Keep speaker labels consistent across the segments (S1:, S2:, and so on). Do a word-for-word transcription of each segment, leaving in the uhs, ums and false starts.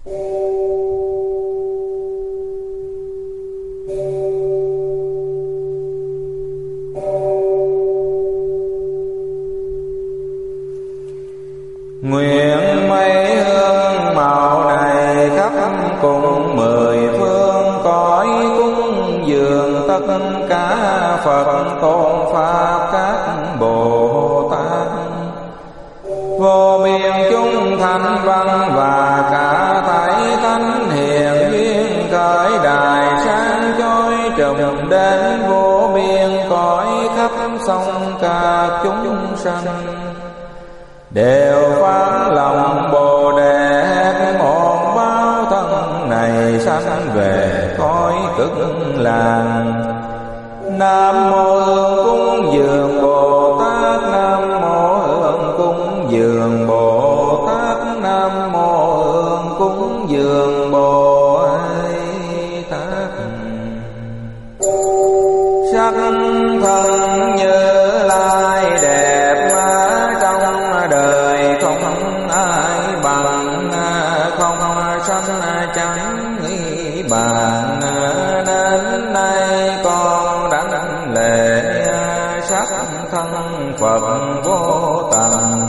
S1: Nguyện mấy hương màu này khắp cùng mười phương cõi cúng dường tất cả Phật tôn pháp các Bồ Tát, vô biên chúng thánh văn và cả thảy thánh hiền duyên khởi đài sáng chói trùm đến vô biên cõi khắp sông cả chúng sanh, đều phán lòng Bồ Đề hết một báo thân này sanh về cõi cực lạc. Nam mô Hương cúng dường Bồ Tát, Nam mô Hương cúng dường Bồ Tát, Nam mô Hương cúng dường Bồ Tát. Sắc thân Như Lai đẹp trong đời không ai bằng, không sanh chẳng nghĩ bàn, nên nay con đảnh lễ sắc thân Phật vô tận.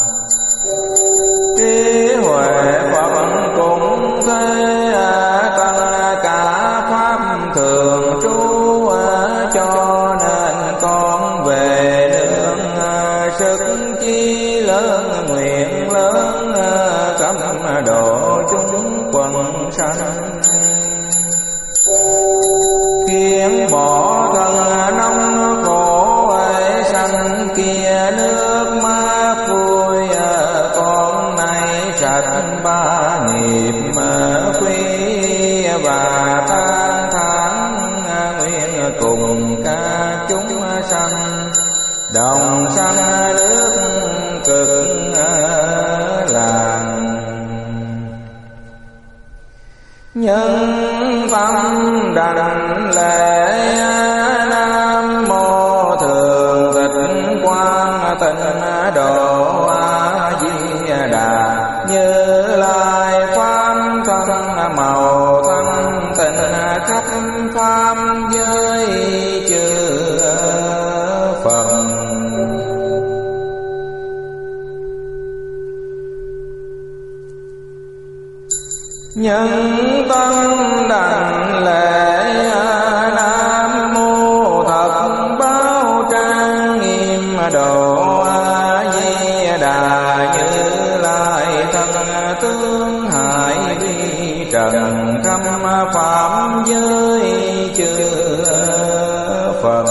S1: Trí huệ Phật cũng thế, tất cả pháp thường trú, cho nên con về nương sức chí lớn nguyện lớn, cấm độ chúng quần sanh, khiến bỏ thân nông khổ ấy sanh kia nước mát vui. Con nay sạch ba nghiệp quý và than thán, nguyện cùng các chúng sanh đồng sanh nước cực lạc. Nhân tâm đảnh lễ Nam mô Thường Tịch Quang Tịnh Độ A Di Đà. Như Lai pháp thân màu thanh tịnh khắp pháp giới chư Phật. Nhân tâm đảnh lễ Nam mô Thật Báo Trang Nghiêm Độ A Di Đà. Như Lai thân tướng hải vi trần khắp pháp giới chư Phật.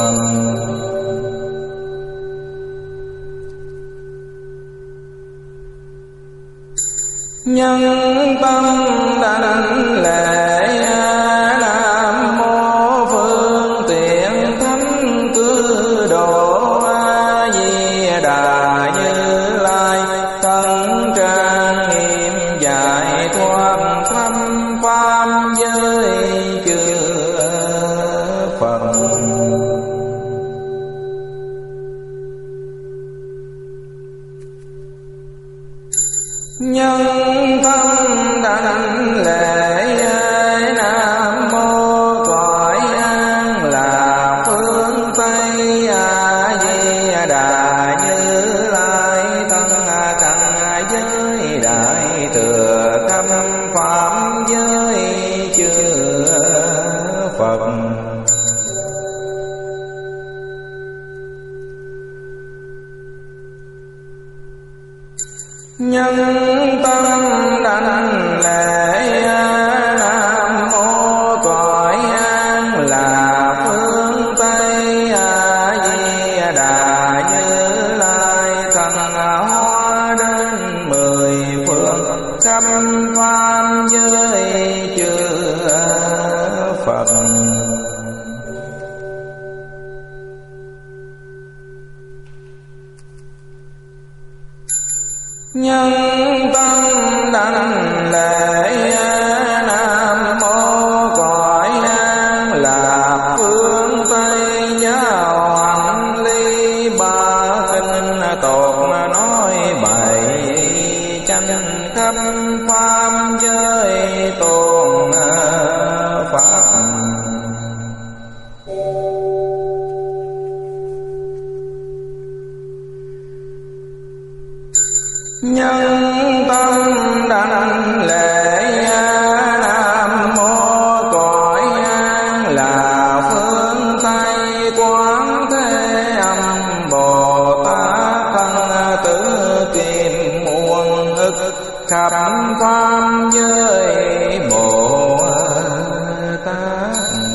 S1: Nhân tâm đảnh lễ Nam mô Phương Tiện Thánh Cư Độ A Di Đà. Như Lai thân trang nghiêm giải thoát khắp pháp giới chư Phật. Nhân tâm đảnh lễ Nam mô Cõi An Lạc phương Tây A Di Đà. Như Lai thân cảnh giới đại thừa khắp pháp giới chư Phật. Nhân tâm đảnh lễ Nam mô Cõi An Lạc phương Tây A Di Đà. Như Lai thân hóa đến mười phương khắp pháp giới chư Phật. Nhân tâm đảnh lễ Nam mô Cõi An Lạc phương Tây. Giáo hạnh ly ba kinh tột nói bậy tranh khắp pháp giới Nhân tâm đảnh lễ Nam mô cõi an là phương Tây Quán Thế Âm Bồ Tát thân tứ kim muôn ức khắp pháp giới Bồ Tát.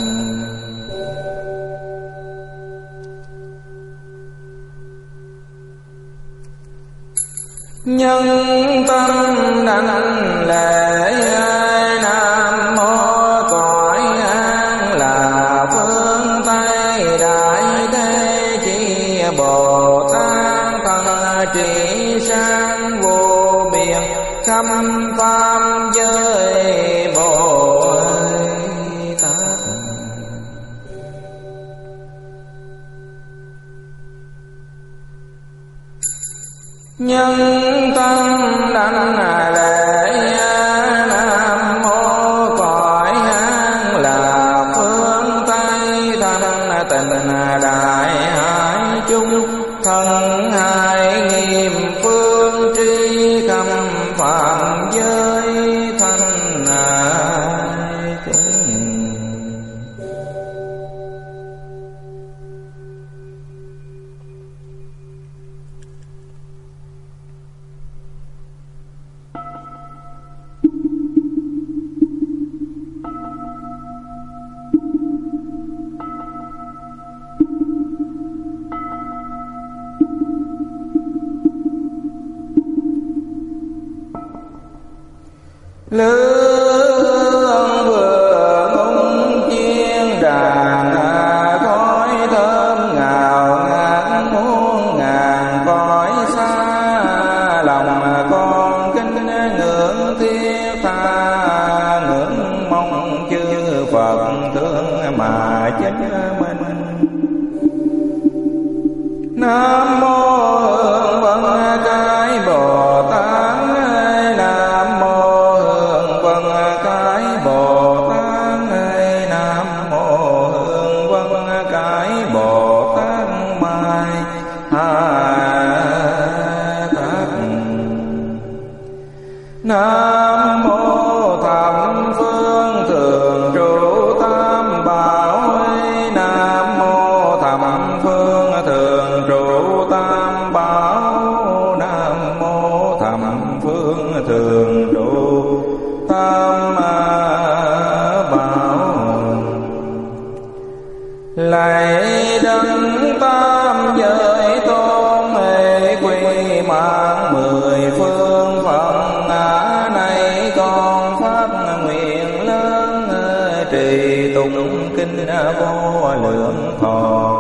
S1: Nhân tâm đảnh lễ Nam mô cõi an là phương Tây Đại Thế Chí Bồ Tát thân trị sang vô biên khắp pháp giới Bồ Tát. Nhân tâm đảnh lễ Nam mô cõi an là phương Tây thân tịnh đại hải chung thân hai nghiêm phương tri khắp phạm giới thanh hải chúng. Lương vừa ngung chiên đàn khói thơm ngào ngạt muôn ngàn cõi xa, lòng con kính ngưỡng thiết tha ngưỡng mong chư Phật thương mà chết mình. Nam mô Hương Vân Cái Bồ Tát, Nam mô Hương Vân Cái Bồ Tát, Nam mô Hương Vân Cái Bồ Tát Mai Ha Tát. Nam mô Thập Phương Thường Trụ Tam Bảo, Nam mô Thập Phương Thường Trụ Tam Bảo, Nam mô Thập Phương Thường Trụ Tam Bảo. Lạy đấng tam giới tôn hệ quy mạng mười phương phận, ngã này con phát nguyện lớn trì tụng kinh vô lượng thọ.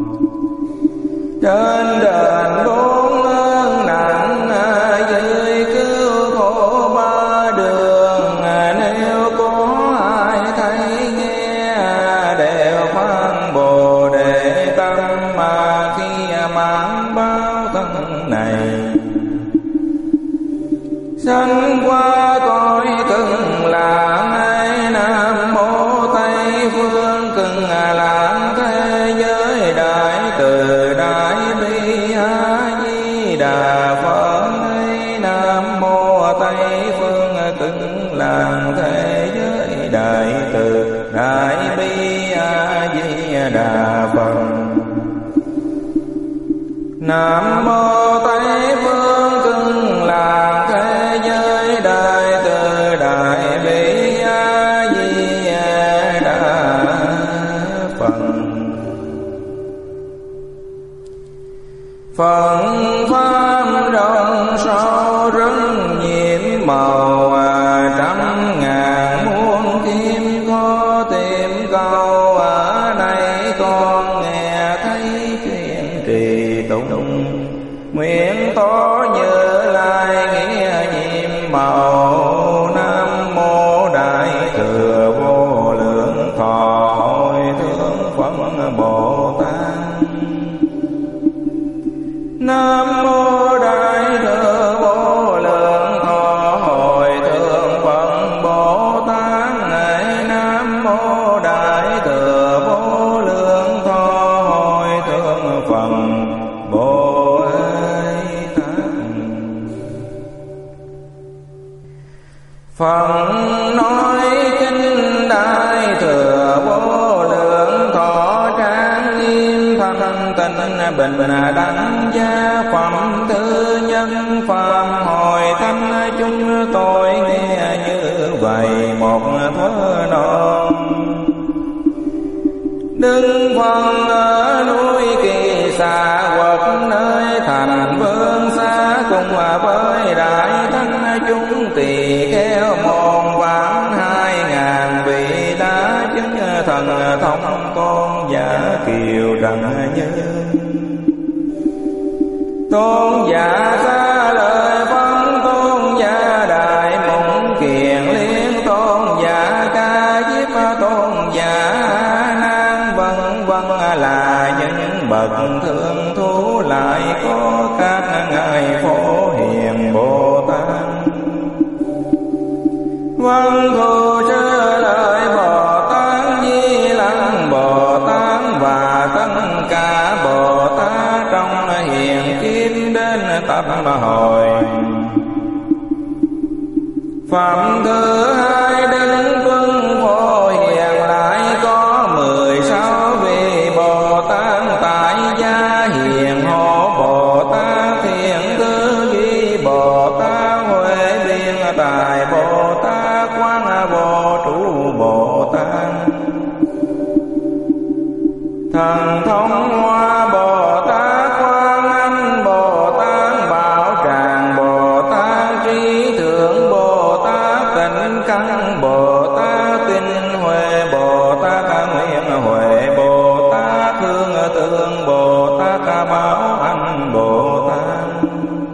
S1: Trên đền bốn ơn nặng dưới cứu khổ ba đường, nếu có ai thấy nghe đều phán Bồ Đề tâm mà khi mãn báo thân này. Sanh qua cõi Cực Lạc, Nam mô Tây Phương Cực Lạc thế giới đại từ đại bi A Di Đà Phật. Nam mô Tây Phương Cực Lạc thế giới đại từ đại bi A Di Đà Phật. Nam mô Tây Phương Cực Lạc thế giới đại từ đại bi A Di Đà Phật. Phật pháp rộng sâu rất nhiệm màu, trăm ngàn muôn kim có tìm câu. Ở đây con nghe thấy chuyện trì tụng, nguyện tỏ Như Lai nghĩa nhiệm màu. Nam mô Đại Thừa Vô Lượng Thọ Hội Thượng Phật Bồ Tát. Nam mô Đại Thừa Vô Lượng Thọ Hội Thượng Phật Bồ Tát. Nam mô Đại Thừa Vô Lượng Thọ Hội Thượng Phật Bồ Tát. Phần nói kinh đại thừa vô lượng thọ trang nghiêm thanh tịnh bình đẳng gia phẩm thứ nhân phạm hồi thanh chúng tôi nghe như vậy một thuở non. Đứng phần ở núi Kỳ Xà quật nơi thành vương xa cùng với đại thánh chúng tỳ kheo một vạn hai ngàn vị đã chứng thần thông tôn giả kiều đặng như. Tôn giả xa lời phân tôn giả đại mộng kiền liên tôn giả ca diếp tôn giả nan vân vân là những bậc thượng thú lại có các ngài phổ hiền Bồ Tát. Vân thù sư lợi Bồ Tát Di Lặc Bồ Tát và tất cả Bồ Tát trong hiện kim đến tập hội. Phẩm thứ hai đứng quân phổ hiền lại có mười sáu vị Bồ Tát tại gia hiền hộ Bồ Tát thiện tư duy Bồ Tát huệ biên tài Bồ Tát quán vô trụ Bồ Tát thần thông hoa Bồ Tát Quan Âm Bồ Tát Bảo Tràng Bồ Tát Trí Thượng Bồ Tát Tịnh Căn Bồ Tát Tinh Huệ Bồ Tát Nguyện Huệ Bồ Tát Thương Tương Bồ Tát Bảo Anh Bồ Tát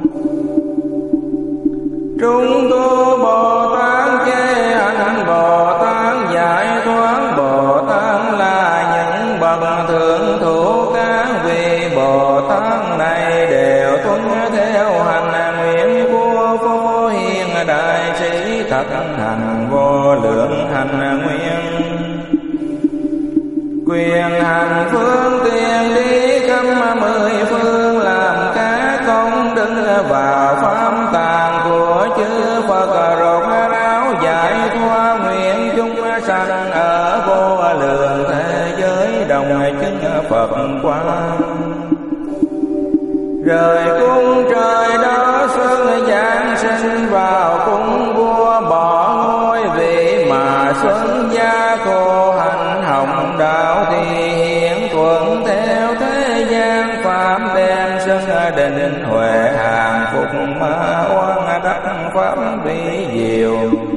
S1: Trung tu Bồ Tát Chế Hạnh Bồ Tát Giải thoát Bồ Tát là những bậc thượng thủ. Các vị Bồ Tát này đều tuân theo hành nguyện của Phổ Hiền Đại Sĩ thật hành vô lượng hành nguyện. Quyền hành phương tiện đi khắp mười phương làm các công đức vào pháp tạng của chư Phật rốt ráo giải thoát nguyện chúng sanh ở vô lượng thế giới đồng chứng Phật quang. Rời cung trời đó xuân giáng sinh vào cung vua bỏ ngôi vị mà xuân gia khổ hạnh hồng đạo thì hiện thuận theo thế gian pháp đem sân định huệ hàng phục ma oan đắc pháp vi diệu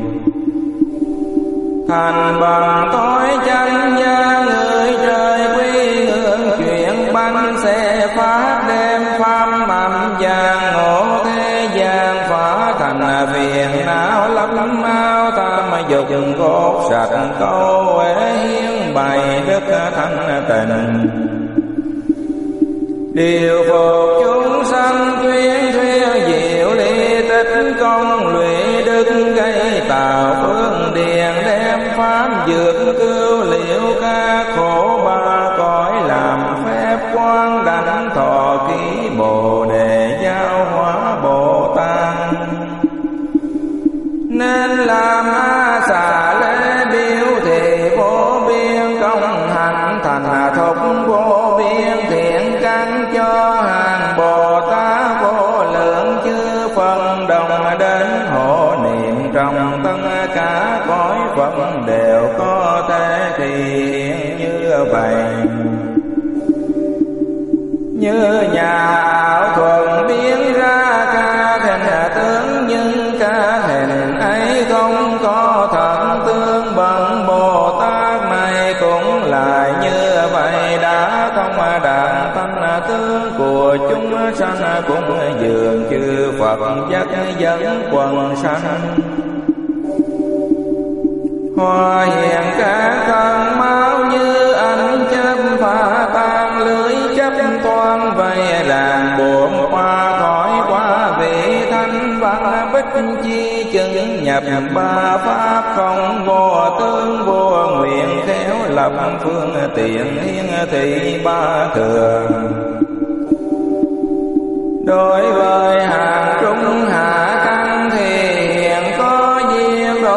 S1: thành bằng tối chánh gia người trời quy ngưỡng chuyện bánh xe pháp đem pháp âm giang ngộ thế gian phá thành phiền não lắm mau tam dục cốt sạch câu huệ hiến bày đức thanh tịnh điều phục chúng sanh tuyên thuyết diệu ly tích công lụy đức gây tạo phương điền đem pháp dược cứu liệu ca khổ ba cõi làm phép quan đảnh thọ ký bồ đề giáo hóa Bồ Tát nên làm a xà lễ biểu thị vô biên công hành thành thục vô biên thiện căn cho hàng Bồ Tát vô lượng chư phần đồng đến hộ niệm trong tất cả cõi Phật đều có thể thì hiện như vậy. Như nhà ảo thuần biến ra ca hình tướng nhưng ca hình ấy không có thật tương bằng Bồ Tát này cũng lại như vậy đã thông đạt thanh tướng của chúng sanh cũng dường chư Phật dắt dẫn quần sanh. Hoa hiện các thân máu như ánh chớp phá tan lưới chấp toan vây làng buồn qua khỏi qua vị thanh văn bích chi chứng nhập ba pháp không vô tương vô nguyện khéo lập phương tiện hiến thị ba thừa. Đối với hàng trung hạ căn thì hiện có duyên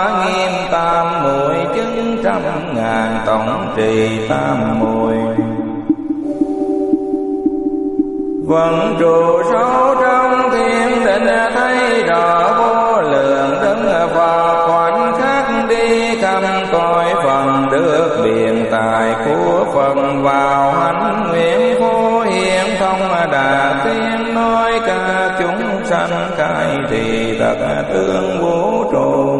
S1: hóa nghiêm tam muội, chứng trăm ngàn tổng trì tam muội. Vận trụ sâu trong thiên định, thấy rõ vô lượng đứng vào khoảnh khắc đi khắp cõi phần, được biện tài của phần vào hạnh nguyện phổ hiện thông đạt tiên, nói cả chúng sanh khai thì thật tương vũ trụ.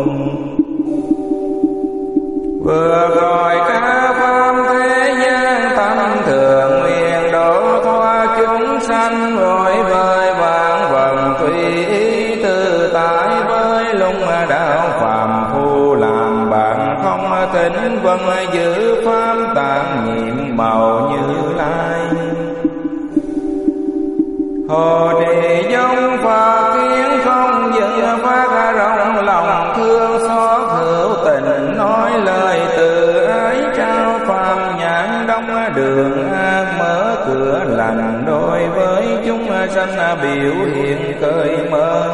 S1: Vừa gọi cả pháp thế gian tâm thường nguyện độ thoa chúng sanh, vội vời vạn vần tùy ý tự tại với lung đạo phàm phu, làm bạn không thỉnh vân giữ pháp tạng nhiệm màu Như Lai. Hồ trì giống Phật kiến không dừng phát rộng lòng thương xót hữu tình, nói lời từ ái trao phàm nhãn đông đường ác, mở cửa lành đối với chúng sanh biểu hiện cởi mở.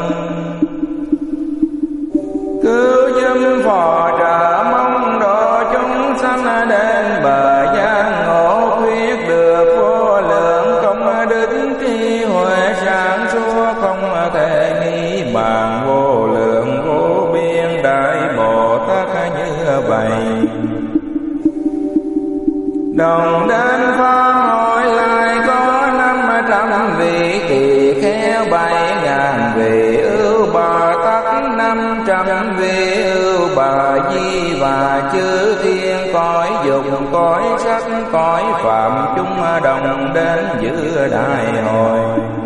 S1: Cứu giúp phò trợ mong độ chúng sanh đến bờ giác ngộ, khuyết được vô lượng công đức trí huệ sáng suốt, không thể nghĩ bàn vô lượng vô biên đại Bồ Tát như vậy. Đồng đến pháp hội lại có năm trăm vị tỳ kheo, bảy ngàn vị ưu bà tắc, năm trăm vị ưu bà di và chư thiên cõi dục cõi sắc cõi phạm, chúng đồng đến giữa đại hội.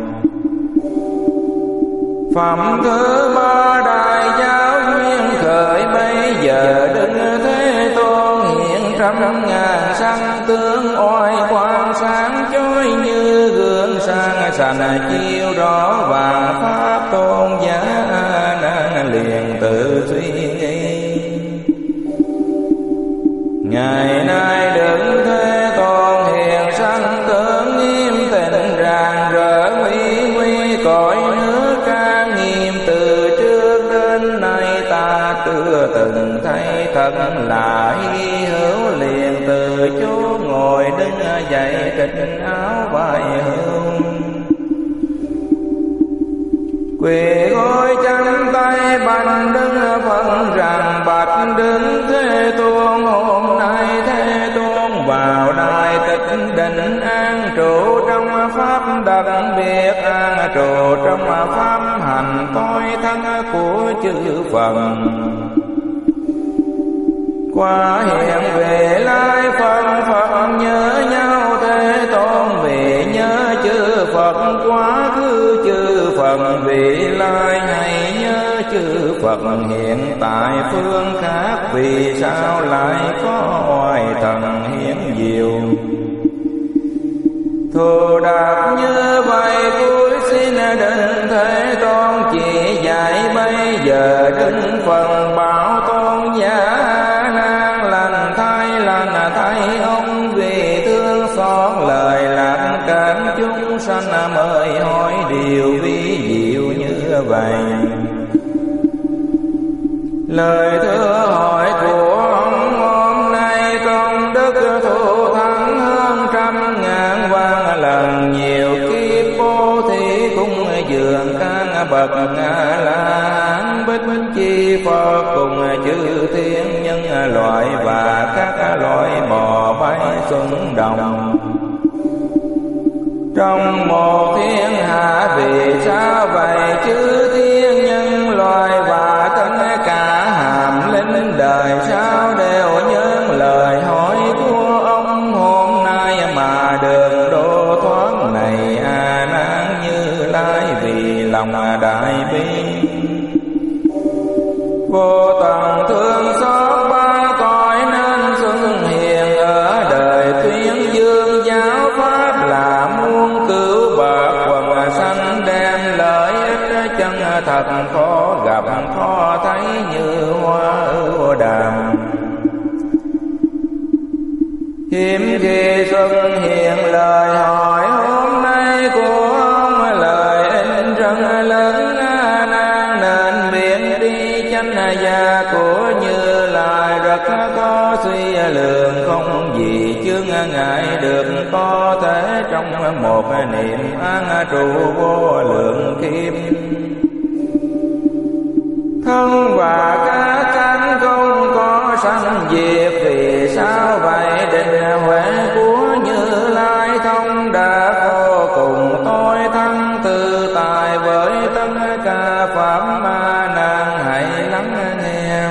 S1: Phẩm thứ ba đại giáo duyên khởi, bây giờ Đức Thế Tôn hiện trăm ngàn sanh tướng, oai quang sáng chói như gương sang sành, chiếu rõ vàng pháp tôn giả nan liền tự suy nghĩ. Ngày nay Đức Thế Tôn hiện sanh tướng nghiêm tịnh, rạng rỡ uy nguy cõi nước trang nghiêm, từ trước đến nay ta chưa từng thấy, thật là hy hữu. Liền từ chỗ ngồi đứng dậy, trịch áo vai hương, quỳ gối chắp tay bạch đứng phân rằng bạch Đức Thế Tôn, hôm nay Thế Tôn vào đại tịch định an trụ trong pháp đặc biệt, an trụ trong pháp hành tối thắng của chư Phật. Qua hiện về lai phân Phật nhớ nhau Thế Tôn, vì nhớ chư Phật quá khứ chư Phật vị lai, hay nhớ chư Phật hiện tại phương khác, vì sao lại có oai thần hiển diệu. Thù đạp như vậy cuối xin Đức Thế Tôn chỉ dạy, bây giờ Đức Phật bảo tôn giả nan lành thay lành thay ông, vì thương xót lời lạc cảm chúng sanh, mới hỏi điều vi diệu như vậy. Lời thưa hỏi của ông hôm nay, công đức thù thắng hơn trăm ngàn vạn lần, nhiều kiếp vô thí cung dường các bậc A La Hán, bích chi Phật cùng chư thiên nhân loại và các loài bò bay xuân đồng. Trong một thiên hạ vì sao vậy, chư thiên nhân loại và tất cả hàm linh đời sao đều nhớ lời hỏi của ông hôm nay, mà đường đô thoát này A Nan Như Lai vì lòng đại bi. Vô tận thương xót ba cõi nên xuân hiện ở đời, tuyên dương giáo pháp là muôn cứu bậc quần sanh, đem lợi ích chân thật khó gặp khó thấy như hoa ưu đàm. ngài được có thể trong một niệm an trụ vô lượng kiếp. Thân và các cánh không có sanh diệt, vì sao vậy? Định huệ của Như Lai thông đạt vô cùng tối thắng tự tại, với tất cả pháp ma nan hãy lắng nghe.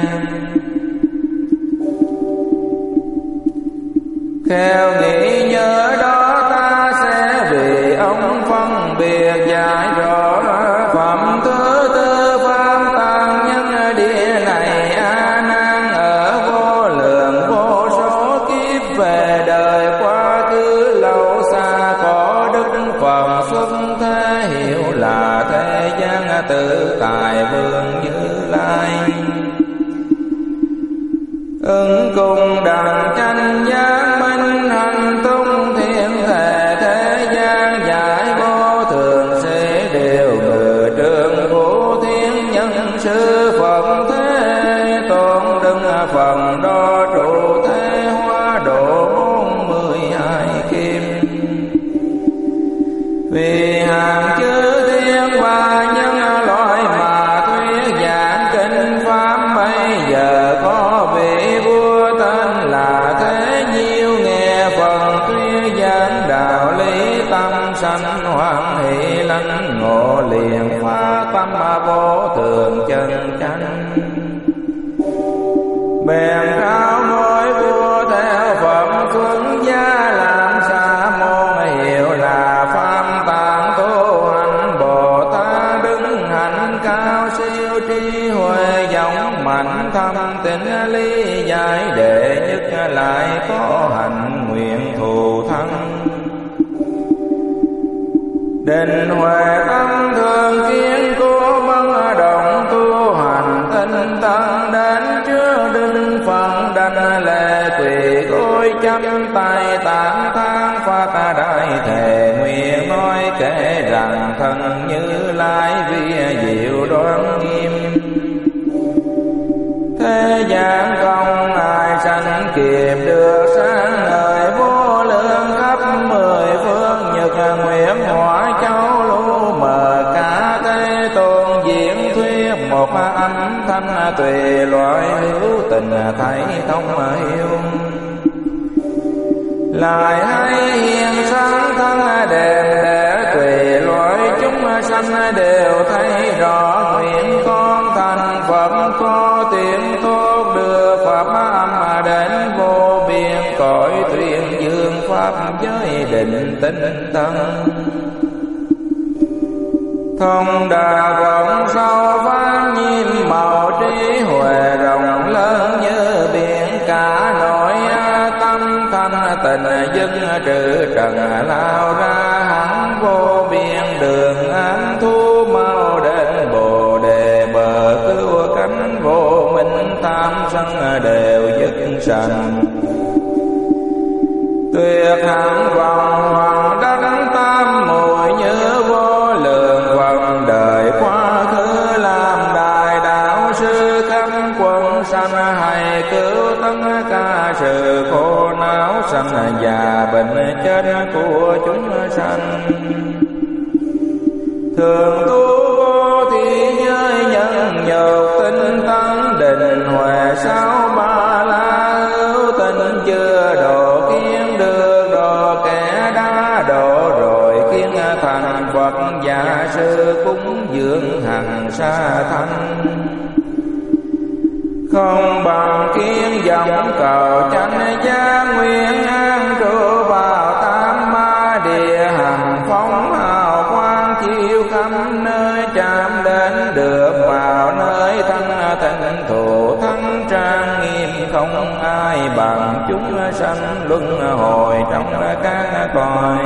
S1: Theo nghĩ nhớ đó ta sẽ vì ông phân biệt giải rõ phẩm thứ tư pháp tăng nhân địa này. A Nan ở vô lượng vô số kiếp về đời quá khứ lâu xa, có đức Phật xuất thế hiệu là thế gian tự tại vương Như Lai. Ứng cùng đặng chánh giác minh hành tung thiên thể, thế gian giải vô thường sĩ đều ngự trường vũ thiên nhân sư Phật thế tôn. Đức phần đo trụ thế hóa độ bốn mươi hai kim, vì hàng chư thiên và nhân loại mà thuyết giảng kinh pháp. Bây giờ có vị vua tên là Thế Nhiêu, nghe phần thuyết giảng đạo lý tâm sanh hoan hỷ, lãnh ngộ liền phá tâm vô thường chân chánh. Bèn khao nói vua theo Phật phương gia, làm sa môn hiệu là pháp tạng tu hành Bồ Tát. Đứng hạnh cao siêu trí huệ giống mạnh thâm tín lý giải, đệ nhất lại có hạnh nguyện thù thân. Định huệ tâm thường kiến cố bất động, tu hành tinh tấn đến trước đinh Phật đảnh lễ quỳ gối chắp tay tán thán phát đại thề nguyện, nói kể rằng thân Như Lai vi diệu đoan nghiêm. Thế gian không ai sanh kịp được sáng ngời vô lượng khắp mười phương, nhật nguyện hóa châu lưu mờ cả Thế tôn diễn thuyết một âm thanh tùy loại hữu tình thấy thông hiểu. Lại hay hiện sáng thân đẹp để tùy loại chúng sanh đều thấy rõ, nguyện con thành Phật có tiếng tốt đưa pháp âm đến vô biên cõi tuyên dương pháp giới định tinh tấn. Thông đà vọng sâu pháp nhiễm màu trí huệ rộng lớn như biển cả nổi tâm thanh tình dưng trừ trần lao ra hẳn vô biên đường an thu mau đến bồ đề bờ cứu cánh vô minh tham sân đều dứt sanh. Tuyệt hạnh vòng hoàng đất tam mùi như vô lượng phần đời quá khứ làm đại đạo sư khắp quân sanh, hay cứu tất cả sự khổ não sanh già bệnh chết của chúng sanh. Thường tu vô thị giới nhân nhược tinh tấn, định huệ sáu ba la hữu tình chưa độ kiến được độ kẻ đã độ rồi, kiến thành Phật giả sư cúng dường hằng sa thanh. Không bằng kiến dòng cầu chánh gia nguyên an trụ vào tam ma địa, hằng phóng hào quang chiếu khắp nơi, chạm đến được vào nơi thanh tịnh thù thắng trang nghiêm. Không ai bằng chúng sanh luân hồi trong các cõi,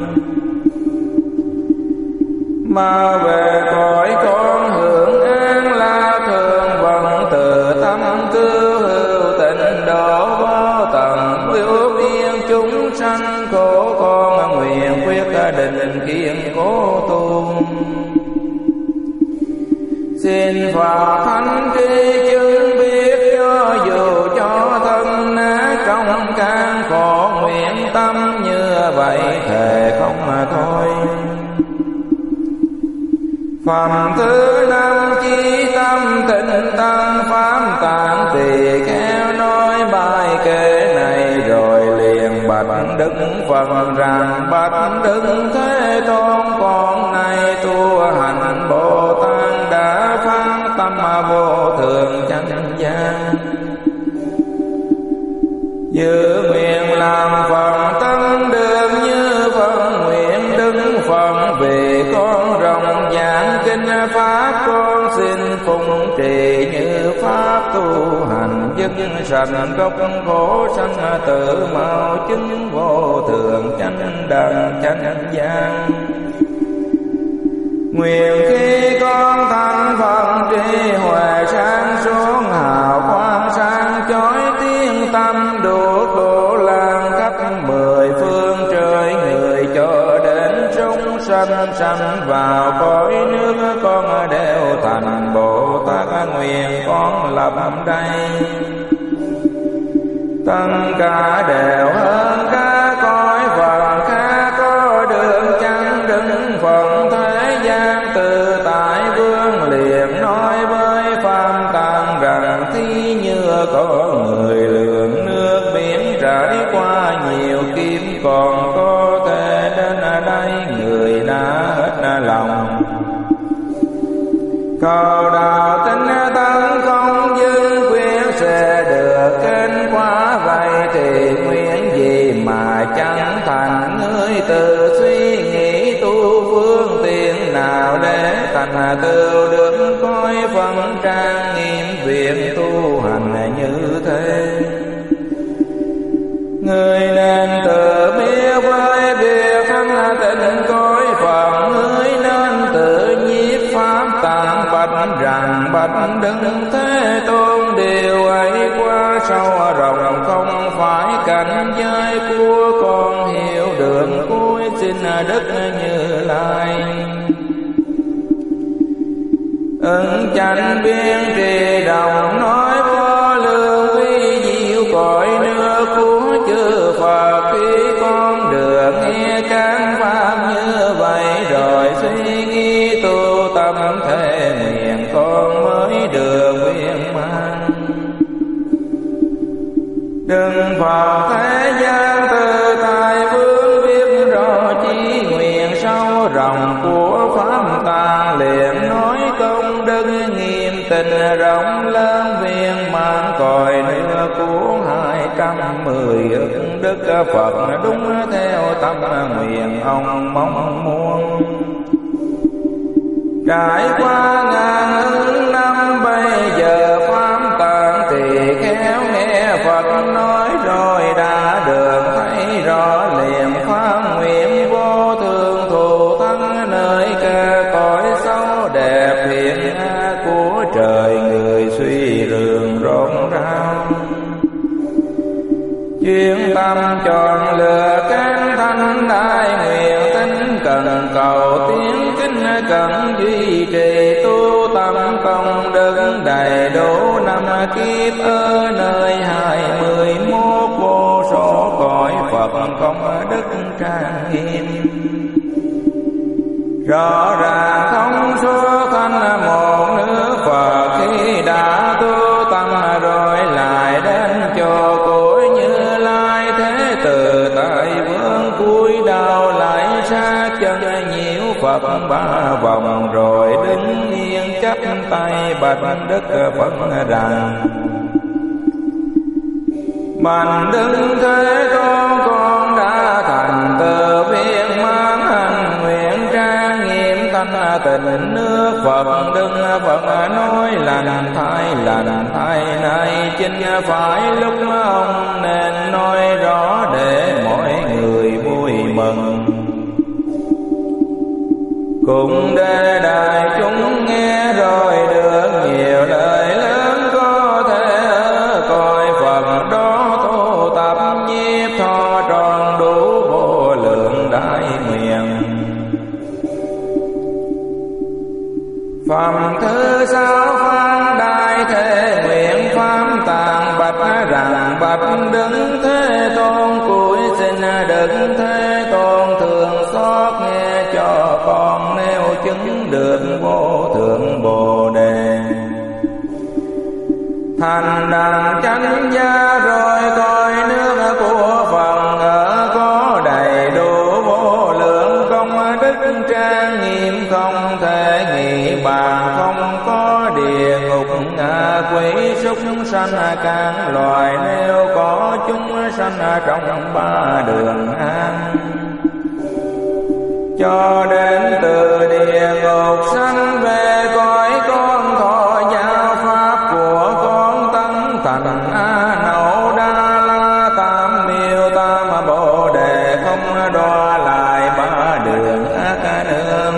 S1: mà về cõi con hưởng an la thường vận từ tâm cứu hữu tịnh độ vô tận, biểu yên chúng sanh khổ con nguyện quyết định kiên cố tu. Xin Phật thánh trí chứng biết cho dù cho thân nát trong can khổ, nguyện tâm kệ này, rồi liền bạch Đức Phật rằng: bạch Đức Thế Tôn, con này tu hành Bồ Tát đã phát tâm vô thượng chánh giác, dự nguyện làm Phật tâm được như Phật nguyện đứng Phật. Vì con rộng giảng kinh pháp, con xin phụng trì như pháp tu hành, dứt sanh gốc khổ sanh tử, mau chứng vô thượng chánh đẳng chánh giác. Nguyện khi con thành Phật, trí huệ sáng suốt hào quang sáng chói, tiếng tâm đủ độ lan khắp mười phương trời người, cho đến chúng sanh sanh vào cõi nước, con đều thành Bồ Tát nguyện con lập đây. Tất cả đều hơn cả cõi Phật khác, có đường chẳng đứng Phật thế gian tự tại vương, liền nói với phàm tạng rằng: thí như có người lường nước biển trải qua nhiều kiếp, còn có thể đến đây người đã hết lòng. Cầu đạo tinh tấn không dưng quyết sẽ được kết quả, vậy thì nguyện gì mà chẳng thành. Ngươi tự suy nghĩ tu phương tiện nào để thành tựu được cõi phần trang nghiêm, việc tu hành như thế. Ngươi nên tự biết với việc thanh tịnh cõi Phật, ngươi nên tự nhiếp pháp tạng bạch rằng: bạch Đức Thế Tôn, điều ấy quá sâu rộng, không phải cảnh giới của con hiểu được. Cuối xin Đức Như Lai ứng chánh biên trì đồng, nói vô lượng vi diệu cõi nước của chư Phật. Khi con được nghe các pháp như vậy, rồi suy nghĩ tu tâm thể nguyện, con mới được viên mãn. Đừng Phật thế gian tự tại vương, biết rõ chí nguyện sâu rộng của pháp tạng, liền nói công đức nghiêm tình rộng lớn, viên mãn cõi nước của hai trăm mười ức đức Phật, đúng theo tâm nguyện ông mong muốn. Trải qua ngàn ức năm, bây giờ pháp tạng thì khéo nghe Phật nói, rồi đã được thấy rõ liền phát nguyện vô thường thù thắng, nơi ca cõi xấu đẹp hiện a của trời người suy rường rộn rao. Chuyên tâm chọn lựa các thanh đại nguyện, tính cần cầu tiến kính cần duy trì, tu tâm công đức đầy đủ năm kiếp, ở nơi hai mươi mốt vô số cõi Phật công đức trang nghiêm. Rõ ràng không số thanh một nước Phật, khi đã tu tâm rồi lại đến cho cõi Như Lai. Thế từ tại vương cúi đầu lại sát chân nhiễu Phật ba vòng, rồi đứng yên chắp tay bạch Đức Phật rằng: bạch Đức Thế Tôn, con đã thành tựu viên mãn hành nguyện trang nghiêm thanh tịnh nước Phật. Đức Phật nói lành thay lành thay này, chính phải lúc ông nên nói rõ để mọi người vui mừng, cùng để đại chúng nghe rồi được nhiều lời lớn, có thể ở cõi Phật đó tu tập nhiếp thọ tròn đủ vô lượng đại nguyện. Phẩm thứ sáu phan đại thế nguyện pháp tạng bạch rằng: bạch Đức Thế Tôn, cúi xin Đức Thế Tôn thường xót nghe cho con, nếu chứng được vô thượng Bồ Đề thành đẳng chánh giác rồi con sanh các loài, nếu có chúng sanh trong ba đường an. Cho đến từ địa ngục sanh về cõi con, thọ giáo pháp của con tấn thành A Nậu Đa La tam miêu tam bồ đề, không đọa lại ba đường ác nương.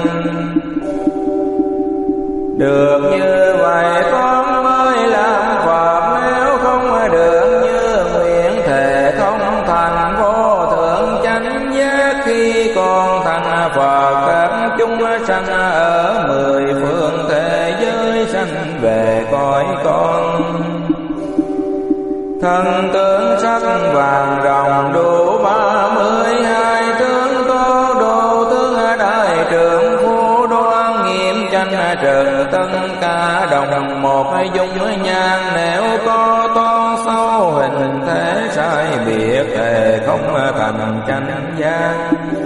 S1: Được như vậy con mới làm Phật, nếu không được như nguyện thệ không thành vô thượng chánh giác. Khi con thành Phật, các chúng sanh ở mười phương thế giới sanh về cõi con. Thân tướng sắc vàng ròng đủ ba mươi hai tướng, tô đồ tướng đại trưởng phu đoan nghiêm chánh trần, tất cả đồng một dung nhan. Nếu có to sâu hình thế sai biệt, thề không thành chánh giác.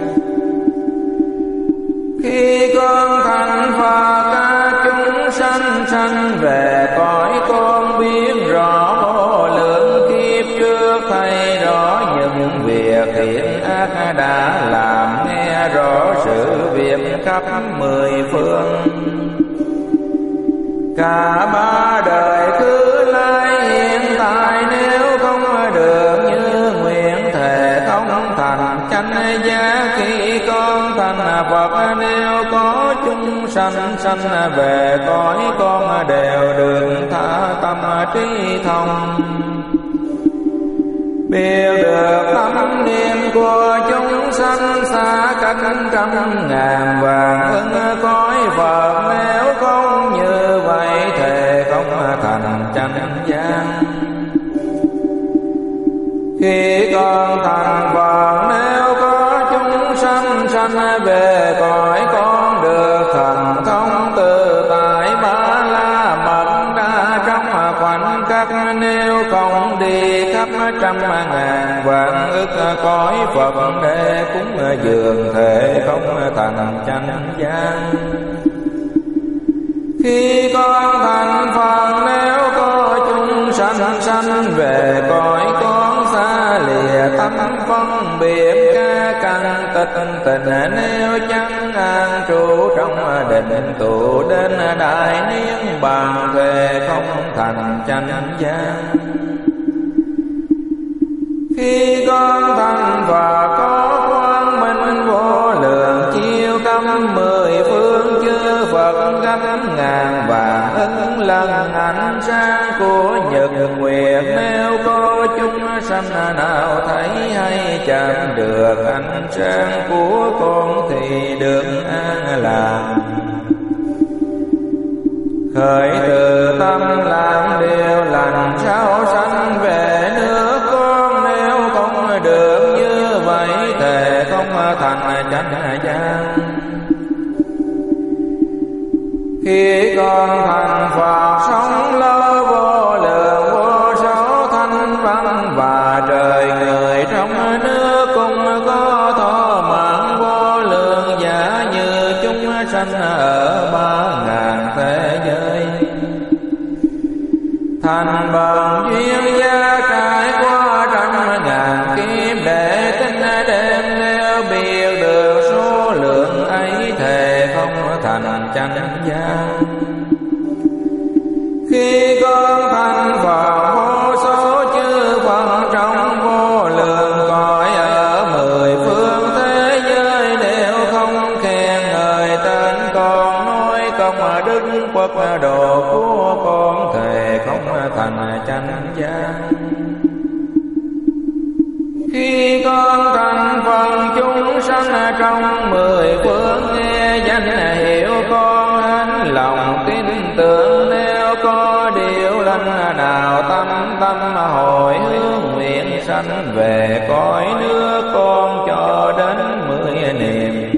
S1: Khi con thành Phật, các chúng sanh sanh về cõi con, biết rõ vô lượng kiếp trước, thấy rõ những việc thiện ác đã làm, nghe rõ sự việc khắp mười phương. Cả ba đời cứ lai hiện tại, nếu không được như nguyện thề không thành chánh giác. Khi con thành Phật, nếu có chúng sanh sanh về cõi con, đều được tha tâm trí thông. Biết được tâm niệm của chúng sanh, xa cách trăm ngàn vàng ưng cõi Phật. Nếu không như vậy thề không thành chánh giác. Khi con thành Phật, nếu có chúng sanh sanh về cõi con, được thần thông tự tại ba la mật đa trong khoảnh khắc. Nếu không đi khắp trăm ngàn vạn ức cõi Phật, để cúng dường thể không thành chánh giác. Khi con thành Phật, nếu có chúng sanh sanh về cõi con, xa lìa tâm phân biệt ca căn tịch tình. Nếu chẳng an trụ trong định tụ, đến đại niết bàn thề không thành chánh giác. Khi con thành Phật, có quang minh vô lượng, chiếu khắp mười phương chư Phật gấp ngàn vàng ức lần ánh sáng của nhật nguyệt. Nếu có chúng sanh nào thấy hay chạm được ánh sáng của con, thì được an lạc. Khởi từ tâm làm điều lành, sao sanh về nước con. Nếu không được như vậy thề không thành chánh giác. Khi con thành Phật, sống lâu vô lượng vô số thanh văn, và trời người trong nước cũng có thọ mạng vô lượng, giả như chúng sanh ở ba ngàn thế giới. Thành bằng duyên gia trải qua trăm ngàn kiếp, để tin đêm nếu biết được số lượng ấy thề không thành chánh giác. Khi con thành Phật, vô số chư Phật trong vô lượng cõi ở mười phương thế giới, đều không khen ngợi tên con, nói công đức Phật độ của con, thề không thành chánh giác. Khi con thành Phật, chúng sanh trong mười phương nghe danh hiệu con, hết lòng tin tưởng. Nếu có điều lành nào tâm tâm hồi hướng, nguyện sanh về cõi nước con cho đến mười niệm.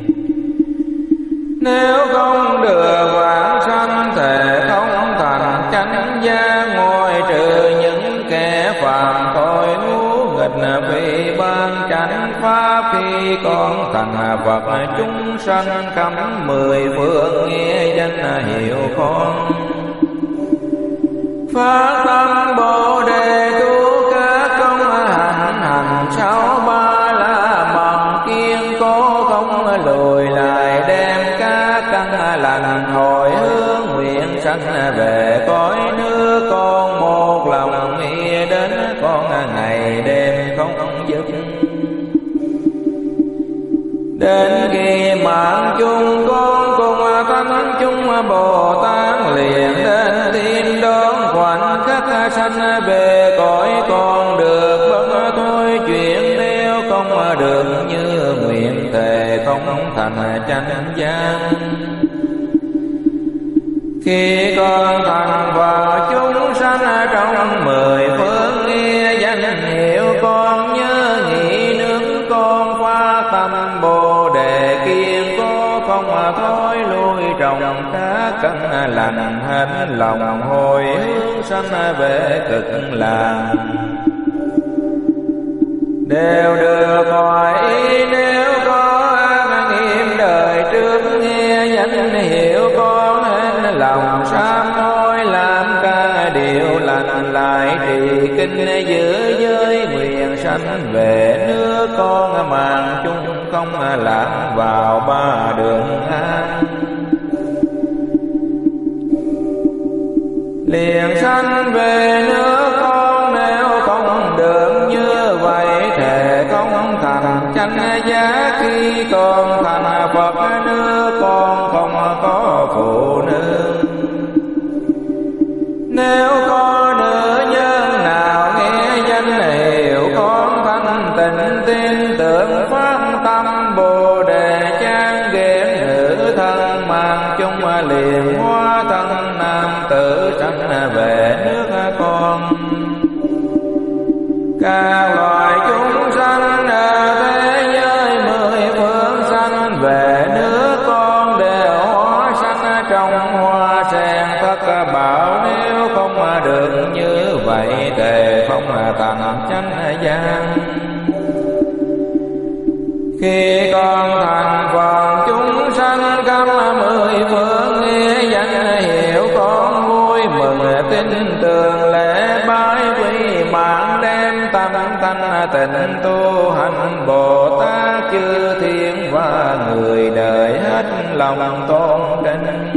S1: Nếu không được vãng sanh thề không thành chánh giác, ngoài trừ những kẻ phạm tội ngu nghịch vì ban chánh pháp. Khi con thành Phật, chúng sanh cấm mười phương nghe danh hiệu con. phát tâm Bồ Đề tu các công hạnh, hành sáu ba la mật kiên cố không lùi lại, đem các căn lành hồi hướng nguyện sanh về cõi nước con, một lòng nghĩ đến con ngày đêm không dứt. Đến khi mạng chung con cùng thánh chúng Bồ Tát liền đến thiên đón, khoảnh khắc sanh về cõi con được bất thôi chuyện, nếu không được như nguyện thề không thành chánh giác. Khi con thành vào chúng sanh trong mười phương, nghe danh hiệu con nhớ nghĩ nước con, phát tâm Bồ Đề kiên cố không thôi lui trồng các căn lành, hết lòng hồi hướng sanh về cực lạc. Đều được hỏi ý nếu có ác nghiệp đời trước, nghe danh hiệu con hết lòng sám hối, làm các điều lành lại trì kinh giữ giới, nguyện sanh về nước con mạng chung không lạc vào ba đường ác. Liền sanh về nước con nếu không được như vậy, thề không thành chánh giác. Khi con thành Phật nước con không có phụ nữ, nếu có nữ nhân nào nghe danh hiệu con thanh tịnh tin tưởng, phát tâm Bồ Đề chan ghét nữ thân, mang chung liền hóa thân nam tử sanh về nước con. Các loài chúng sanh ở thế giới mười phương sanh về nước con, đều hóa sanh trong hoa sen thất bảo, nếu không được như vậy thề không thành chánh giác. Khi con thành Phật chúng sanh khắp mười phương, nghe danh hiệu con vui mừng tin tưởng, lễ bái quy mạng đem tâm thanh tịnh tu hành Bồ Tát chư thiên và người đời hết lòng tôn kính.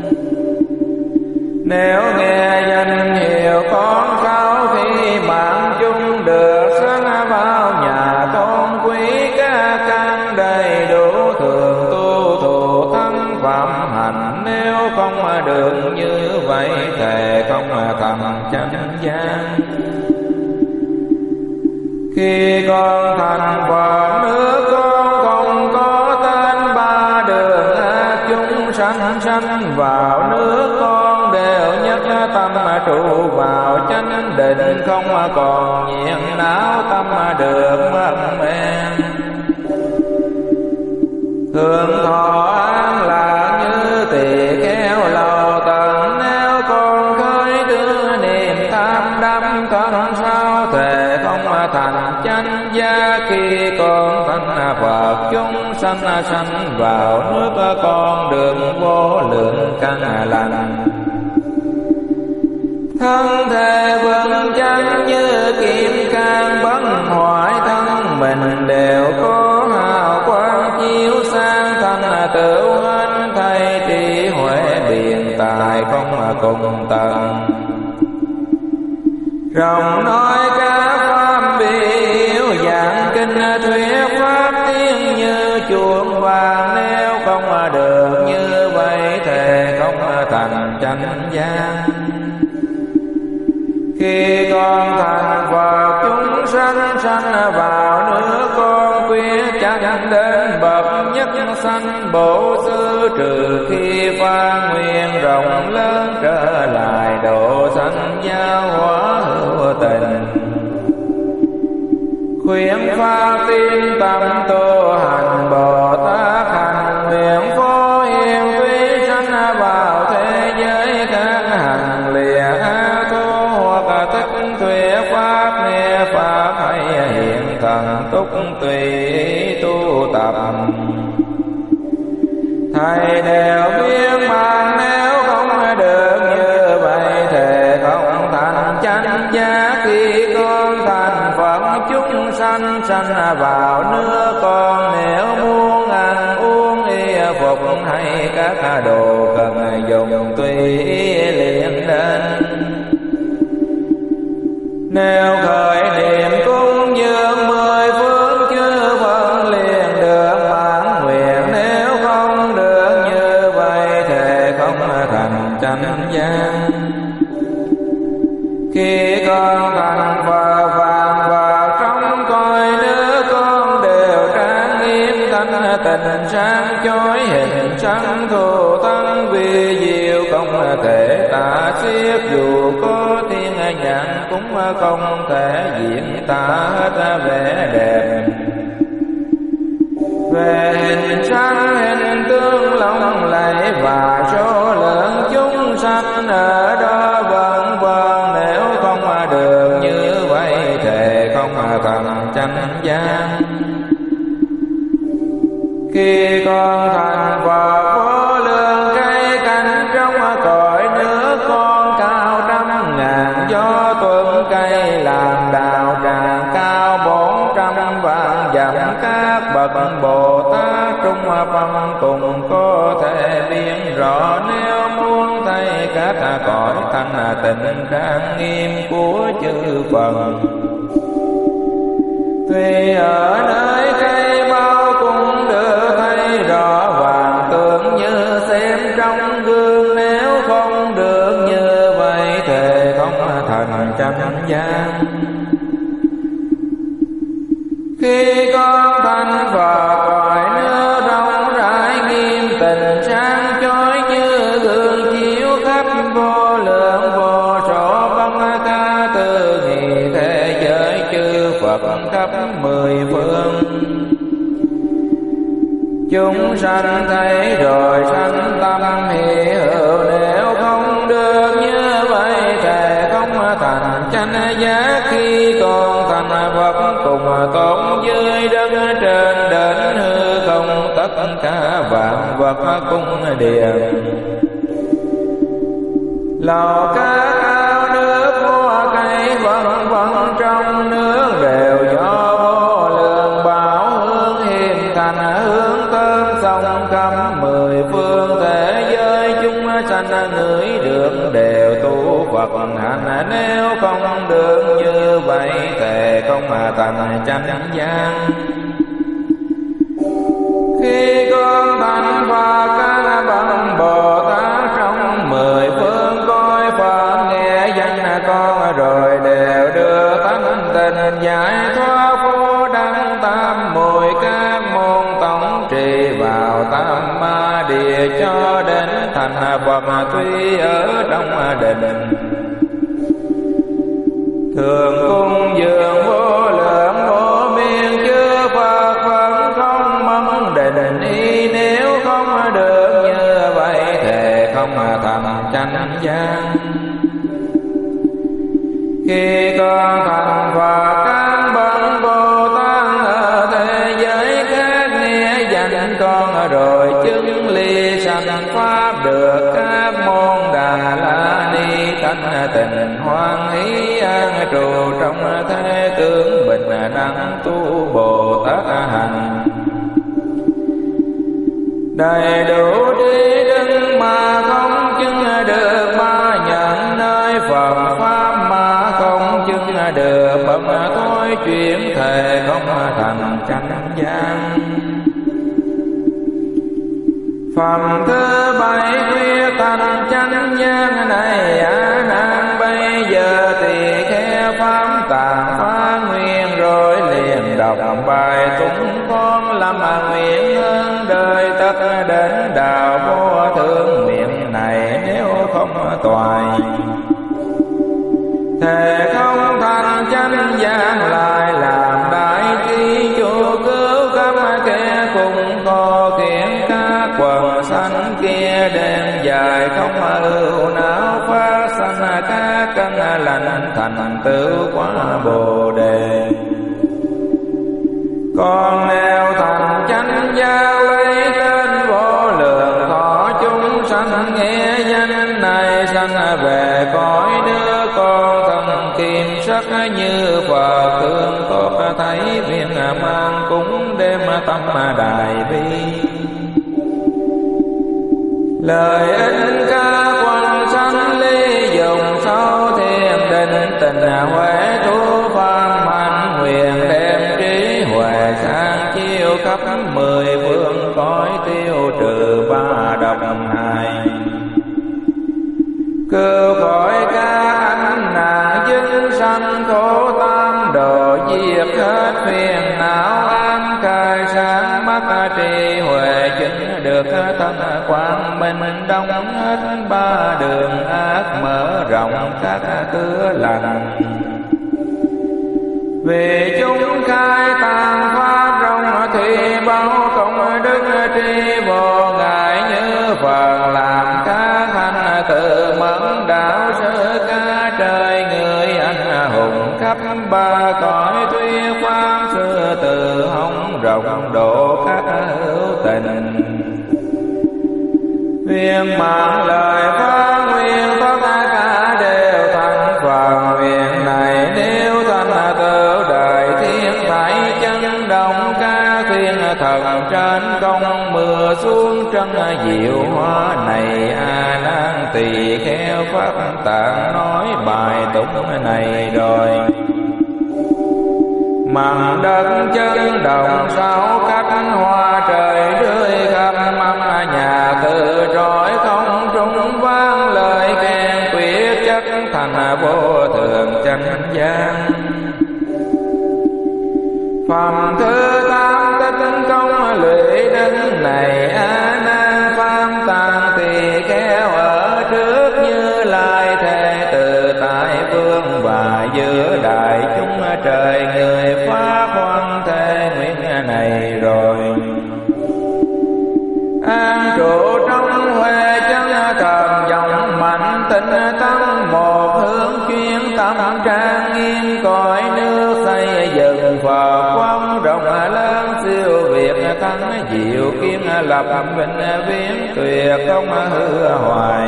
S1: Nếu nghe danh hiệu con sau khi mạng chung được sáng vào nhà tôn quý, các căn đầy đủ thường tu thụ thân phạm hành, nếu không được như vậy thề không thành chánh giác. Khi con thành Phật nước con không có tên ba đường ác, chúng sanh sanh vào nước con đều nhất tâm trụ vào chánh định, không còn nhiệt não tâm được mất men. Hưởng thọ an lạc như tỳ kheo lầu tận, nếu con khởi đưa niềm tham đắm thân sao thề không thành chánh giác. Khi con thành Phật chúng sanh sanh vào nước con đường vô lượng căn lành, thân thể vững chắc như kim cang, bất hoại thân mình đều có hào quang chiếu sang, thân tự anh thay trí huệ biện tài không cùng tận. Rộng nói các pháp biểu dạng kinh thuyết pháp tiếng như chuông vàng, nếu không được như vậy thề không thành chánh giác. Khi con thành Phật chúng sanh sanh vào nước con, quyết chắc đến bậc nhất sanh bổ xứ, trừ khi pha nguyện rộng lớn trở lại độ sanh giáo hóa hữu tình. Khuyến pháp tin tâm tu hành Bồ Tát, hành nguyện phổ hiền tuy sanh vào thế giới khác, hành lìa thu hoặc thích thuyết pháp, nghe pháp hay hiện thần túc tùy tu tập. Thầy đều biết mà nếu không được như vậy thề không chúng sanh sanh vào nước con. Nếu muốn ăn uống y phục hay các đồ cần dùng tùy ý liền đến. Nếu khởi niệm cúng dường mười phương chư Phật liền được mãn nguyện. Nếu không được như vậy thì không thành chánh giác. Khi con thành Phật vàng và trong cõi nước con đều trang nghiêm thanh tịnh sáng chói, hình sáng thù thắng vi diệu không thể tả xiết. Dù có thiên nhãn cũng không thể diễn tả hết vẻ đẹp. Về hình sáng hình tướng lộng lẫy và số lượng chúng sanh ở đó vân vân. Nếu không được như vậy thì không thành chánh giác. Khi con thành Phật vô lượng cây cành trong cõi nước con, cao trăm ngàn gió tuần cây làm đạo tràng cao bốn trăm vạn dặm. Các bậc Bồ Tát trung phong cùng có thể biết rõ. Nếu muốn thấy các cõi thanh tịnh trang nghiêm của chư Phật, tuy ở nơi cây bao cũng được thấy rõ vàng tưởng như xem trong gương. Nếu không được như vậy thì không thành chánh giác. Khi con thành Phật cõi nước rộng rãi nghiêm tịnh sáng chói như gương chiếu khắp vô lượng vô số băng ca từ nghị thế giới chư Phật khắp mười phương. Chúng sanh thấy rồi sanh tâm hỷ hữu. Nếu không được như vậy thì không thành chánh giác. Khi con thành Phật cùng tôn dưới đất trên đến hư không, tất cả vạn vật cung điện lầu các ao nước hoa cây vân vân trong nước đều do vô lượng bảo hương hiền thành. Hương thơm sông khắp mười phương thế giới chúng sanh ngửi được đều tu Phật hạnh. Nếu không được như vậy thì không thành chánh giác. Khi con thành Phật các bậc Bồ Tát trong mười phương coi Phật nghe danh con rồi đều đưa tánh tình giải thoát vô đăng tam muội các môn tổng trì vào tam ma địa cho đến thành Phật tuy ở trong định. Thường cung dường vô lượng vô biên chư Phật vẫn không mong định y. Nếu không được như vậy thì không thành chánh giác. Khi con thành Phật các bậc Bồ Tát ở thế giới khác nghe danh con rồi chứng ly sanh pháp được các môn Đà La Ni thanh tịnh hoan hỷ an trụ trong thế tướng bình đẳng tu Bồ Tát hành. Đầy đủ trí đức mà không chứng được ba nhận nơi Phật pháp mà không chứng được bậc thôi chuyển thể không thành chánh giác. Phẩm thứ bảy quyết thành chánh giác này a nan bây giờ thì khe pháp tạng phá nguyên rồi liền đọc bài tụng con làm nguyện hơn đời tất đến đạo vô thượng nguyện này. Nếu không toại thề không thành chánh giác lại làm đại trí chủ cứu khắp kẻ cùng co khiến các quần sanh kia đêm dài không ưu não phá sanh các căn lành thành tựu quả Bồ Đề. Còn nếu thành chánh giác lấy tên vô lượng thọ chúng sanh nghe danh này sanh về cõi nước con thân kim sắc như Phật thương tôi thuộc thấy viên mang cúng đêm tâm đại bi. Lời in ca quần sanh ly dùng sâu thiền định tình huệ tu văn mạnh nguyện đem trí huệ sang chiêu khắp mười phương cõi tiêu trừ ba độc hại. Cứu khỏi các ánh nạn dính sanh khổ tam độ diệt hết phiền não an khai sáng mắt trí huệ chứng được thân quang minh đông hết ba đường ác mở rộng các cửa lành. Vì chúng khai tàng pháp rộng thì bao công đức tri vô ngại như Phật làm các hành tự mẫn đạo sư ca trời người anh hùng khắp ba cõi thuyết pháp xưa từ hồng rộng độ các hữu tình. Viên mạng lời phát nguyên tất cả đều thành Phật nguyện này nếu thành tự đời thiên phải chân động ca thiên thần trên công mưa xuống trân diệu hoa này a nan tỳ kheo pháp tạng nói bài tụng này rồi. Mặt đất chân động sáu cách hoa trời rơi khắp âm nhà tự rọi không trung vang lời khen quyết chất thành vô thường chánh giác. Phẩm thứ tám tích công lụy đức này a nan pháp tạng tỳ kheo ở trước Như Lai thế tự tại vương và giữa đại chúng trời người phát hoan thế nguyện này rồi. An trụ trong huệ chân thần dòng mạnh tinh tâm một hướng chuyên tâm trang nghiêm cõi nước xây dựng Phật quang rộng lớn siêu việt thắng diệu kiến lập vinh viễn tuyệt không hư hoài.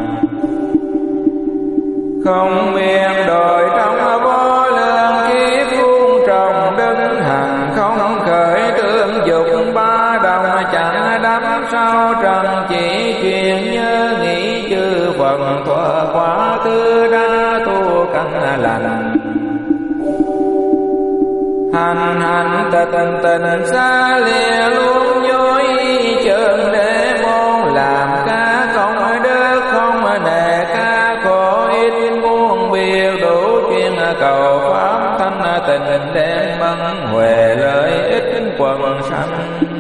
S1: Không biên đổi trong vô lượng kiếp vuông trồng đứng hằng không khởi tương dục ba đồng chẳng đắm sau trần chỉ chuyện nhớ nghĩ chư Phật thuở quá khứ đã tu căn lành. Hành hành tịnh tịnh xa lìa luôn nhối chân để môn làm ca công đức không nề ca khổ ít muôn biểu đủ chuyên cầu pháp thanh tịnh đem mân huệ lợi ích quần sanh.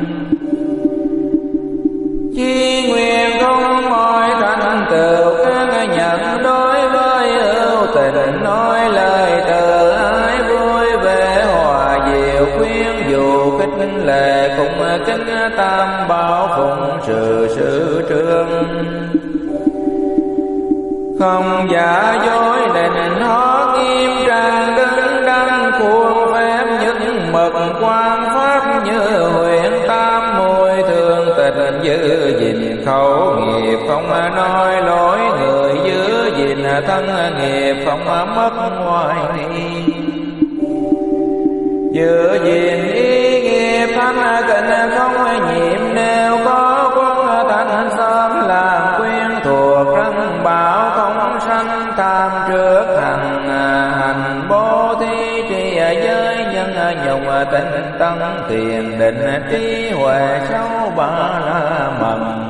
S1: Chi nguyện không mỏi thành tựu các nhận đối với ưu tình nói lời từ ái vui vẻ hòa diệu khuyên dù khích lệ cùng kính tam bảo phụng sự sự trương. Không giả dối định hóa nghiêm trang đứng đắn khuôn phép những mật quan pháp như huyện tam mùi thường tình giữ gìn khẩu nghiệp không nói lỗi người giữ gìn thân nghiệp không mất ngoài nghi. Giữ gìn ý nghiệp thanh tịnh không nhiệm nếu có quân thanh sớm làm quyên thuộc răng bảo không sanh tham trước hành hành bố thí trì giới nhân nhung tinh tấn thiền định trí huệ sáu ba la mật.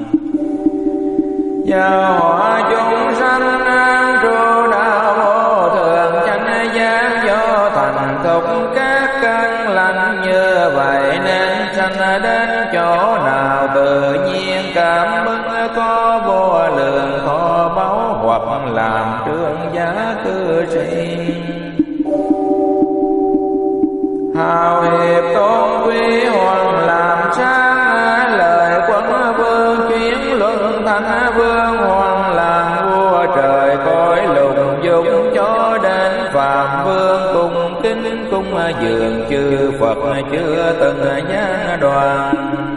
S1: Giáo hóa chúng sanh an trụ đạo vô thường chánh giác do thành thục các căn lành như vậy nên sanh đến chỗ nào tự nhiên cảm ứng có vô lượng kho báu hoặc làm trương giá cư sĩ. Hào hiệp tôn quý hoàng làm sáng lời quân vương chuyến luận thanh vương hoàng làm vua trời cõi lùng dung cho đến phạm vương cung kính cung dường chư Phật chưa từng giáng đoàn.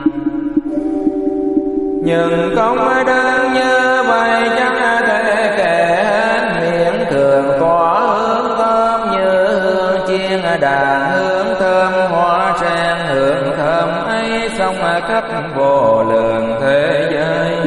S1: Nhưng không đơn như vậy chẳng thể kể hết miệng thường tỏa hướng thơm như hương chia tiên đàn hương thơm hoa sen hương thơm ấy sông khắp vô lượng thế giới.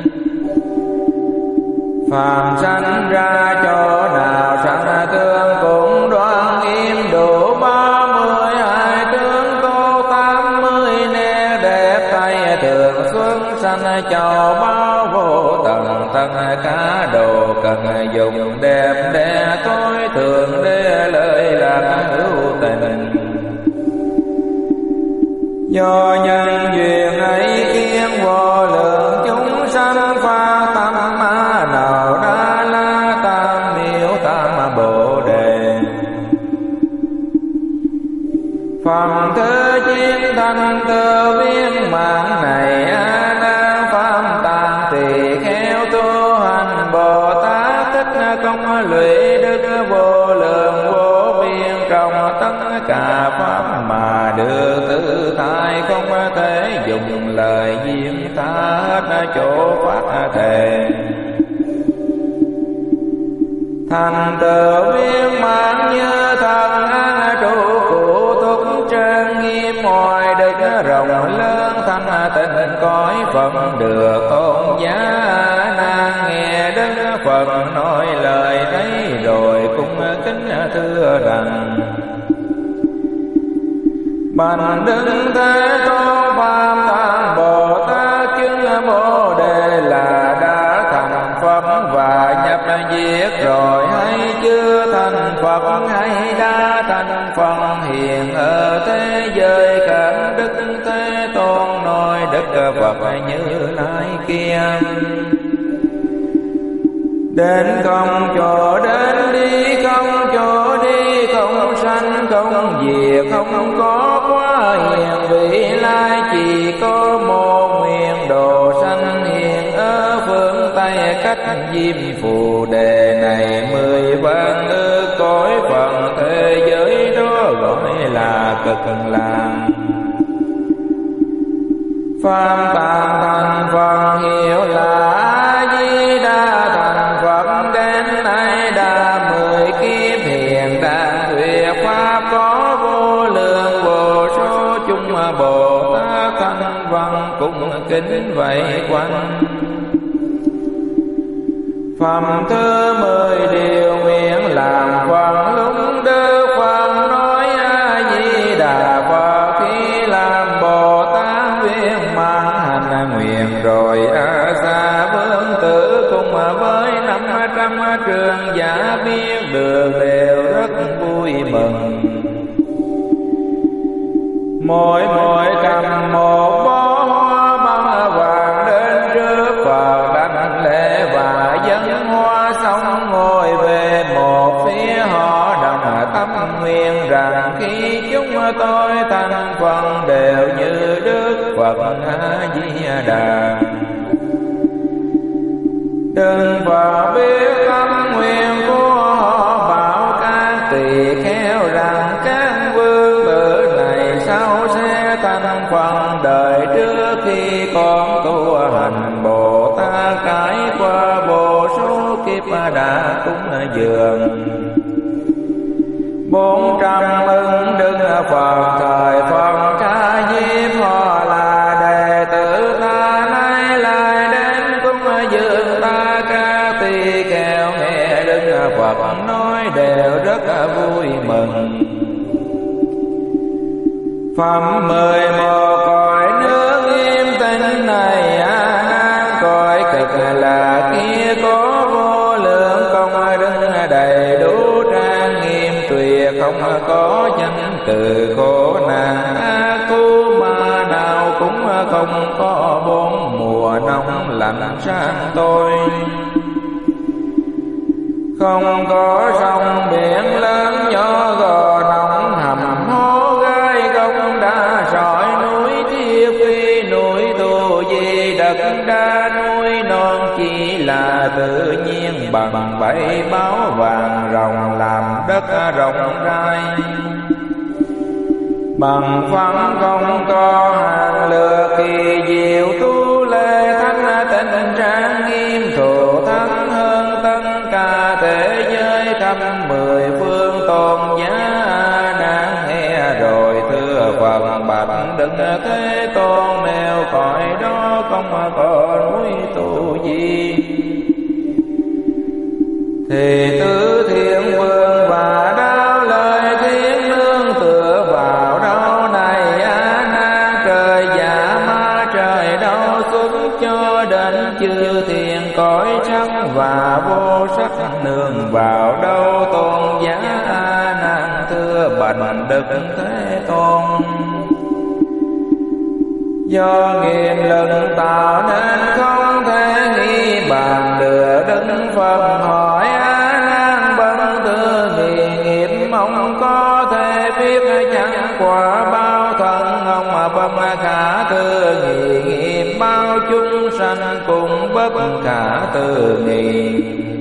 S1: Phàm sanh ra chỗ nào sanh tương cũng đoan nghiêm đủ ba mươi hai tướng tô tám mươi nét đẹp tay thường xuân sanh cho bao vô tầng tầng cá đồ cần dùng đẹp để tôi thường để lời lạc hữu tình. Do nhân duyên ấy khiến vô lượng chúng sanh pha tâm nào đa la tam miếu tam bồ đề. Phần thế chiến thanh cơ viên mạng này a nan pháp tam tỳ khéo tu hành Bồ Tát thích công lụy đức vô lượng vô biên trong tất cả pháp mà đưa tự tại không thể dùng lời diễn tả hết chỗ phát thề. Thành tựu viên mãn như thần an trụ cụ thúc trang nghiêm mọi đức rộng lớn thanh tịnh cõi Phật được tôn giá. Nan nghe Đức Phật nói lời ấy rồi cũng kính thưa rằng: Bạch Đức Thế Tôn Pháp Tạng Bồ Tát chứng Bồ Đề là đã thành Phật và nhập diệt rồi hay chưa thành Phật hay đã thành Phật hiện ở thế giới các Đức Thế Tôn nói Đức Phật Như Lai kia. Đến không chỗ đến đi không chỗ đi không sanh không diệt không có quá hiện vị lai chỉ có một nguyện độ sanh hiện ở phương Tây cách Diêm Phù Đề này mười vạn ức cõi Phật thế giới đó gọi là Cực Lạc. Pháp Tạng thành Phật hiệu là A Di Đà thành Phật đến nay đã mười kiếp hiện đang thuyết pháp có vô lượng vô số chúng Bồ Tát thanh văn cũng kính vây quanh. Phẩm thứ mười điều nguyện làm Phật lúc Đức Phật nói A Di Đà Phật khi làm Bồ Tát viên mãn hành nguyện rồi A Xa Vương Tử cùng với năm trăm trường giả biết được đều rất vui mừng. Mỗi mỗi cầm một bó hoa băng vàng đến trước Phật đảnh lễ và dâng hoa xong ngồi về một phía họ đồng tâm nguyện rằng khi chúng tôi thành Phật đều như Đức Phật A Di Đà. Đừng vào biết tâm nguyện của họ bảo các tỳ kheo rằng các vương tử này sau sẽ thành Phật đời trước khi con tu hành Bồ Tát trải qua vô số kiếp đã cúng dường. Bốn trăm ưng Đức Phật thời Phật Ca Diếp họ là đệ tử ta nay lại đến cúng dường ta. Các tỳ kheo nghe Đức Phật nói đều rất vui mừng. Phẩm mười một cõi nước im tĩnh này a nan cõi Cực Lạc kia có vô lượng công đức đầy đủ trang nghiêm tuyệt không có danh từ khổ nạn. A Cu Ma nào cũng không có bốn mùa nóng lạnh sang tôi. Không có sông biển lớn nhỏ gò nóng hầm hố gai gông đá sỏi núi Thiết Phi núi Tu Di đất đá núi non chỉ là tự nhiên bằng bảy báo vàng rồng làm đất rộng rãi. Bằng phẳng không có hàng lừa kỳ diệu tu lệ thanh tịnh trang nghiêm thù thắng hơn tất cả thế giới khắp mười phương tôn giá. Đức Thế Tôn, nêu cõi đó không có núi tu gì. Thì tứ thiên vương và đáo lời thiên nương tựa vào đâu này A Nan, trời giả ma trời đâu xuất cho đến chư thiên cõi trắng và vô sắc, nương vào đâu tôn giá A Nan thưa bạch Đức Thế Tôn. Do nghiệp lực tạo nên không thể nghi bàn, đưa Đức Phật hỏi A Nan bần tư nghị nghiệp ông có thể biết chẳng quả bao thân ông mà bần khả tư nghị nghiệp bao chúng sanh cùng bất khả tư nghị.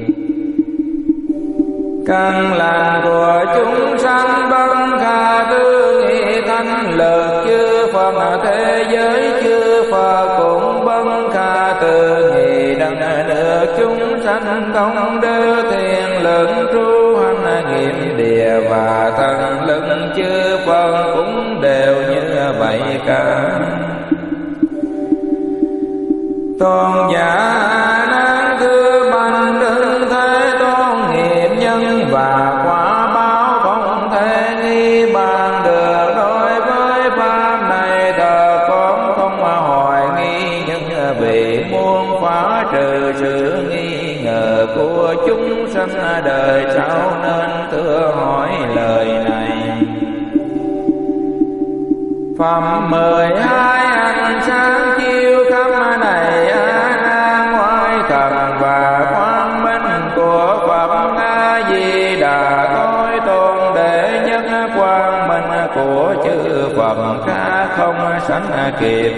S1: Căn lành của chúng sanh bất khả tư nghị, thanh lực chư Phật thế giới chư Phật cũng bất khả tư nghị. Đặng được chúng sanh công đức thiện lực tru hành nghiệm địa, và thần lực chư Phật cũng đều như vậy cả. Tôn giả A Nan thưa bạch Đức Thế Tôn, nghiệp nhân và quả báo không thể nghi bàn được. Đối với pháp này thờ con không hoài nghi, nhưng vì muốn phá trừ sự nghi ngờ của chúng sanh đời sau nên thưa hỏi lời này. Phẩm mười hai ánh sáng chiếu khắp này A Nan, ngoại thần và quang minh của Phật A Di Đà tối tôn đệ nhất, quang minh của chư Phật khác không sánh kịp.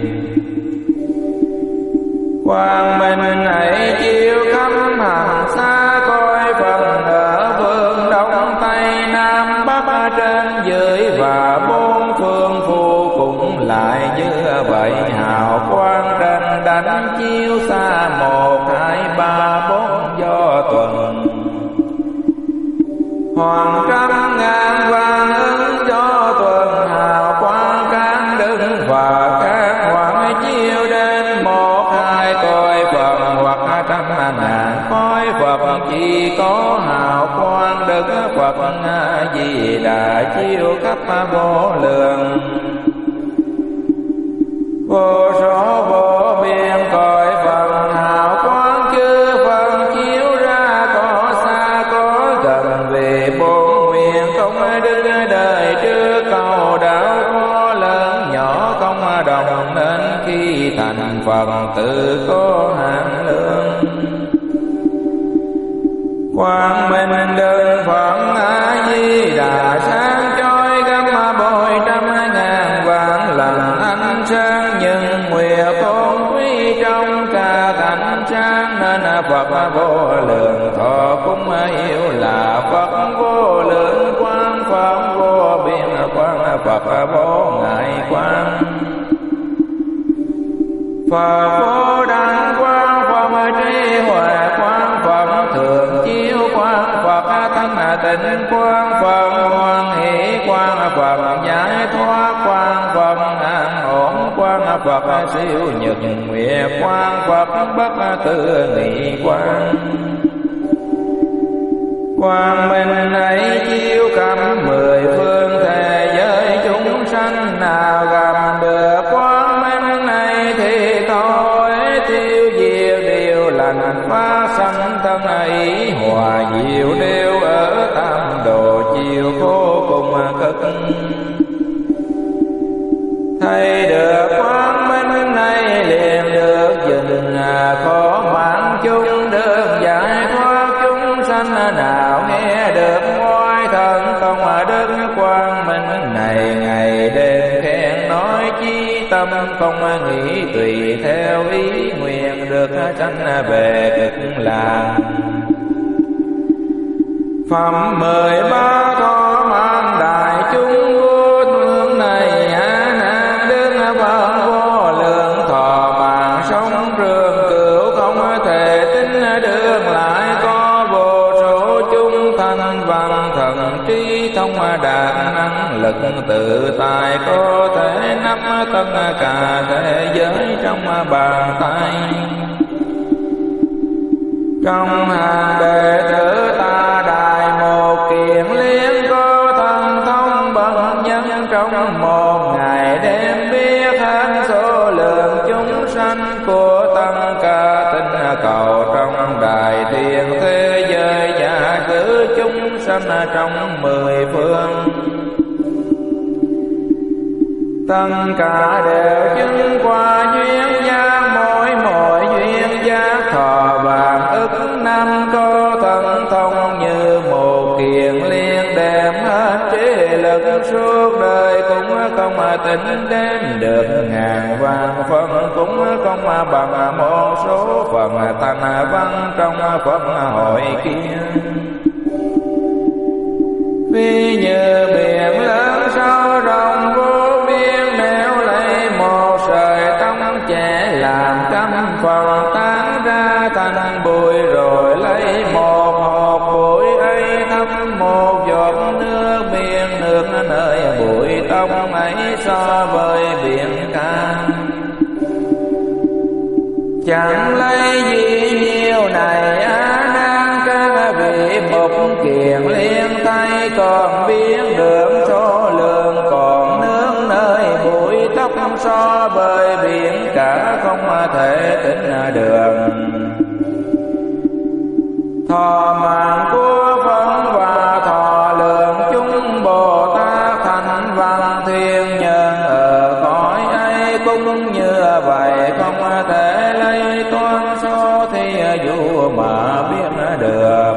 S1: Quang minh ấy chiếu khắp hành xa coi phần ở phương đông tây nam bắc trên dưới và bốn phương vô cùng lại như vậy. Hào quang rành đánh chiếu xa một hai ba bốn do tuần, hoàng trăm ngàn vàng ứng do tuần. Hào quang các đức và các hoàng chiếu đến một hai coi Phật, hoặc trăm ngàn coi Phật. Chỉ có hào quang Đức Phật A Di Đà chiếu khắp vô lượng, vô số vô biên coi Phật. Hào quang chư Phật chiếu ra có xa có gần, vì bốn nguyện không đức đời trước cầu đạo có lớn nhỏ không đồng, nên khi thành Phật tự có hạn lượng. Quang minh Đức Phật A Di Đà sáng chói gấp bội trăm ngàn vạn lần ánh sáng, nhưng nguyện tôn quý trong cả cảnh sáng, nên Phật vô lượng thọ cũng yêu là Phật vô lượng. Quang Phật vô biên quang Phật vô ngại quang, Phật vô đẳng quang Phật trí huệ quang Phật thường chiếu quang Phật thanh tịnh quang Phật hoan hỷ quang Phật giải thoát quang Phật an ổn quang Phật siêu nhật nguyện quang Phật bất tư nghị quang. Quang minh ấy chiếu khắp mười phương thế giới chúng sanh, nào gặp được quang minh này thì thôi tiêu diệt điều lành phá sanh thân ấy, hòa diệu đều ở tam độ chiều vô cùng cực. Thấy được quang minh này liền được dừng khó mạng chúng, được giải thoát chúng sanh. Nào nghe được ngoại thần không đức quang minh này, ngày đêm khen nói chí tâm không nghĩ tùy theo ý nguyện, được sanh về cực lạc. Phẩm mười ba thọ mang đại chúng vô thượng này A Nan, Đức Phật vô lượng thọ mạng sống trường cửu không thể tính được lại, có vô số chúng thanh văn thần trí thông đạt năng lực tự tài, có thể nắm tất cả thế giới trong bàn tay. Trong hàng đệ tử ta đài một kiền liên, có thần thông bậc nhân trong một ngày đêm, biết hết số lượng chúng sanh của tất cả tinh cầu trong đại thiên thế giới, và cứ chúng sanh trong mười phương. Tất cả đều chứng qua duyên giác, mỗi mỗi duyên giác thọ vàng ức năm, có thần thông như một kiền liên, đem hết trí lực suốt đời cũng không tính đếm được. Ngàn vạn phần cũng không bằng một số phần thành văn trong Phật hội kia. Ví như biển lớn sâu rộng vô biên, nếu lấy một sợi tóc trẻ làm trăm phần, tán ra thành bụi, rồi lấy một hộp bụi ấy thấm một giọt nước biển, nước nơi bụi tóc ấy so với biển cả chẳng lấy gì nhiều này. Á nan các vị một kiền liên tay, còn biết được số lượng còn nước nơi bụi tóc, so với biển cả không thể tính được. Thọ mạng của Phật và thọ lượng chúng Bồ Tát thành văn thiên nhân ở cõi ấy cũng như vậy, không thể lấy toán số thì dụ mà biết được.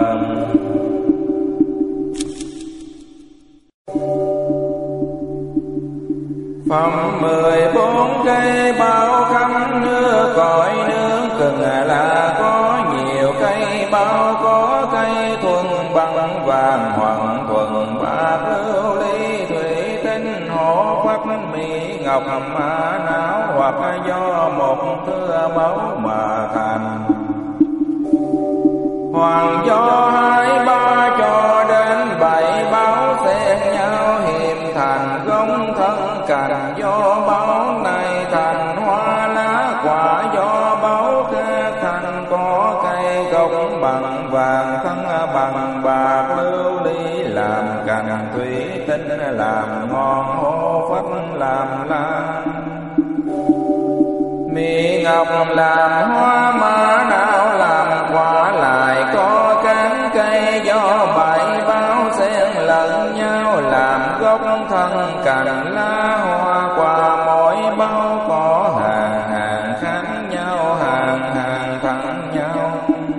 S1: Phẩm mười bốn cây bao khắp nước cõi nước, cần là có nhiều cây bao, có cây thuần bằng vàng hoàng thuần bạc lưu ly thủy tinh hổ phách mỹ ngọc mã não, hoặc do một thưa báu mà thành, hoặc do hai ba cho đến bảy báo xen nhau hiềm thành gông thân cành, do báo này thành hoa lá quả, do báo khác thành có cây gốc bằng vàng thân bằng bạc lưu ly làm cành, thủy tinh làm ngon, hổ phách làm lan, mỹ ngọc làm hoa, mã não làm quả, lại có cán cây do bảy báo xen lẫn nhau làm gốc thân cành lá hoa quả, mỗi báo có hàng hàng khác nhau, hàng hàng thẳng nhau,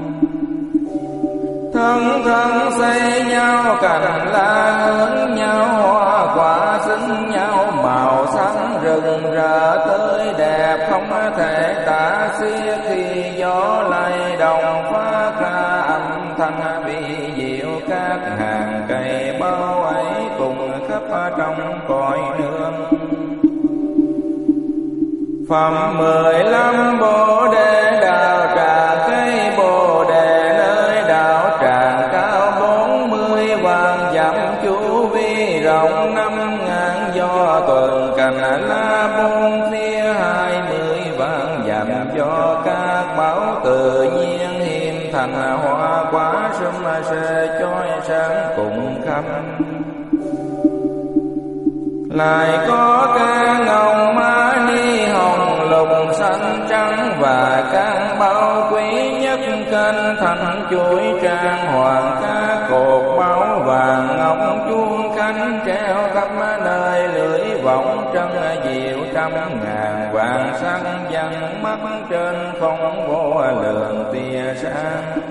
S1: thân thân xây nhau, cành lá hướng nhau, hoa quả xứng nhau, màu sắc rừng rỡ tươi đẹp không thể tả xiết, khi gió lay động phát ra âm thanh vi diệu, các hàng cây bao ấy cùng khắp trong cõi nước. Phẩm mười lăm bồ đề đạo tràng, cây bồ đề nơi đạo tràng cao bốn mươi vạn dặm, chu vi rộng năm ngàn, do tuần cành lá bốn phía hai mươi vạn dặm, do các bảo tự nhiên hiềm thành hoa quả sum sê chói sáng cùng khắp. Lại có ca ngọc ma ni hồng lục xanh trắng, và các bao quý nhất kênh thành chuỗi trang hoàng, các cột báo vàng ngọc chuông cánh treo khắp nơi, lưỡi vọng trân diệu trăm ngàn vàng sắc, văn mắt trên không vô lượng tia sáng.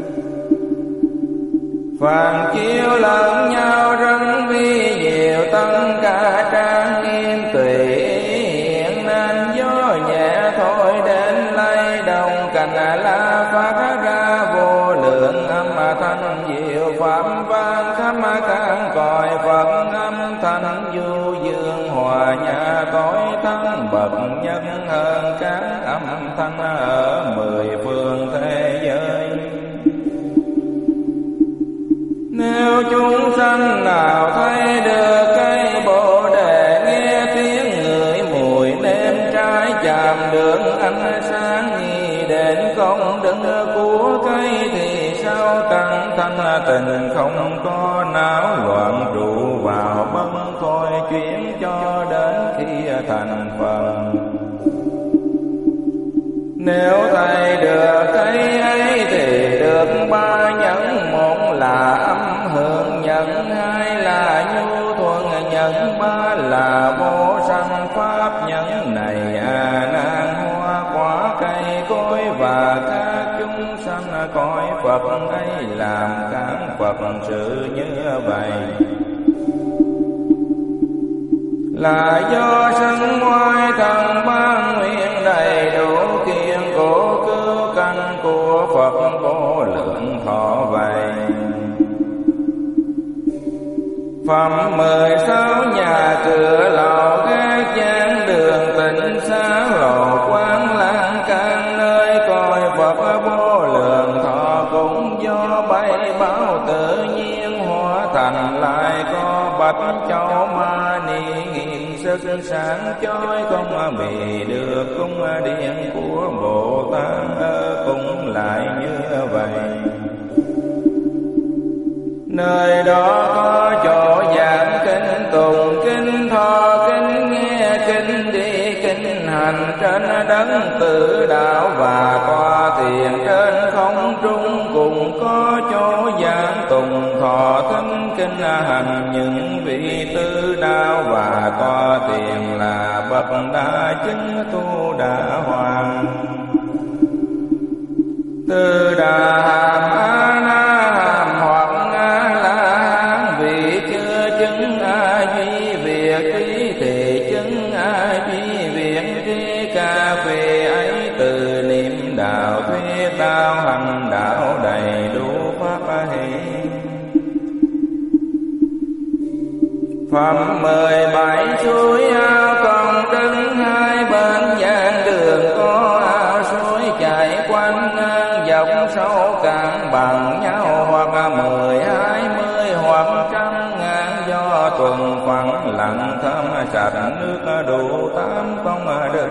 S1: Phàm chiếu lẫn nhau rất vi diệu, tất cả trang nghiêm tùy hiện, nên gió nhẹ thôi đến lay động, cành lá phát ra vô lượng âm thanh diệu, phạm vang khắp các cõi Phật âm thanh du dương, hòa nhã tối thắng bậc nhất hơn các âm thanh ở mười phương thế giới. Nếu chúng sanh nào thấy được vào bấn thôi chuyển cho đến khi thành phần. Nếu thầy được thấy ấy thì được ba nhẫn: một là âm hưởng nhẫn, hai là nhu thuận nhẫn, ba là vô sanh pháp nhẫn. Này A Nan, hoa quả cây cối và các chúng sanh cõi Phật ấy làm các Phật sự như vậy, là do sanh ngoại thần ban nguyện đầy đủ kiện cổ cứu căn của Phật vô lượng thọ vậy. Phẩm mười sáu nhà cửa lầu các giảng đường tịnh xá lầu quán lan can nơi coi Phật vô lượng thọ, cũng do bảy báo tự nhiên hóa thành lại có bạch châu ma ni nghìn sức sáng chói, không bị được cung điện của Bồ Tát cũng lại như vậy. Nơi đó có chỗ giảng kinh tùng, kinh thọ, kinh nghe, kinh đi, kinh hành trên đấng tự đạo, và tòa thiền trên không trung cùng có chỗ giảng tùng thọ thính kinh hành những vị tư đạo, và tòa thiền là bậc đa chứng tu đà hoàng. Tư đà hàm A Na hàm hoặc A La Hán, vị chưa chứng A Duy Việt trí thì chứng A Duy Việt trí. Cà phê ấy từ niệm đạo thuyết đạo hành đạo đầy đủ pháp hiện. Phẩm mười bảy suối ao còn đứng hai bên giảng đường, có ao suối chảy quanh ngang dọc sâu cạn bằng nhau, hoặc mười hai mươi hoặc trăm ngàn, do tuần phẳng lặng thơm sạch nước đủ tám công đức.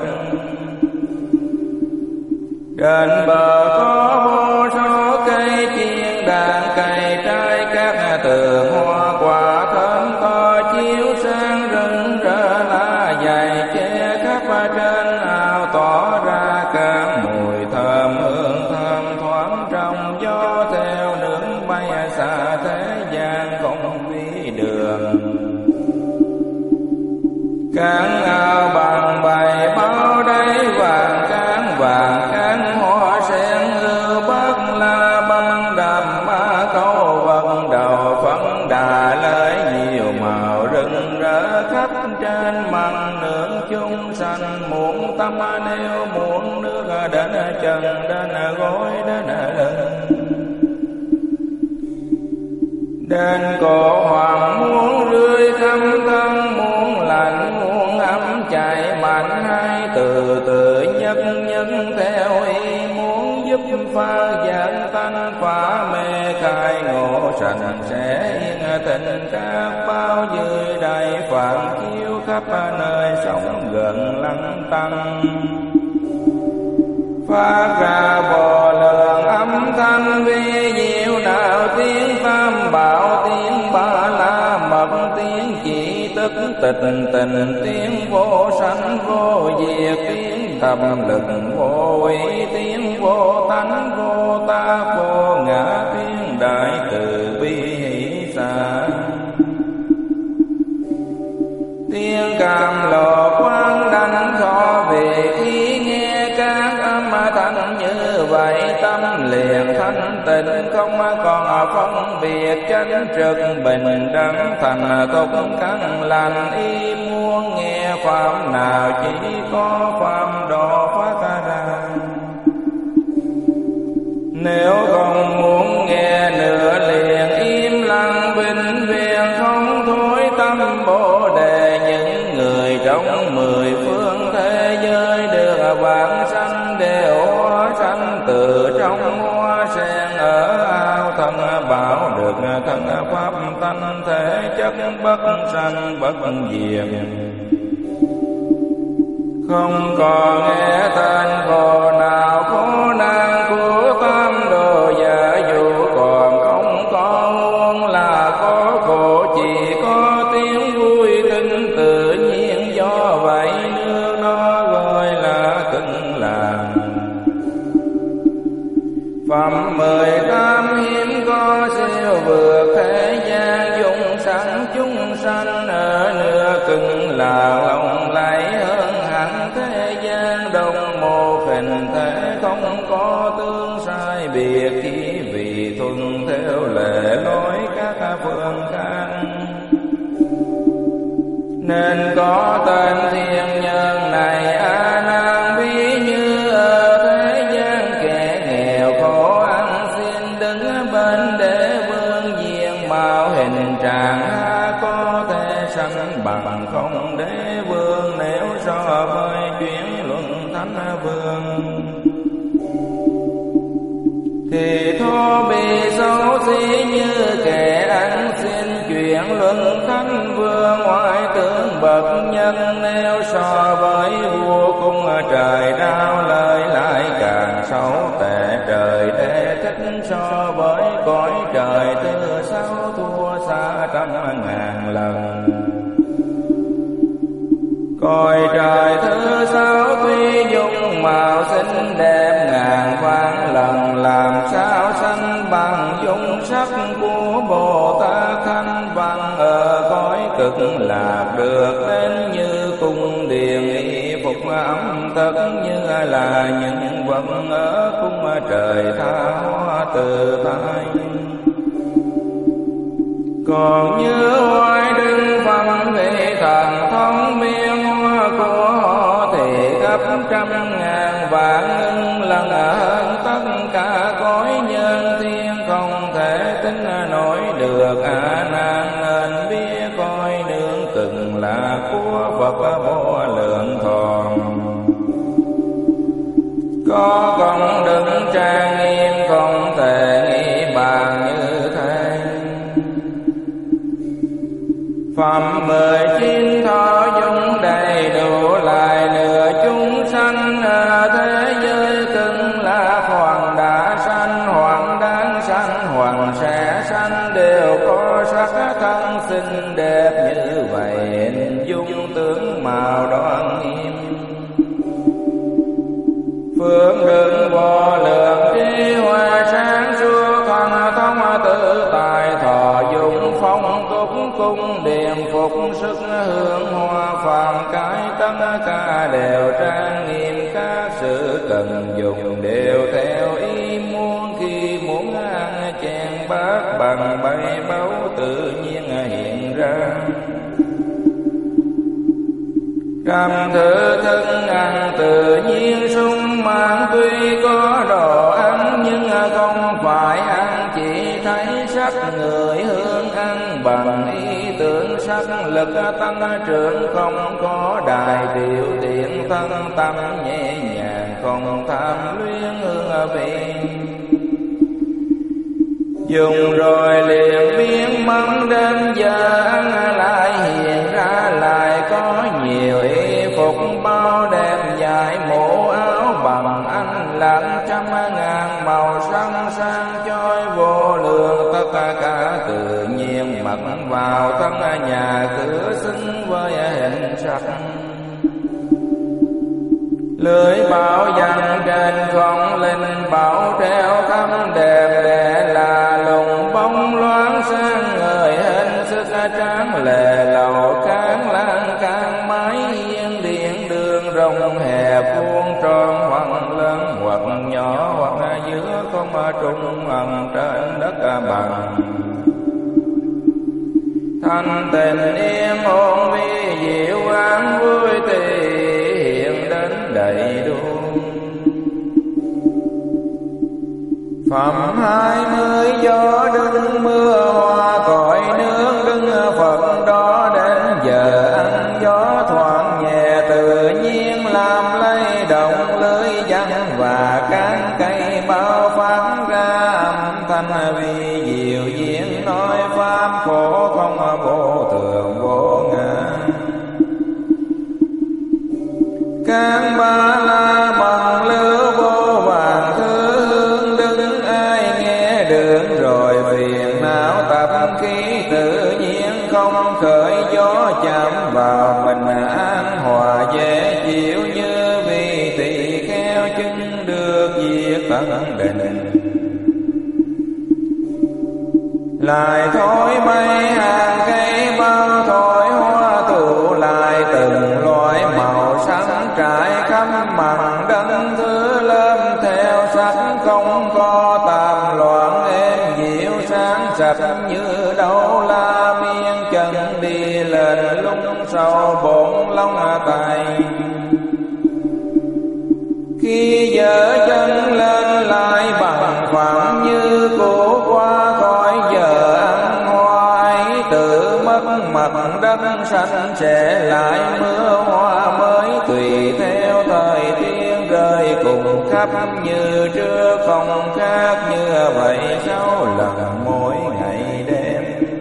S1: Trên bờ có vô số cây chiên đàn, cây trái các tường hoa quả thơm to chiếu sáng rừng rỡ, lá dày che khắp trên ao tỏ ra các mùi thơm hương thơm thoáng trong gió, theo nước bay xa thế gian không vi đường. Cán ao bằng bày bao đầy vàng cán, vàng cán hoa sen ưu bất la băng đầm ma câu vần đầu phấn đà lấy nhiều màu rực rỡ khắp trên mặt nước chúng sanh. Muốn tâm nếu muốn nước đến chân đến gối đến lưng, đến cổ hoàng muốn rơi khắp thân, muốn lạnh muốn ấm chạy mạnh, hay từ từ nhất nhất theo ý muốn, giúp pha giảng tánh phá mê khai ngộ sanh sẽ yên tình. Các bao dưới đầy phản chiếu khắp nơi sống gần lăng tăng, phát ra bồ lượng âm thanh vi diệu nào tiếng tam bảo, tiếng ba la mật, tiếng chỉ tức tịch tình, tiếng vô sanh vô diệt, tiếng tâm lực vô ý, tiếng vô tánh vô ta vô ngã, tiếng đại từ bi hỷ xả, tiếng cam lồ quang đảnh thọ. Về khi nghe các âm thanh như vậy, tâm liền thanh tịnh không còn phân biệt, chánh trực bình đẳng thành thục căn lành. Y muốn nghe pháp nào chỉ có pháp độ phát ra, nếu không muốn nghe nữa liền im lặng bình viên không thối tâm bồ đề. Những người trong mười phương thế giới được vãng sanh đều hóa sanh từ trong hoa sen ở ao thân bảo, được thân pháp tánh thể chất bất sanh bất diệt. Không còn nghe tên khổ nào khổ nan của tam đồ giả, dù còn không có muôn là có khổ, chỉ có nên có tên thiên nhân này. A Nan ví như ở thế gian kẻ nghèo khổ ăn xin đứng bên đế vương diện mạo hình trạng ha có thể sanh bằng không đế vương nếu so với chuyển luận thánh vương. Thì thô bị xấu xí như kẻ ăn xin chuyển luận thánh vương ngoại tướng bậc nhân nếu so với vua cung trời đao lời lại càng xấu tệ trời để thích so với cõi trời thứ sáu thua xa trăm ngàn lần. Cõi trời thứ sáu tuy dung mạo xinh đẹp ngàn vạn lần làm sao sanh bằng dung sắc của Bồ Tát Thanh Văn ở cõi cực lạc được đến như cung điện y phục ấm tất như là những vật ở cung trời tha hóa từ thái. Còn như hoài đứng văn vị thần thông biên hoa của họ thì gấp trăm ngàn vạn ngưng lần hơn tất cả cõi nhân thiên không thể tính nổi được. A Nan nên biết coi nương từng là của Phật vô lượng thọ. Có công đức trang nghiêm không thể nghĩ bàn như thế. Phẩm mười chín thọ dung đầy đủ lại nửa chúng sanh thế giới cưng là hoàng đã sanh hoàng đáng sanh hoàng sẽ sanh đều có sắc thân xinh đẹp như vậy hình dung tướng màu đoan nghiêm. Phương đức vô lượng trí huệ sáng suốt thần thông tự tại thọ dụng phong túc cung điện phục sức hương hoa phàm cái tất cả đều trang nghiêm các sự cần dùng đều theo ý muốn khi muốn ăn chén bát bằng bảy báu tự nhiên hiện ra. Trăm thứ thức ăn tự nhiên sung mãn tuy có đồ ăn nhưng không phải ăn chỉ thấy sắc người hương ăn bằng ý tưởng sắc lực tăng trưởng không có đài tiểu tiện thân tâm nhẹ nhàng không tham luyến hương vị. Dùng rồi liền biến mắng đến giờ ăn lại hiện ra lại có nhiều y phục bao đẹp dài mũ áo bằng anh lãng trăm ngàn màu sáng sang chói vô lượng tất cả tự nhiên mặc vào thân nhà cửa xứng với hình sắc. Lưỡi bảo dặn trên không linh bảo treo khắp đẹp đẽ là lùng bóng loáng sang người hình sức tráng lệ lầu cán lan can mái hiên điện đường rộng hẹp vuông tròn hoặc lớn hoặc nhỏ hoặc giữa không trung ẩn trên đất bằng. Thanh tình yên ổn vi diệu an vui tỳ hiện đến đầy đủ. Phẩm hai mươi gió đứng mưa hoa cội nước đứng Phật đó đến giờ ăn gió thoảng nhẹ tự nhiên làm lay động lưới văn và cán cây bao phát ra âm thanh vi diệu diễn nói pháp khổ không vô thường vô ngã. Cán ba la bằng lưu vô vàng thứ hương đứng ai nghe được rồi phiền não tập khí tự nhiên không khởi gió chạm vào mình an hòa dễ chịu như vì tỳ kheo chứng được diệt tận định. Lại thổi bay hàng cây bao thổi hoa tụ lại từng loại màu sắc trải khắp mặt đất thứ lâm theo sắc không có tạp loạn êm dịu sáng sạch như đấu la miên chân đi lên lúc lông sầu bổn long tài. Khi dở chân lên lại bằng phẳng như cũ, qua khỏi giờ ăn hoa ấy tự mất mặt đất xanh sẽ lại mưa hoa mới tùy theo thời tiết rơi cùng khắp như trước không khác như vậy sáu lần mỗi ngày đêm.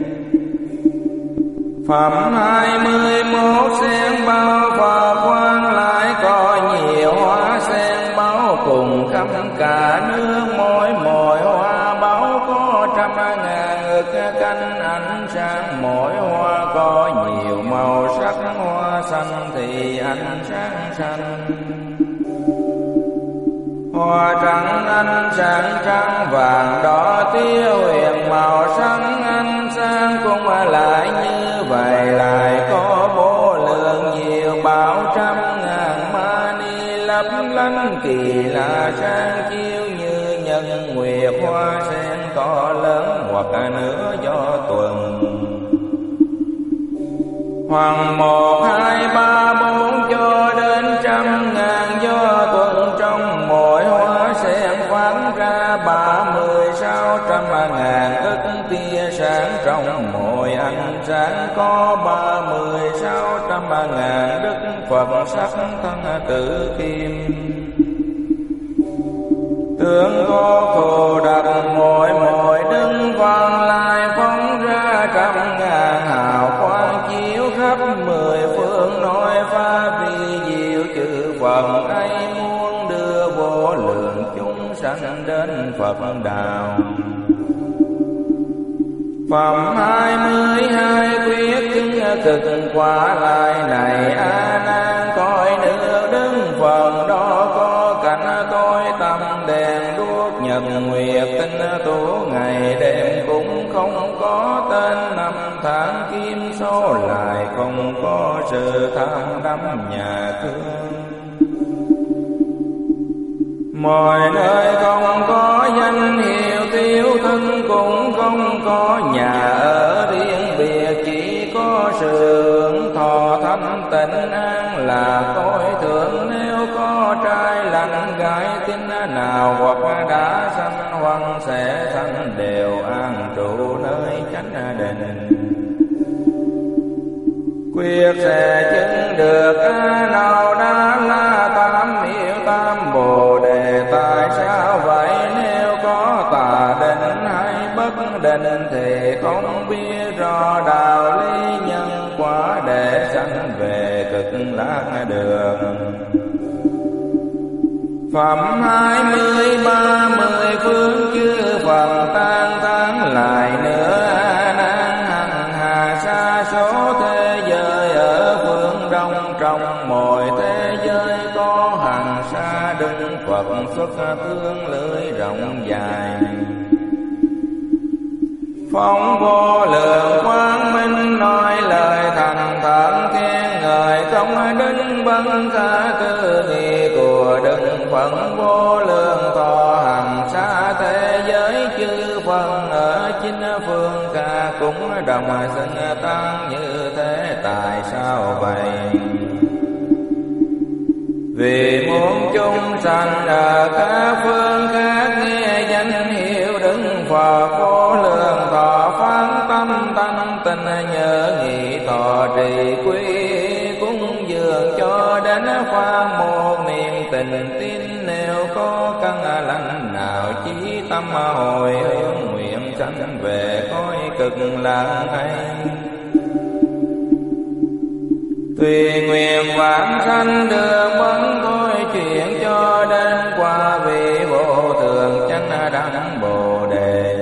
S1: Phẩm hai mươi mốt sen bao Phật quan lại có nhiều hoa sen báo cùng khắp cả nước, mỗi mỗi hoa báo có trăm ngàn ức cánh ánh sáng, mỗi hoa có nhiều màu sắc, hoa xanh thì ánh sáng xanh, hoa trắng ánh sáng trắng, vàng đỏ tía huyền màu sáng ánh sáng cũng lại như vậy. Lại có vô lượng nhiều bảo trăm ngàn mani lấp lánh kỳ lạ sáng chiếu như nhân nguyệt, hoa sen to lớn hoặc nửa do tuần. Hoàng một hai ba bốn cho đến trăm ngàn do tuần, trong mỗi hoa sen phát ra ba mươi sáu trăm ngàn ức tia sáng, trong mỗi ánh sáng có ba mươi sáu trăm ngàn đức Phật sắc thân tự kim. Tướng có khổ đặt mỗi mỗi đứng vang lại phóng ra trăm ngàn hào quang chiếu khắp mười phương, nói pháp vi diệu chữ Phật ấy muốn đưa vô lượng chúng sanh đến Phật đạo. Phẩm hai mươi hai quyết chứng cực quả lại này A Nan, coi nước đứng phần đó có cảnh tối tâm đèn đuốc nhật nguyệt tinh tú, ngày đêm cũng không có tên năm tháng kim số lại, không có sự tham đắm nhà cửa. Mọi nơi không có danh hiệu tiêu thân, cũng không có nhà ở riêng biệt, chỉ có sự hưởng thọ thanh tịnh an là tối thượng. Nếu có trai lành gái tín nào hoặc đã sanh hoặc sẽ sanh đều an trụ nơi chánh định, quyết sẽ chứng được A nào đa la tam miệu tam bồ đề. Tại sao vậy? Nếu có tà định hay bất định thì không biết rõ đạo lý nhân quả để sanh về cực lạc đường. Phẩm hai mươi ba mươi phương chư Phật tan tán lại nữa A Nan, hằng hà sa số thế giới ở phương đông, trong mọi thế giới có hàng sa đứng Phật xuất tương lưỡi rộng dài. Phóng vô lượng quang minh nói lời thành thản khen ngợi, không đến bấn cả tư nghị của Đức Phật vô lượng thọ hàng xa thế giới chư Phật ở chín phương ca cũng đồng xưng tăng như thế. Tại sao vậy? Vì muốn chúng sanh ở các phương khác nghe danh hiệu Đức Phật vô lượng thọ, phán tâm thanh tịnh nhớ nghị thọ trì quy cúng dường cho đến phán một niềm tình tin. Nếu có căn lành nào chí tâm hồi hướng nguyện sanh về cõi cực lạc hay, tùy nguyện vãng sanh đường bấn thôi chuyện cho đến qua vị vô thượng chánh đẳng bồ đề.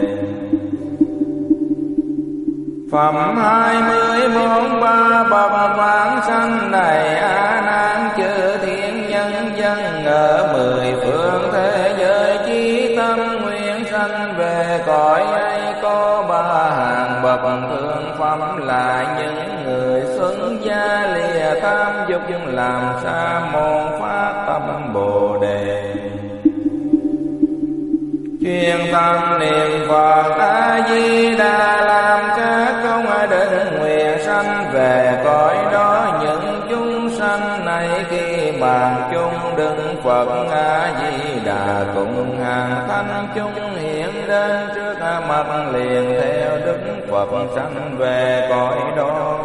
S1: Phẩm hai mươi bốn ba bậc vãng sanh này A Nan, chư thiên nhân dân ở mười phương thế giới chí tâm nguyện sanh về cõi ấy. Có ba hàng bậc thượng phẩm là những người xuất gia lìa tham dục dùng làm sa môn phát tâm bồ đề, chuyên tâm niệm Phật A Di Đà, làm các công định nguyện sanh về cõi khi màn chung đứng Phật A Di Đà cùng hàng thanh chúng hiện đến trước mặt liền theo Đức Phật sanh về cõi đó.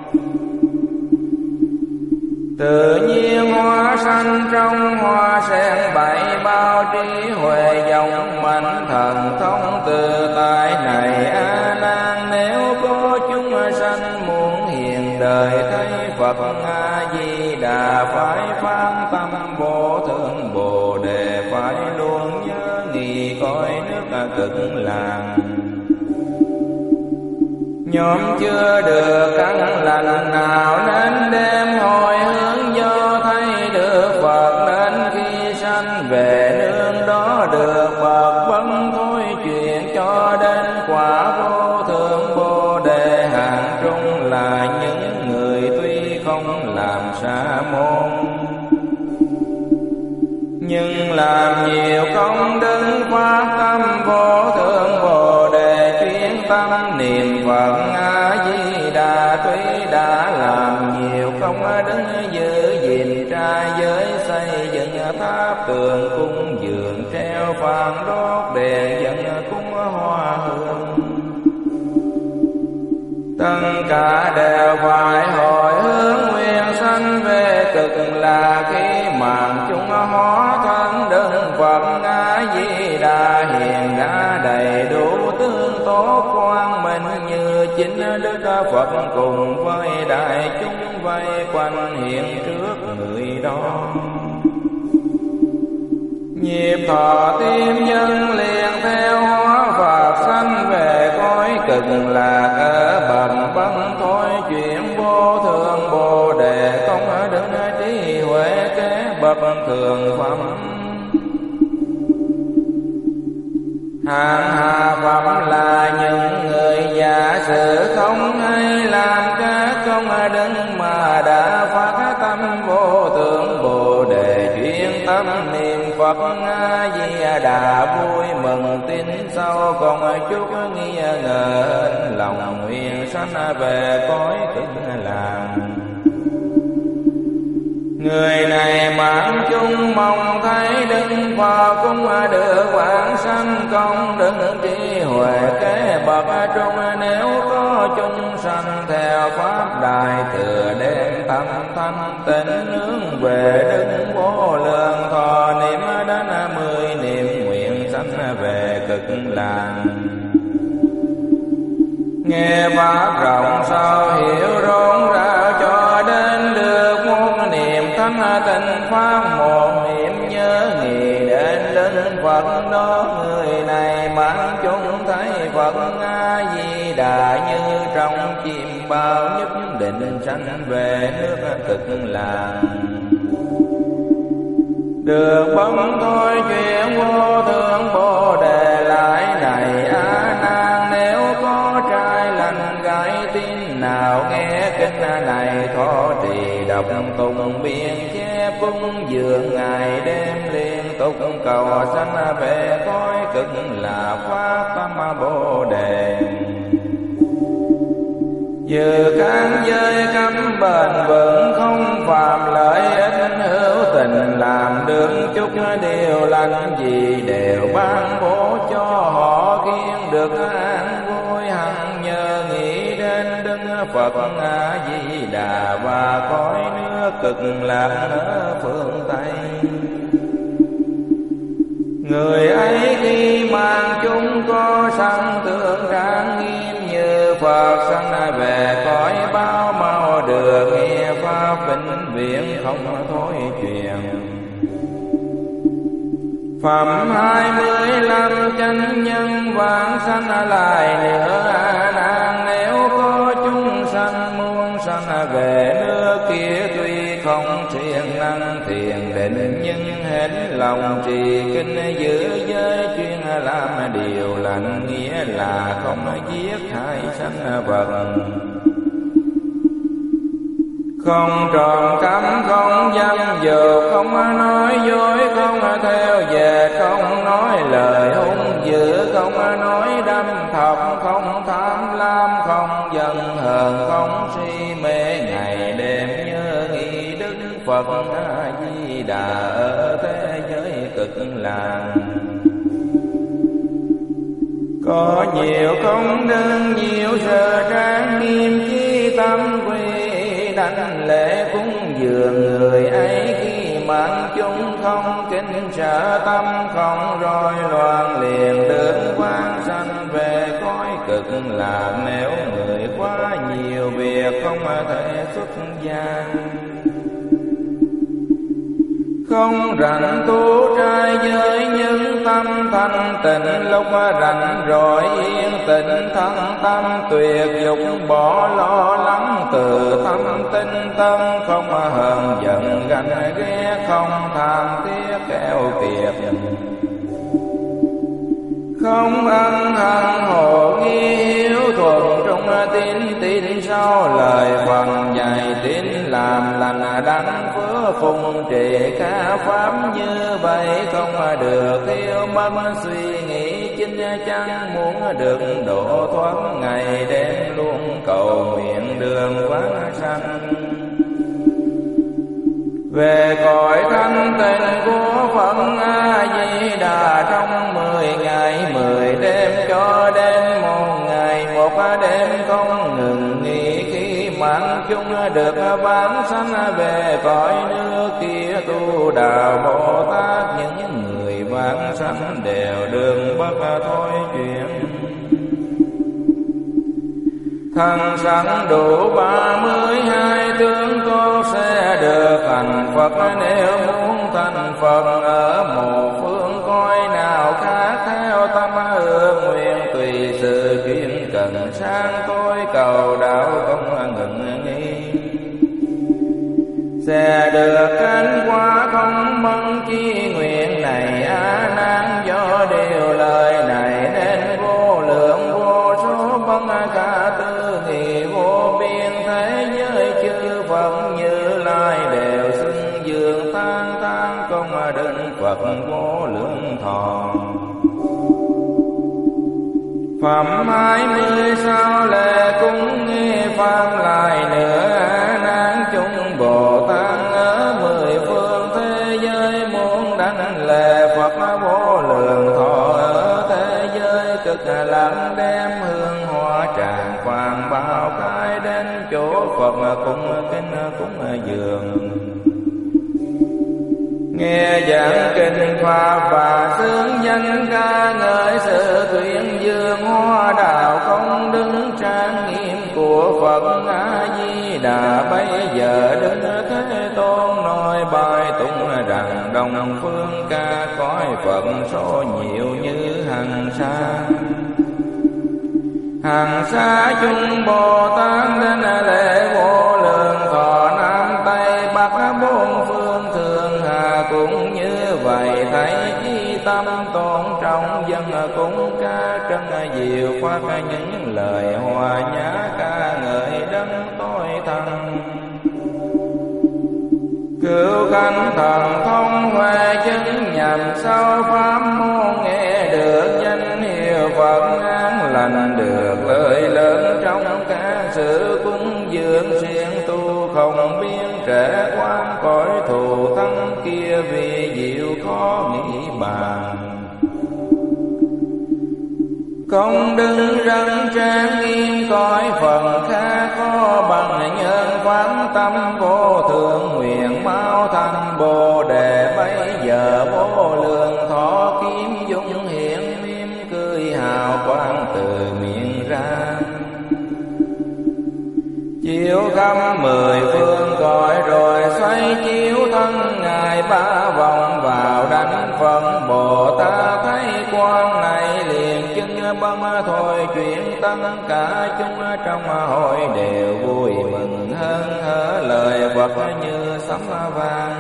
S1: Tự nhiên hoa sanh trong hoa sen bảy bao trí huệ dòng mạnh thần thông từ tại này A Nan. Nếu có chúng sanh muốn hiện đời thấy Phật A Di Đà phải phán tâm vô thượng Bồ Đề, phải luôn nhớ nghĩ cõi nước Cực Lạc. Nhóm chưa được căn lành nào nên đem hồi hướng, do thấy được Phật nên khi sanh về nương đó được bậc vân thôi chuyện cho đến quả vô thượng Bồ Đề. Hàng trung là những người tuy không làm sa môn nhưng làm nhiều công đức phát tâm vô thượng Bồ Đề, chuyên tâm niệm Phật A Di Đà. Tuy đã làm nhiều công đức giữ gìn trai giới, xây dựng tháp tường cung dường treo vàng đốt đèn dân cúng hoa hương, tất cả đều phải hồi hướng nguyện sanh về Cực Lạc. Khi màn chúng hóa thân Đức Phật A Di Đà hiện ra đầy đủ tương tốt quang minh, như chính Đức Phật cùng với đại chúng vây quanh hiện trước người đó. Nhịp thọ tim nhân liền theo hóa Phật sanh về cõi Cực Lạc. Ở bậc vân thôi chuyện vô thượng Bồ Đề, công đức trí huệ kế bậc thường phẩm. Hàng hạ phẩm là những người giả sử không hay làm các công đức mà đã phát tâm vô thượng Bồ Đề, chuyên tâm niệm Phật A Di Đà vui mừng tin sâu, còn chút nghi ngờ lòng nguyện sanh về cõi Cực Lạc. Người này mãn chung mong thấy Đức Phật cũng được vãng sanh công đức trí huệ kế bậc trung. Nếu có chúng sanh theo pháp đại thừa đem tâm thanh tịnh hướng về Đức Vô Lượng, thọ niệm đến mười niệm nguyện sanh về Cực Lạc. Nghe pháp rộng sâu hiểu rộng rãi cho đến được một niệm thanh tịnh pháp, một niệm nhớ nghĩ đến đến Phật đó. Người này mãn chúng thấy Phật A Di Đà như trong chim bao, nhất định sanh về nước Cực Lạc. Được bấm thôi chuyện vô thượng Bồ Đề lại này A Nan. Nếu có trai lành gái tin nào nghe kinh này thọ trì đọc tụng biên chép cung dường ngày đêm liên tục cầu sanh về cõi Cực Lạc phát tâm Bồ Đề. Dự kháng giới cấm bền vững không phạm lợi ích, hữu tình làm được chút điều lành gì đều ban bố cho họ, khiến được an vui hằng nhờ nghĩ đến Đức Phật A Di Đà và cõi nước Cực Lạc ở phương Tây. Người ấy khi mang chúng có sanh tượng trang nghiêm như Phật, sanh về cõi bao mau được nghe pháp vĩnh viễn không thôi truyền. Phẩm hai mươi lăm chánh nhân vãng sanh lại nữa A Nan. Nếu có chúng sanh muốn sanh về nước kia, tuy không siêng năng thiền định nhưng hết lòng trì kinh giữ giới, chuyên làm điều lành, nghĩa là không giết hại sanh vật, không trộm cắp, không dâm dục, không nói dối, không theo dệt, không nói lời hung dữ, không nói đâm thọc, không tham lam, không giận hờn, không si mê, ngày đêm nhớ nghĩ Đức Phật A Di Đà ở thế giới cực lạc. Có nhiều công đức nhiều sở trang nghiêm chí tâm quy, đảnh lễ cúng dường người ấy khi mạng chúng không kính sợ tâm không rối loạn, liền được quang sanh về cõi cực lạc. Nếu người quá nhiều việc không thể xuất gia, không rảnh tu trai giới những tâm thanh tịnh, lúc rảnh rồi yên tĩnh thân tâm tuyệt dục, bỏ lo lắng từ tâm tinh tâm, không hờn giận ganh ghét, không tham tiếc keo kiệt, không ân hận hồ nghi, hiếu thuận trong tín tín sau lời Phật dạy, tín làm lành đăng phước phụng trì ca pháp, như vậy không được thiếu mất suy nghĩ chính chắn, muốn được độ thoát ngày đêm luôn cầu nguyện đường quán sanh. Về cõi thanh tịnh của Phật A Di Đà trong mười ngày mười đêm, cho đến một ngày một đêm không ngừng nghỉ, khi mạng chúng được bán sanh về cõi nước kia tu đạo Bồ Tát, những người bán sanh đều đường bất thôi chuyển. Thân sẵn đủ ba mươi hai tướng tốt sẽ được thành Phật, nếu muốn thành Phật ở một phương cõi nào khác, theo tâm ước nguyện tùy sự chuyên cần sang tôi cầu đạo không ngừng nghỉ, sẽ được cánh quả không mong chi nguyện này. A Nan do điều lời này nên vô lượng vô số bất khả tư nghị, vô biên thế giới chư Phật Như Lai đều xưng dường tán tán công đức Phật vô lượng thọ. Phẩm hai mươi sao lệ cúng nghe pháp lại nữa. A Nan chúng Bồ Tát ở mười phương thế giới muốn đảnh lễ Phật vô lượng thọ ở thế giới cực lạc, đem hương hoa tràng quang bao khai đến chỗ Phật cung kính cúng dường. Nghe giảng kinh pháp và xướng danh ca ngợi sự tuyên dương hoa đạo không đứng trang nghiêm của Phật A Di Đà. Bây giờ Đức Thế Tôn nói bài tụng rằng đông phương ca cõi Phật số nhiều như hằng sa. Hằng sa chúng Bồ Tát đến lễ vô lượng thọ, Nam Tây Bắc bốn phương thượng hạ cũng như vậy. Thấy chi tâm tôn trọng dân cũng ca trân diệu, phát những lời hòa nhã ca ngợi đấng tối thần. Cửu cánh thần thông huệ chứng nhằm sau pháp môn, nghe được danh hiệu Phật an lành, được lời lớn trong các sự cúng dường siêng tu không biên trẻ quan cõi thù thân kia vì diệu khó nghĩ bàn. Không đứng răng trang nghiêm cõi phần khác có bằng, nhân pháp tâm vô thượng nguyện bao thành Bồ Đề. Bây giờ vô lượng thọ kiếm dung hiện mỉm cười hào quang từ miệng ra, chiếu khắp mười phương cõi rồi xoay chiếu thân ngài ba vòng vào đảnh Phật Bồ Tát. Thấy quan này liền chứng bấm thôi chuyển, tất cả chúng trong hội đều vui mừng hớn hở, lời Phật như sấm vang.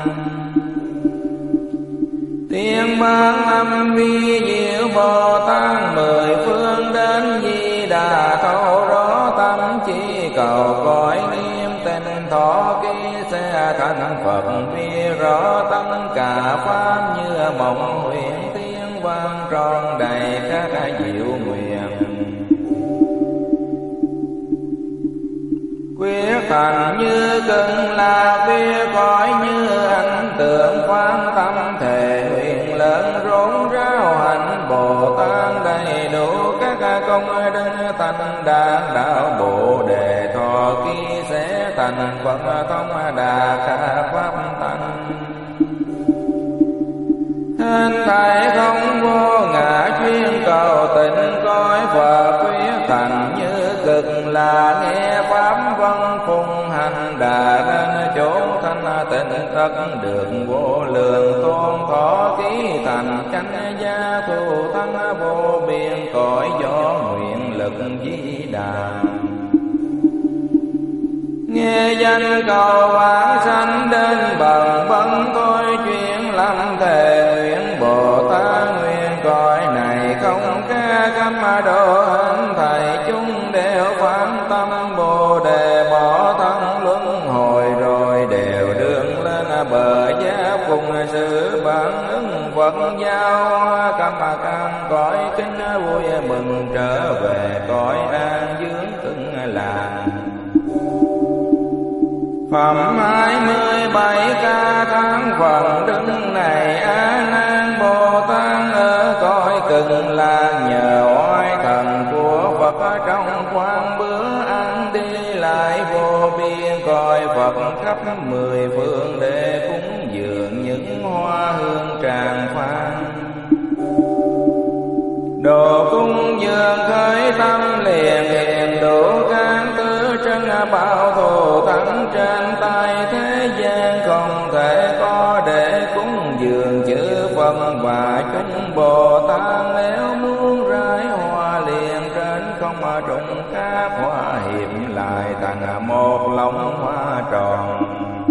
S1: Tiếng ban âm vi diệu Bồ Tát mười phương đến Di Đà, thấu rõ tâm chỉ cầu cõi nghiêm tinh thọ ký sẽ thành Phật. Vi rõ tất cả pháp như mộng huyền, tiếng vang tròn đầy các diệu nguyện. Quyết thành như cưng là bia cõi như thanh đan đạo Bồ Đề thọ ký sẽ thành Phật thông đà ca pháp tánh. Hết thảy không vô ngã chuyên cầu tịnh coi Phật quyết thành như cực là nghe pháp vân phùng hành đà đến chỗ thanh tịnh tất được vô lượng tôn thọ ký thành chánh gia thù thắng vô biên cõi gió nguyện lực di đà. Nghe danh cầu vãng sanh đến bần bấn tôi chuyên lâm thề nguyện Bồ Tát nguyện cõi này không ca căm độ hình thầy chúng đều phán tâm Bồ Đề bỏ thân luân hồi rồi đều đương lên bờ giác cùng sự bản ứng Phật giao cam cam cõi kính vui mừng trở về cõi an dương từng làng. Phẩm hai mươi bảy ca tháng phần đứng này A Nan Bồ Tát ở cõi cực lạc nhờ oai thần của Phật trong quán bữa ăn đi lại vô biên coi Phật khắp mười phương để cúng dường những hoa hương tràng phan. Đồ cung dường khởi tâm liền hiện đủ các tứ trân bảo thù thắng trên tay thế gian không thể có để cúng dường chư Phật và chúng Bồ Tát. Nếu muốn rải hoa liền trên không trùng các hoa hiệp lại thành một lông hoa tròn.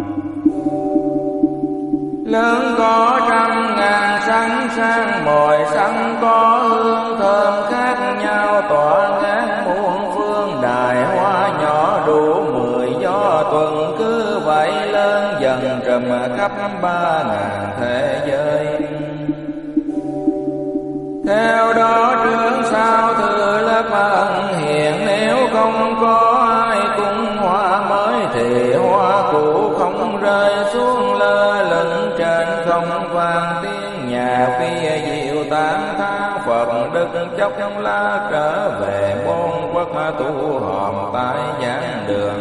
S1: Lớn có trăm ngàn sắc sang mồi sắc có hương thơm khác nhau tỏa ngát muôn phương. Đài hoa nhỏ đủ mười gió tuần cứ vậy lớn dần trùm khắp ba ngàn thế giới. Theo đó trước sau thừa lớp ân hiện, nếu không có ai cung hoa mới thì hoa cũ không rơi xuống lơ lửng trên không vang tiếng nhạc phi diệu tán thán Phật đức chốc lá trở về bốn quốc tu họp tại giảng đường.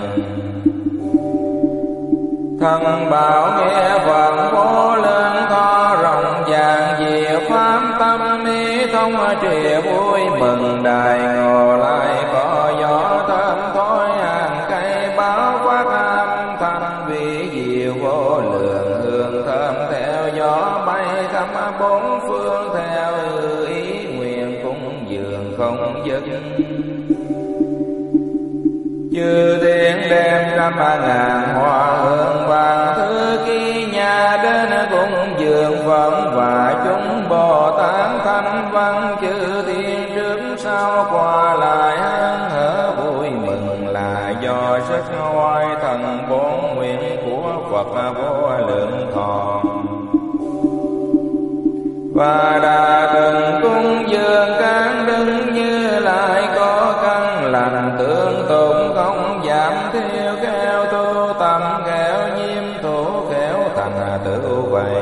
S1: Thần bảo nghe Phật vô lượng to rộng vàng diệu pháp tâm ý thông trìa vui mừng đài ngồi lại có gió thơm thối hàng cây báo phát âm thanh vị diệu vô lượng hương thơm theo gió bay khắp bốn phương theo ý nguyện cúng dường không dứt. Chư thiên đem trăm ngàn hoa hương vàng thứ kỳ nhà đến cúng dường Phật và chúng Bồ Tát thanh văn. Chư thiên trước sau qua lại hân hở vui mừng là do sức oai thần bốn nguyện của Phật vô lượng thọ. Và đã từng cúng dường các đức Như Lai có căn lành tương tụng không giảm theo khéo tu tâm khéo nhiêm thủ khéo thành tựu vậy.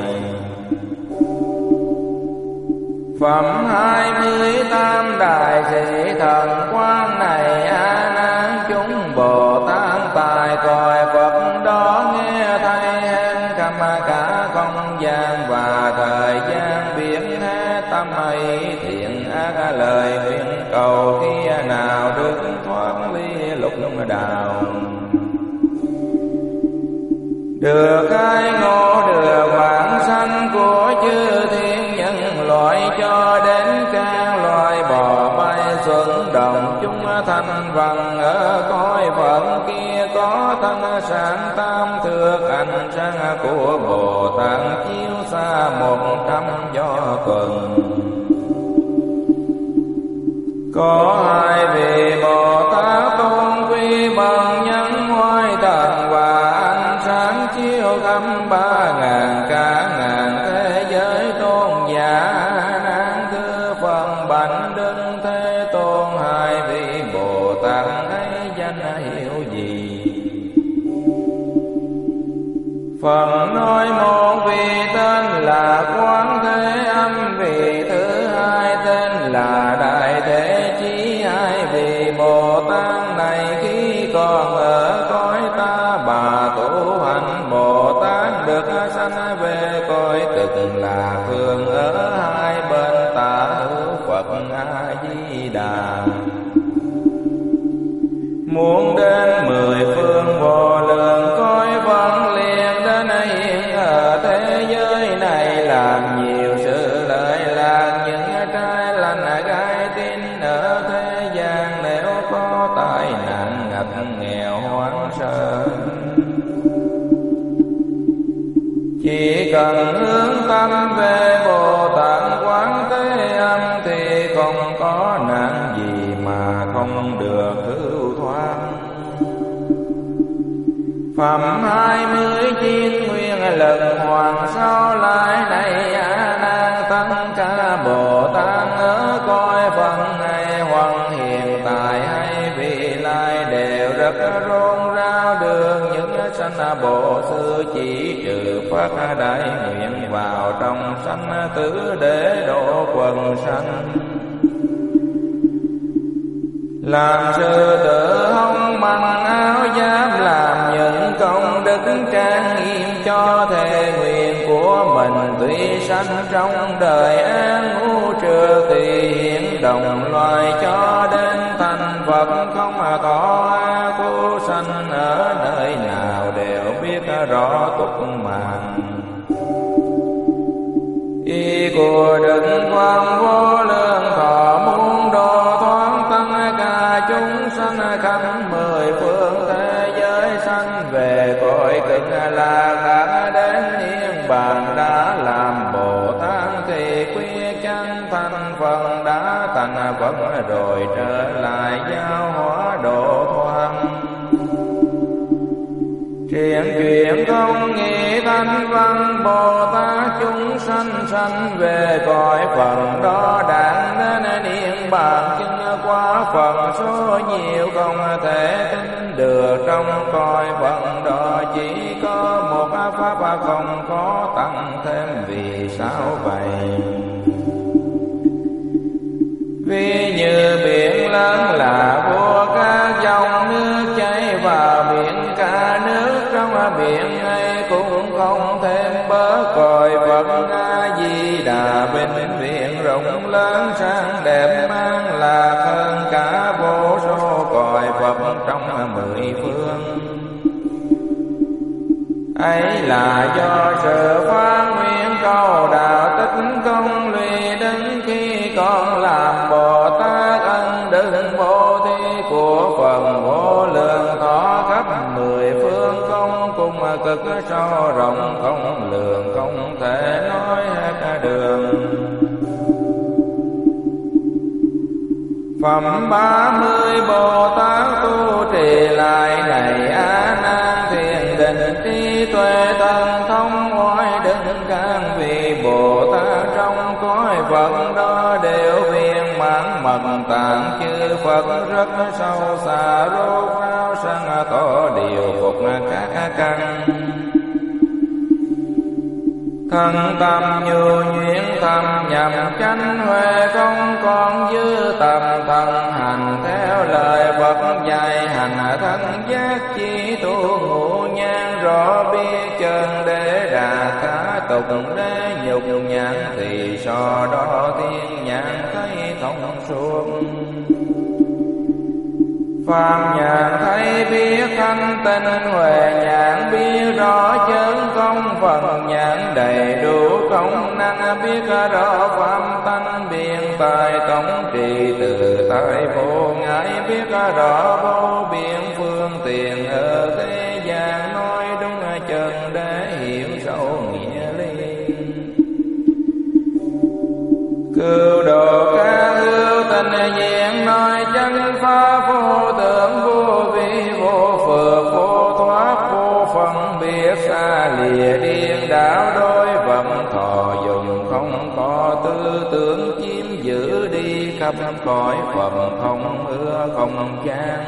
S1: Phẩm hai mươi tám đại sĩ thần quan này A Nan chúng Bồ Tát tài coi Phật đó nghe thay hen khắp cả không gian và thời gian biến hết tâm ấy thiện ác lời nguyện cầu khi nào được thoát ly lục đạo. Được ai ngộ được vãng sanh của chư thiên nhân loại cho đến các loài bò bay xuân đồng chúng thanh văn ở cõi Phật kia có thân sáng tam thước ánh sáng của Bồ Tát chiếu xa một trăm gió tuần. Có hai vị Bồ Tát tôn quý bằng nhân hoài thần và ánh sáng chiếu khắp ba ngàn cả ngàn thế giới tôn giả nan thư phần bạch đức thế tôn. Hai vị Bồ Tát ấy danh hiệu gì? Phật nói một vị tên là Quán Thế Âm, vị thứ hai tên là Đại Thế Chí, hai vị Bồ Chỉ cần hướng tâm về Bồ Tát Quán Thế Âm thì không có nạn gì mà không được cứu thoát. Phẩm hai mươi chín nguyên lần hoàng sao lại này A Nan tất cả Bồ Tát ở cõi phần này hoặc hiện tại hay vị lai đều rất rôn rao được những sanh Bồ Sư chỉ trừ phát đại nguyện vào trong sanh tử để độ quần sanh. Làm sư tử hông bằng áo giáp làm những công đức trang nghiêm cho thề nguyện của mình, tuy sanh trong đời an ngũ trừ thì hiện đồng loài cho đến thành Phật không tỏ a cô sanh ở nơi nào đều biết rõ túc mạng. Y của Đức Quan vô lượng thọ muốn độ thoát tất cả chúng sanh khắp mười phương thế giới sanh về cõi cực lạc đã đến niết bàn đã làm Bồ Tát thì quy chân thành Phật đã thành Phật rồi trở lại giáo hóa độ thoát. Triển chuyển không nghĩ thanh văn Bồ Tát chúng sanh sanh về cõi phần đó đặng đến niết bàn chứng qua phần số nhiều không thể tính được. Trong cõi phần đó chỉ có một pháp không có tăng thêm, vì sao vậy? Vì như biển lớn là vua các dòng nước chảy vào biển, cả nước trong biển ấy cũng không thêm bớt. Cõi Phật A Di Đà bệnh viện rộng lớn sang đẹp mang lạc hơn cả vô số cõi Phật trong mười phương. Ấy là do sự phát nguyện cầu đạo tích công lụy đến khi còn làm Bồ Tát ân đức vô thi của phần vô lượng thọ khắp mười phương công cùng cực sâu rộng không lường không thể nói hết đường. Phẩm ba mươi Bồ Tát tu trì lại này A Nan thiền định trí tuệ thần thông ngoại đừng can vì Bồ Tát trong cõi Phật đó đều viên mãn mật tạng chư Phật rất sâu xa rốt ráo sanh tỏ điều phục các căn. Thân tâm nhu nhuyễn thầm nhầm chánh huệ không còn dư tầm thần hành theo lời Phật dạy hành thân giác chi tu ngũ nhan rõ biết chân để đạt cả tục để nhục nhãn thì so đó thiên nhãn thấy thông suốt. Phàm nhãn thấy biết thanh tinh huệ nhãn biết rõ chân không phần nhãn đầy đủ công năng biết rõ phạm tánh biện tài tổng trì từ tại vô ngại biết rõ vô biện phương tiện ở thế gian nói đúng chân để hiểu sâu nghĩa lý. Cứu độ các hữu tình diện nói chân pháp vô tưởng vô vi vô phước vô thoát vô phân biệt xa lìa điên đảo đối vận thọ dùng không có tư tưởng chiếm giữ đi khắp cõi Phật không ưa không gian.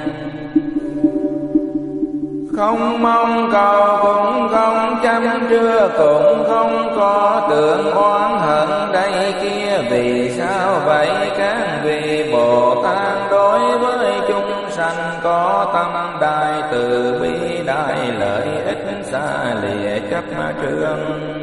S1: Không mong cầu cũng không chăm chưa cũng không có tưởng oán hận đây kia. Vì sao vậy? Các vị Bồ Tát đối với chúng sanh có tâm đại từ bi đại lợi ích xa lìa chấp trương.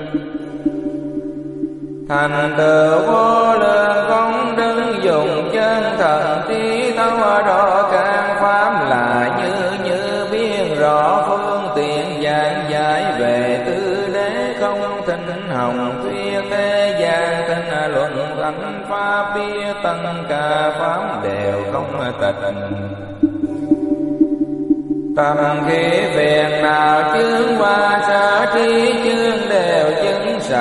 S1: Thành tựu vô lượng công đức dùng chân thần trí thấu rõ các pháp là như như biết rõ phương tiện giảng giải về tứ đế không thinh hồng thuyết thế gian thinh luận thánh pháp biết tất cả pháp đều không tịch. Tâm khí phiền nào chướng và sở trí chướng đều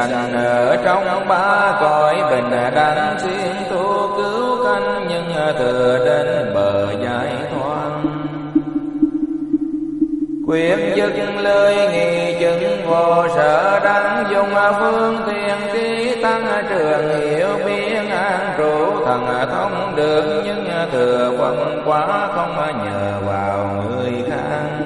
S1: sanh ở trong ba cõi bình đẳng xuyên tu cứu canh nhưng thừa đến bờ giải thoát. Quyết dứt lời nghi chứng vô sở đắng dùng phương thiền trí tăng trường hiểu biến an trụ thần thông được nhưng thừa phân quá không nhờ vào người khác.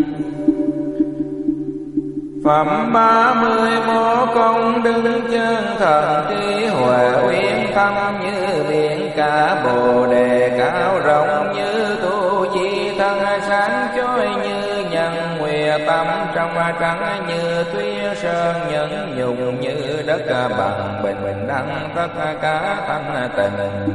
S1: Phẩm ba mươi mô công đứng chân thần trí huệ uyên thâm như biển cả bồ đề cao rộng như tu di thân sáng chói như nhân nguyệt tâm trong trắng như tuyết sơn nhẫn nhục như đất bằng bình bình đẳng tất cả thanh tịnh.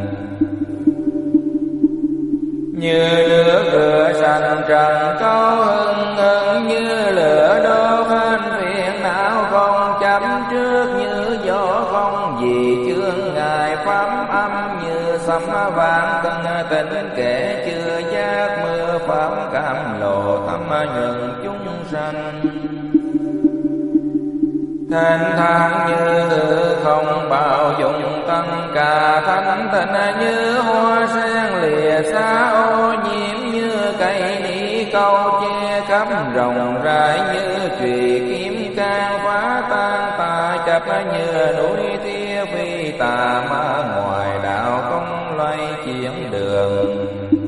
S1: Như nước rửa sạch trần câu hưng hưng như lửa đốt hết phiền não không chấp trước như gió không vì chương ngài pháp âm như sấm vang tân tịnh kẻ chưa giác mưa pháp cảm lộ thâm nhuận chúng sanh. Thanh thang như không bao dung tất cả thanh tịnh như hoa sen lìa xa ô nhiễm như cây ni câu che khắp rộng rãi như chùy kiếm can phá tan tà chấp như núi tia phi tà ma ngoài đạo không loay chuyển đường.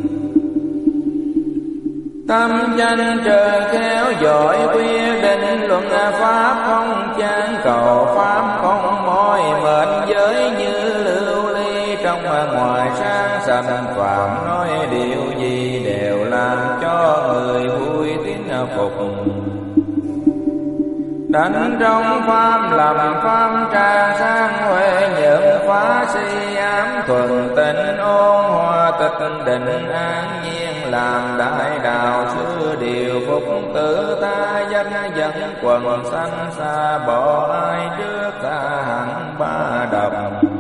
S1: Tâm danh trời khéo giỏi quyết định luận pháp không chán cầu pháp không mỏi mệt giới như lưu ly trong ngoài sáng sanh phạm nói điều gì đều làm cho người vui tín phục. Đánh trong pháp làm pháp trà sang huệ nhận phá si ám thuần tịnh ôn hòa tịch định an nhiên làm đại đạo sư điều phục tự ta danh dẫn quần sanh xa bỏ ai trước ta hẳn ba độc.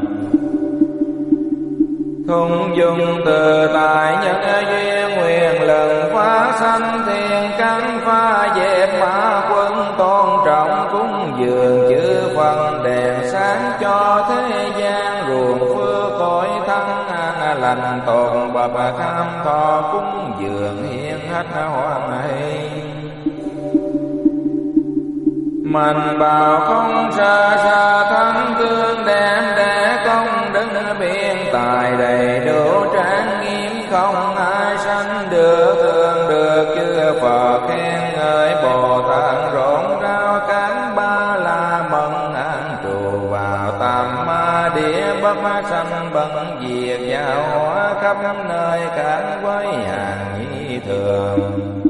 S1: Thung dung từ tại nhân duyên nguyện lần phá sanh thiên căn pha dẹp ma quân tôn trọng cúng dường chư phần đèn sáng cho thế gian ruộng phước cõi thân an lành tồn bậc tham thọ cúng dường hiên hết hoan hỷ. Mình bảo không xa xa thân thương đem để công đức biên tài đầy đủ trang nghiêm không ai sanh được thường được chư Phật khen ngợi Bồ Tát rộn rao cánh ba la mừng an trụ vào tam ma địa bất sanh bần diệt giáo hóa khắp nơi cản với hàng nhi thường.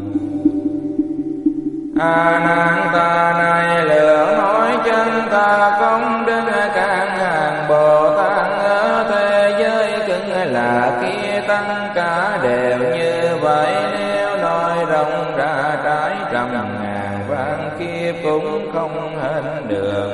S1: A nan ta này lượng nói chân ta công đức càng hàng Bồ Tát ở thế giới cưng là kia tất cả đều như vậy nếu nói rộng ra trái trăm ngàn vạn kiếp cũng không hết được.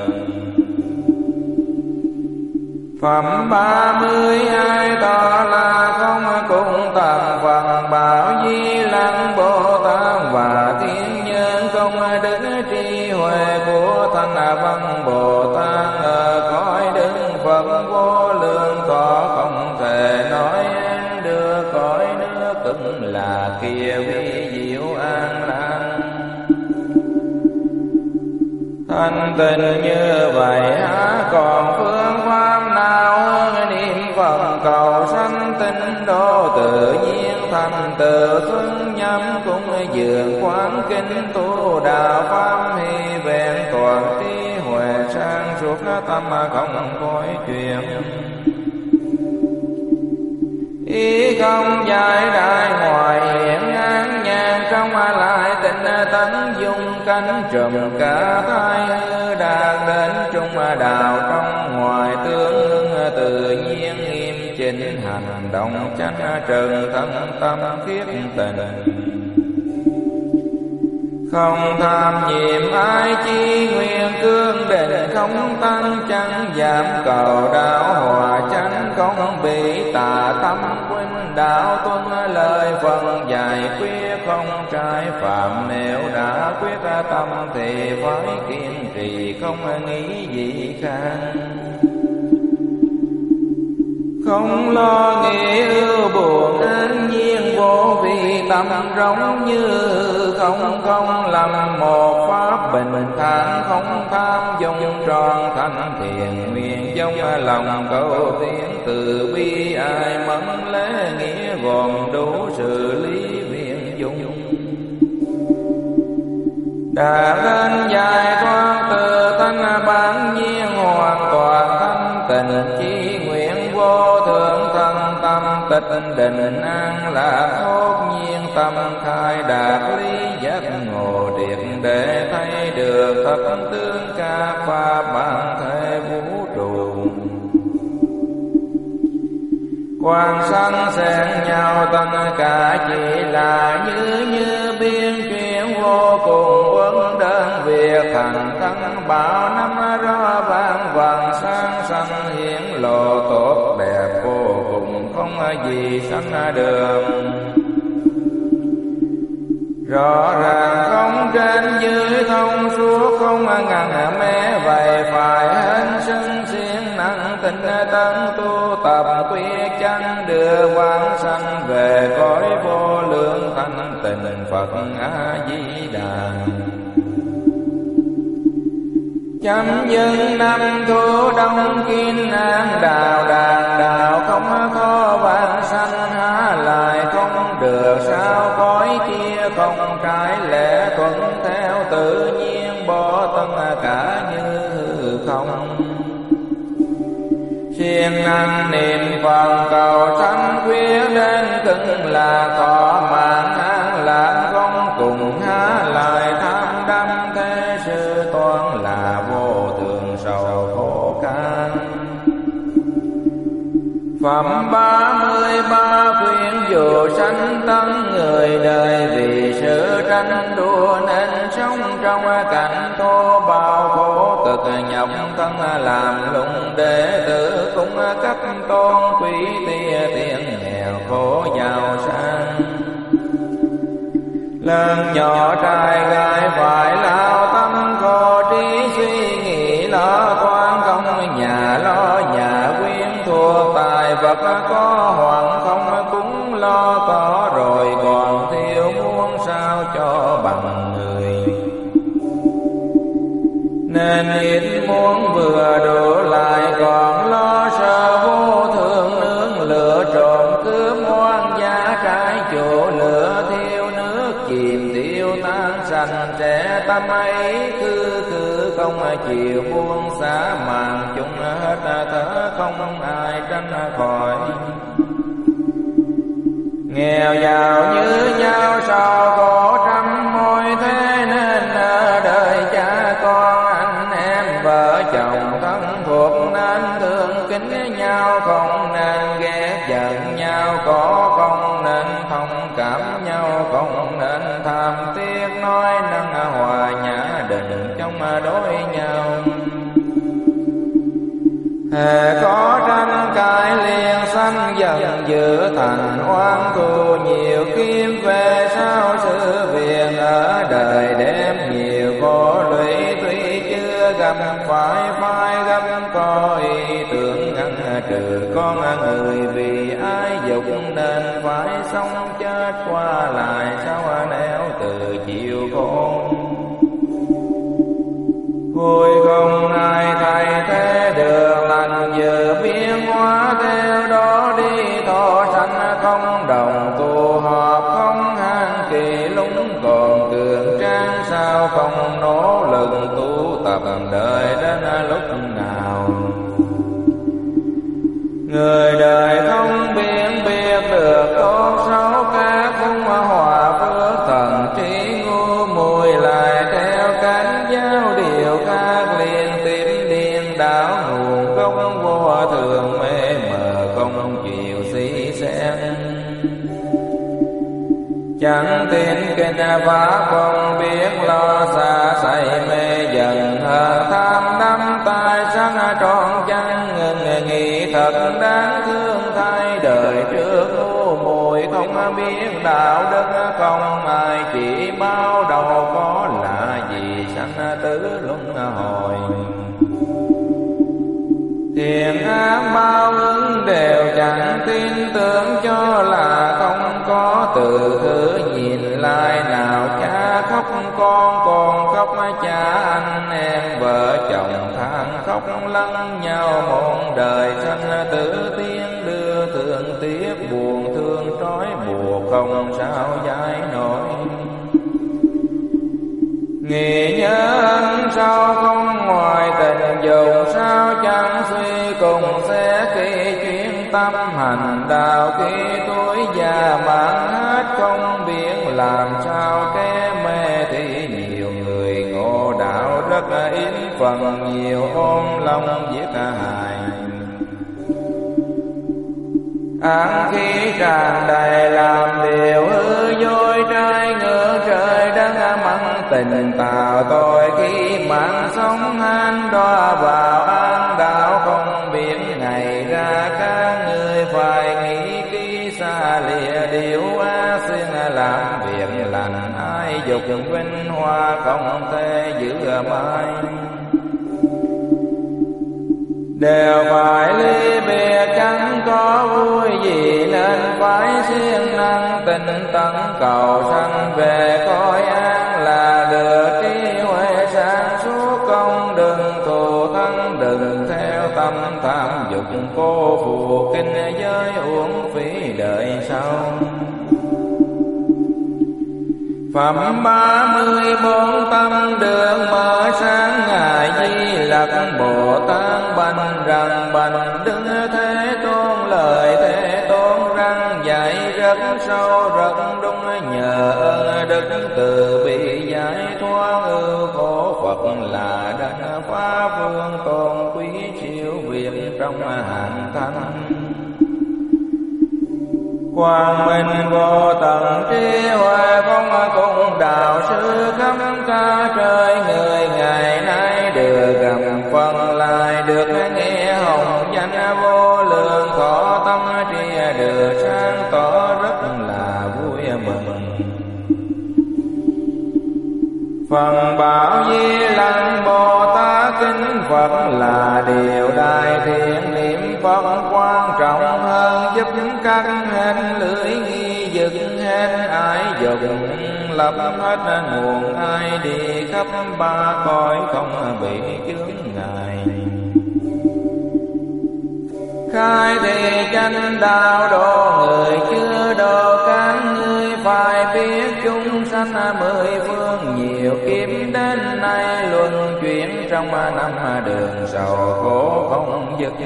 S1: Phẩm ba mươi hai tỏ là không cùng tầng phần bảo di lăng Bồ Tát và thiên nhân công đức trí huệ của thanh văn Bồ Tát ở cõi đức Phật vô lượng thọ không thể nói được cõi nước cưng là kia vi diệu an lạc. Thanh tịnh như vậy há còn phương pháp nào hơn niệm Phật cầu sanh tinh đô tự nhiên thành tự xuân nhâm cũng dường quán kinh tu đạo pháp hy vẹn toàn trí huệ sang suốt tâm không cõi chuyện. Ý không giải đại ngoài hiện an nhàn trong lại tịnh tánh dung cánh trùm cả thai hư đạt đến trung đạo trong ngoài tương hưng tự nhiên nghiêm chỉnh hành động chánh trần tâm tâm thiết tình. Không tham nhiệm ai chi nguyện cương định không tăng chẳng giảm cầu đạo hòa chánh không bị tà tâm huynh đạo tuân lời phần giải quyết không trái ai phạm, nếu đã quyết tâm thì phải kiên trì, không nghĩ gì khác. Không lo nghĩ ưu buồn an nhiên, vô vi tâm rỗng như không, không lầm một pháp bình thản, không tham dung tròn thành thiện, nguyện dông lòng cầu tiến từ bi, ai mẫn lễ nghĩa gồm đủ xử lý viên dung. Đã đến giải thoát từ thanh bản nhiên, hoàn toàn thanh tịnh chi nguyện vô thượng thân tâm, tịch định an lạc hốt nhiên tâm, khai đạt lý giác ngộ điệp, để thấy được thật tướng ca pháp bản thể vũ trụ. Quang sanh xen nhau tất cả chỉ là như như biên chuyển vô cùng, vấn đơn việc thành thân bảo năm rõ vang vàng sáng sanh, hiển lộ tốt đẹp vô cùng, không gì sanh đường. Rõ ràng không trên dưới thông suốt, không ngăn mê vậy phải hết sinh xiên năng tinh tấn tu tập quyết chân, đưa quang sanh về cõi vô lượng thanh tịnh Phật A Di Đà. Chấm dứt năm thu đông kim an đào đàn đào, không có vang sanh há lại không được, sao cõi kia không trái lẽ thuận theo tự nhiên, bỏ tất cả như không. Siêng năng niệm Phật cầu sanh quyết đến cưng là thọ mạng an lạc, không cùng há lại tham đắm thế sự toan là vô thường sầu khổ can. Phẩm ba mươi ba khuyên dù sanh tân, người đời vì sự tranh đua nên sống trong cảnh thô bao khổ cực, nhọc thân làm lụng đệ tử cũng cấp tôn quý tia tiền nghèo khổ giàu sang. Lớn nhỏ trai gái phải lao tâm khổ trí, suy nghĩ lo toan không nhà lo nhà, quyến thuộc tài vật có hoàng không cúng lo có, rồi còn thiếu muốn sao cho bằng người. Nên ít muốn vừa đủ lại còn lo sợ vô thường, nương lửa trộm cướp hoang dã trái chỗ lửa thiêu nước chìm tiêu tan sanh, trẻ tâm ấy cứ cứ không chịu buông xả, màn chung hết thở không ai tránh khỏi. Nghèo giàu như nhau sao khổ trăm mối, thế nên ở đời cha con anh em vợ chồng thân thuộc nên thương kính nhau, không nên ghét giận nhau, có không nên thông cảm nhau, không nên tham tiếc nói năng hòa nhã định trong đối nhau. Hễ có tranh cãi liền sanh dần giữa thành oan thù, nhiều kiếm về sau sự việc ở đời đem nhiều khổ lụy, tuy chưa gặp phải phải gặp có ý tưởng ngăn trừ con người, vì ai dục nên phải sống chết qua lại sao nẻo từ chịu khổ. Vui không ai thay thế được lành, vừa biến hóa theo đó đi, thọ sanh không đồng tụ họp không han kỳ, lúng còn cường trang sao không nỗ lực tu tập đời đến lúc nào. Người đời không biết biết được tốt xấu, các cung hòa phước thần trí ngu muội, lại theo cánh giáo điều khác liên tiếp điên đảo, nguồn gốc vô thường mê mờ không chịu suy xét. Chẳng tin kinh pháp không biết lo xa, say mê dần hờ tham đắm tai sắc trọn chân, ngừng nghĩ thật đáng thương thay đời trước ngu muội không biết đạo đức, không ai chỉ bao đầu có là gì sanh tử luân hồi. Thiện ác bao ứng đều chẳng tin tưởng, cho là không có từ thứ nhìn lại. Nào cha khóc con, con khóc cha, anh em vợ chồng than khóc lẫn nhau. Một đời sanh tử tiên đưa thương tiếc, buồn thương trói buộc không sao giải nổi. Nghĩ nhớ ân sau không ngoài tình dục, sao chẳng suy cùng sẽ khi chuyên tâm hành đạo. Khi tuổi già mãn hết không biết làm sao kế mê, thì nhiều người ngộ đạo rất ít, phần nhiều ôm lòng giết hại. Ăn khí tràn đầy làm điều hư dối, trái ngược trời đất mắng tình tạo tội. Khi mạng sống han đọa vào an đạo, không biết ngày ra các người phải nghĩ kỹ xa lìa điều á xuyên làm việc lành. Ai dục vinh hoa không thể giữ mãi, đều phải ly biệt chẳng có vui gì, nên phải siêng năng tinh tấn cầu sanh về cõi an. Là được trí huệ sáng suốt công đừng thù thân, đừng theo tâm tham dục cô phụ kinh giới uổng phí đời sau. Phẩm ba mươi bốn tâm đường mở sáng, ngài Di Lặc Bồ Tát bành rằng bành đứng Thế Tôn. Lời Thế Tôn răng dạy rất sâu rất đúng, nhờ ơn đức từ bi giải thoát ưu khổ. Phật là đấng phá phương tôn quý siêu việt trong hạnh thánh. Quang minh vô tận trí huệ phong cùng đạo sư khắp cả trời người. Ngày nay được gặp phần lại được nghe hồng danh vô lượng, khổ tâm tri được sáng tỏ rất là vui mừng. Phần bảo Di Lặc Bồ Tát kính Phật là điều đại thiện, niệm Phật quan trọng hơn giúp các hết lưỡi nghi dựng hết. Ai dục lập hết nguồn, ai đi khắp ba cõi không bị chướng ngại. Khai thị chánh đạo độ người chưa độ, các ngươi phải biết chúng sanh mười phương nhiều kiếp đến nay luân chuyển. Trong năm đường sầu khổ không dứt,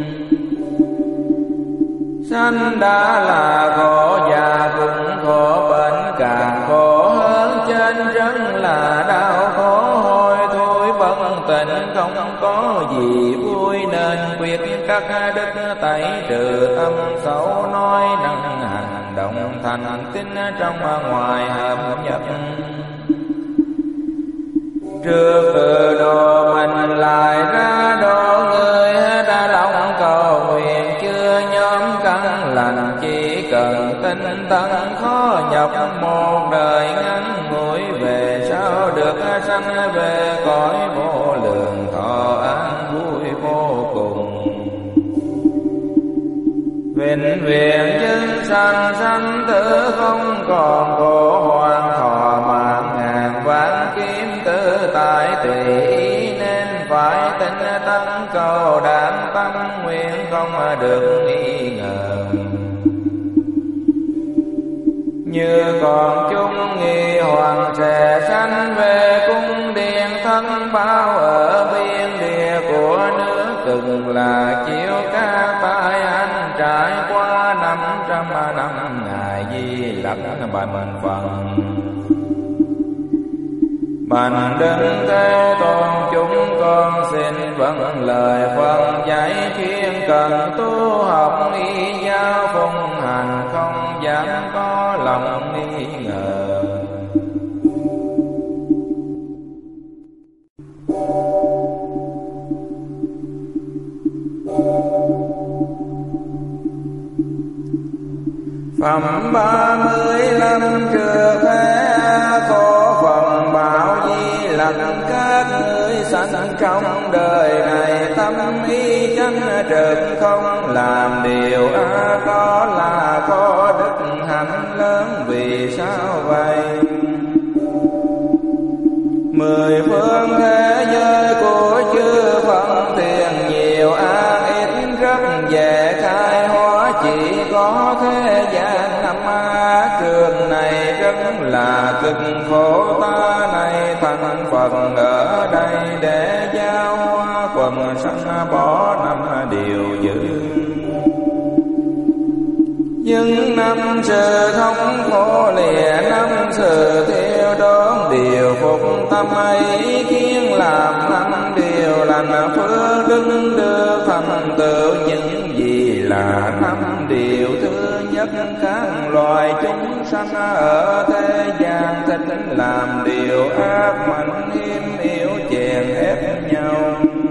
S1: sanh đã là khổ già cũng khổ, bệnh càng khổ hơn, trên rất là đau khổ. Hôi thôi bất tịnh không có gì vui, nên quyết các đức tẩy trừ tâm xấu, nói năng hành động thành tín trong ngoài hợp nhất. Trước từ độ mình lại ra độ người, đã lòng cầu nguyện chưa nhóm căn lành. Chỉ cần tinh tấn khó nhọc một đời ngắn ngủi, về sau được sanh về cõi vô lượng thọ an vui vô cùng. Vĩnh viễn chứng sanh sanh tử không còn khổ, hoàn thọ mạng ngàn vạn kiếm tự tại tùy ý. Nên phải tinh tấn cầu đảm tâm nguyện, không được nghi ngờ. Như còn chung nghi hoàng sẽ sanh về cung điện thân bao, ở biên địa của nước Cực là chiếu ca tai anh. Trải qua năm trăm năm ngài Di Lặc bành phần, bành đứng Thế Tôn chúng con xin vâng lời phân dạy chuyên cần tu học y giáo phụng hành, không dám có lòng nghi ngờ. Phẩm ba mươi lăm trừ thế khổ phần bảo di lành các người sanh trong đời này tâm ý chánh trực không làm điều ác đó là có đức hạnh lớn. Vì sao vậy? Mười phương thế giới của chư Phật tiền nhiều ác ít rất dễ khai hóa, chỉ có thế gian năm ác trường này rất là cực khổ. Ta này thành Phật ở đây để giáo hóa quần sanh bỏ năm điều dữ. Nhưng năm sự thống khổ lìa năm sự theo đón điều phục tâm ấy khiến làm năm điều lành phước đức đưa thành tựu. Những gì là năm điều? Thứ nhất, các loài chúng sanh ở thế gian thích làm điều ác mạnh hiếm yếu chèn ép nhau,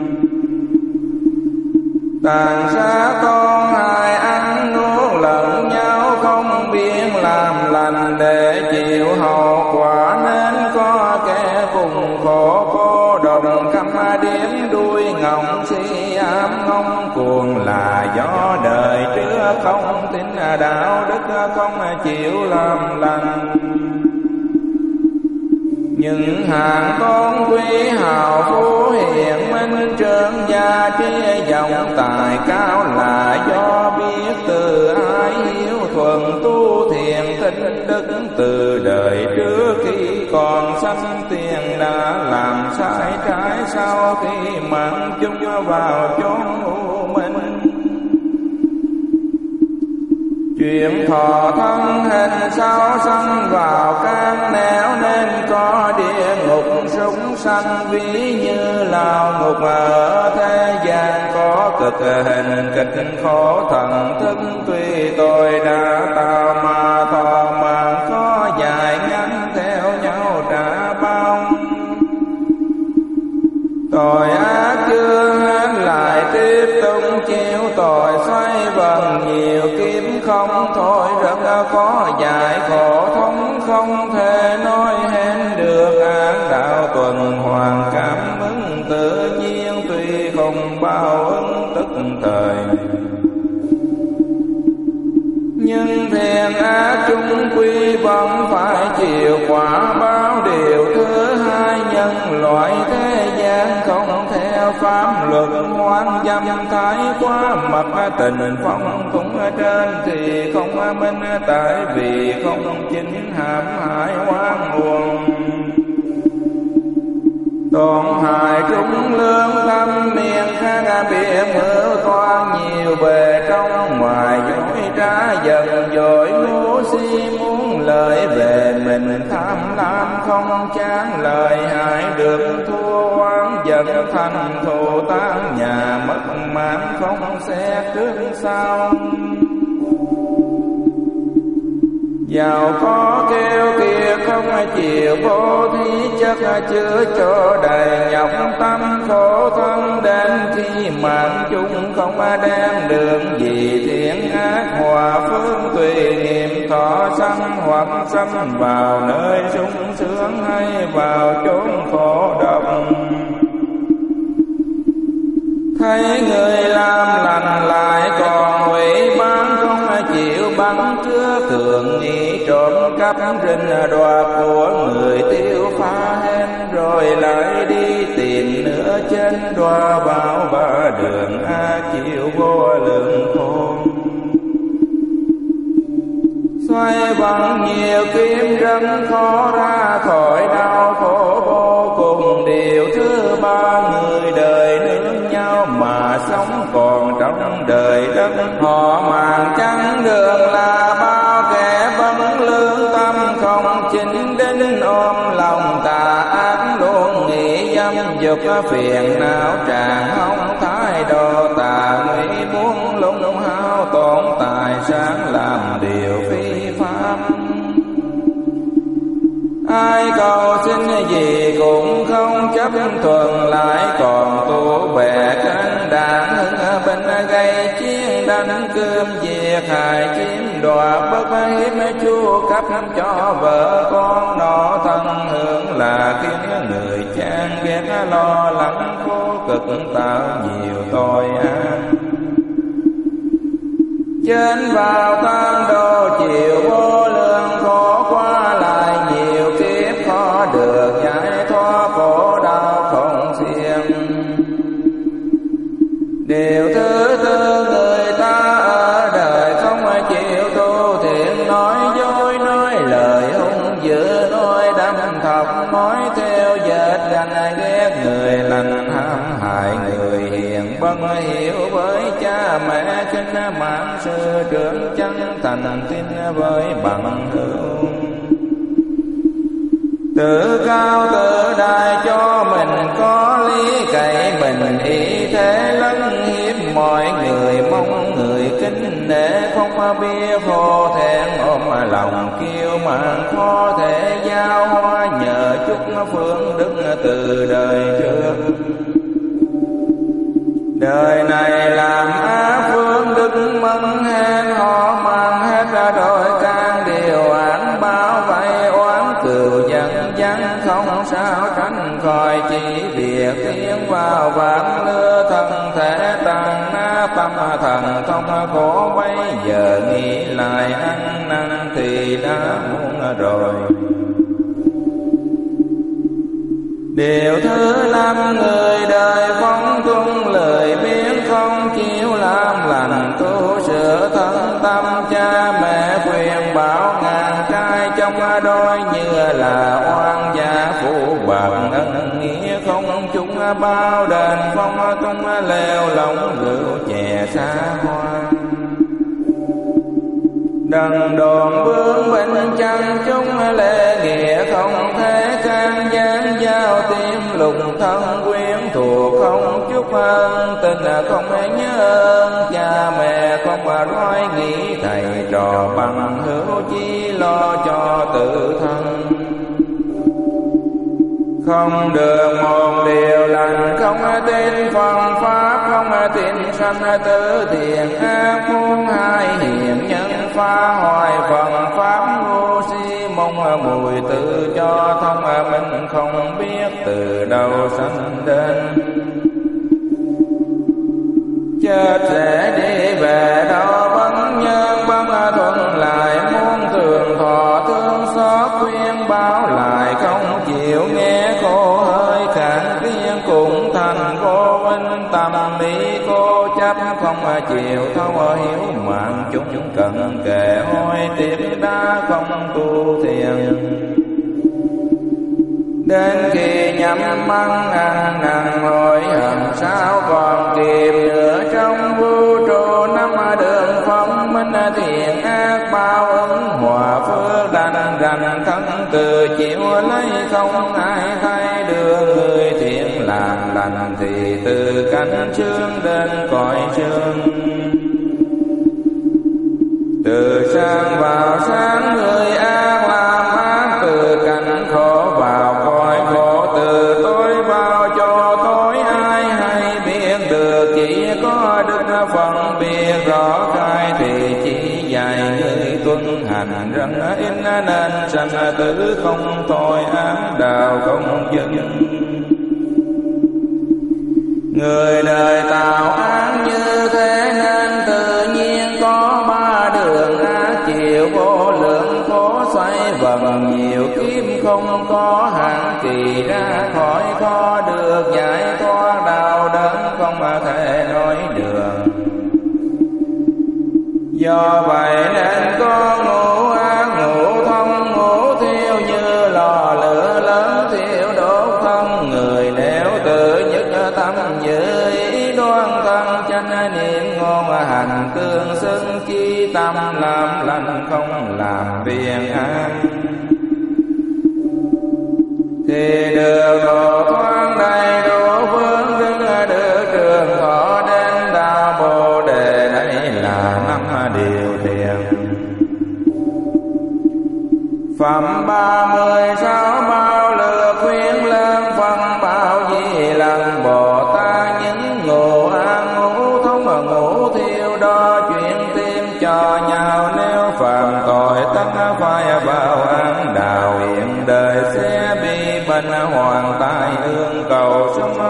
S1: tàn sát con hại ăn nuốt lẫn nhau, không biết làm lành để chịu hậu quả, nên có kẻ cùng khổ cô độc căm điếm đuôi ngọng si ám ngông cuồng. Là do đời trước không tin đạo đức, không chịu làm lành. Những hàng con quý hào phú hiền minh trương gia trí dòng tài cao, là do biết từ ai hiếu thuận tu thiền tích đức. Từ đời trước khi còn sanh tiền đã làm sai trái, sau khi mạng chung vào chốn u minh. Chuyện thọ thân hình sao sanh vào các nẻo, nên có địa ngục súng sanh. Ví như lao ngục ở thế gian có cực hình kịch khổ thần thức. Tuy tôi đã tạo mà thọ mạng có dài ngắn theo nhau trả bao. Tội ác chưa hết lại tiếp tục chịu tội, xoay vần nhiều kiếp không thôi. Rất có dài khổ thống không thể nói hết được. Ác đạo tuần hoàn cảm ứng tự nhiên, tuy không bao ứng tức thời. Nhưng thiện ác chung quy vẫn phải chịu quả báo. Điều thứ hai, nhân loại thế gian không theo pháp luật, hoang dâm thái quá mặt tình phong túng trên thì không minh. Tại vì không chính hãm hại hoang nguồn, tổn hại trung lương tâm miệng khác biệt mưa khoan nhiều bề trong ngoài. Dối trá dần dội ngu si muốn lợi về mình, tham lam không chán lời hại được thua. Oán giận thành thù tan nhà, mất mát không xét trước sau. Giàu có kêu kia không chịu vô thí, chất chứa cho đầy nhọc tâm khổ thân. Đến khi mạng chung không đem đường gì thiện ác hòa phương, tùy niệm thọ sanh hoặc sanh vào nơi sung sướng hay vào chốn khổ độc. Thấy người làm lành lại còn hủy bán, không chịu bắn cướp thường nghĩ trộm cắp rình đoạt của người tiêu phá hết, rồi lại đi tìm nữa trên đoa bảo ba đường ác chịu vô lượng khổ. Xoay bằng nhiều kiếm rất khó ra khỏi đau khổ vô cùng. Điều thứ ba, người đời nương nhau mà sống còn trong đời đất. Họ màng trắng đường là bao kẻ vấn lương tâm không chính đến, ôm lòng tà ác luôn nghĩ dâm dục phiền não tràn hông thái độ tà nguy muốn lung hao tổn tài sản làm điều phi pháp. Ai cầu xin gì cũng không chấp thuận, lại còn tu bè canh đàn hưng bên gây chiến đánh cơm diệt hại chiếm đoạt bất hiếp chu cấp cho vợ con nọ thân hưởng là khiến người chán ghét lo lắng khổ cực tạo nhiều tội ác. Trên vào tam đô chiều vô lượng khổ qua lại nhiều kiếp khó được giải thoát khổ đau không xiên. Điều thứ tư người ta ở đời không chịu tu thiện, nói dối nói lời hung dữ nói đâm thọc nói theo dệt ganh ghét người lành hãm hại người hiền bất hiểu với cha mẹ kinh mạng sư trưởng chân thành tin với bằng hữu. Tự cao tự đại cho mình có lý cậy mình ý thế lấn hiếp mọi người mong người kính nể không biết hổ thẹn ôm lòng kiêu mạn khó thể giao hoa nhờ chúc phương đức từ đời trước. Đời này làm ác phương đức mân hèn họ mang hết ra đôi can điều án báo vậy oán cừu dẫn dắt không sao tránh khỏi chỉ việc tiến vào vạn lưa thân thể tàn nát tâm thần không khổ bây giờ nghĩ lại ăn năn thì đã muộn rồi. Điều thứ năm người đời phóng tung lời biến không chịu làm lành tu sửa thân tâm cha mẹ khuyên bảo ngàn trai trong đôi như là oan gia phụ bạc ân nghĩa không chung bao đền phong tung leo lỏng rượu chè xa hoa. Đần đồn bướng bên chân chúng lễ nghĩa không thể can gián giao tim lùng thân quyến thuộc không chút ân tình không nhớ ơn cha mẹ không mà nói nghĩ thầy trò bằng hữu chi lo cho tự thân. Không được một điều lành không tin phần pháp không tin sanh tử thiện ác muốn hai hiền nhân phá hoại phần pháp ngu si mong mùi tự cho thông minh không biết từ đâu sanh đến. Chết sẽ đi về đâu bấn nhân bấn thuận lại muốn thường thọ thương xót khuyên báo lại không chịu nghe khổ hơi cạn riêng cũng thành vô minh tâm lý cô chấp không chịu thấu hiểu mạng chúng cần kề hối tiếp đã không tu thiền. Đến khi nhắm mắt ăn năn hối hận sao còn kịp nữa trong vũ trụ năm đường phong minh thiện ác bao ứng hòa phước đành rành thân từ chịu lấy không ai thay đưa người thiện làm lành thì từ cánh chương đến cõi chương. Từ sáng vào sáng người ác làm ác từ cảnh khổ vào cõi khổ từ tối vào cho tối ai hay biết được chỉ có đức phân biệt rõ khai thì chỉ dạy người tuân hành rằng in nên sanh tử không thôi ám đạo không dừng. Người đời tạo án như thế nên tự nhiên có ba đường ác chiều vô lượng khổ xoay vần nhiều kiếm không có hạn kỳ ra khỏi khó được giải thoát đau đớn không thể nói được. Do vậy nên có ngũ ác ngũ thông ngũ thiêu như lò lửa lớn thiêu đốt thân người nếu tự nhất tâm giữ ý đoan thân chánh niệm ngôn hành tương xứng chi tâm làm lành không làm việc ác thì được độ thoát đầy đủ phương đức được trường thọ đến đạo bồ đề. Đây là năm điều thiền. Phẩm ba mươi sáu bao lược khuyên lên phân bao di lần Bồ Tát những ngộ an ngũ thông ngũ thiêu đó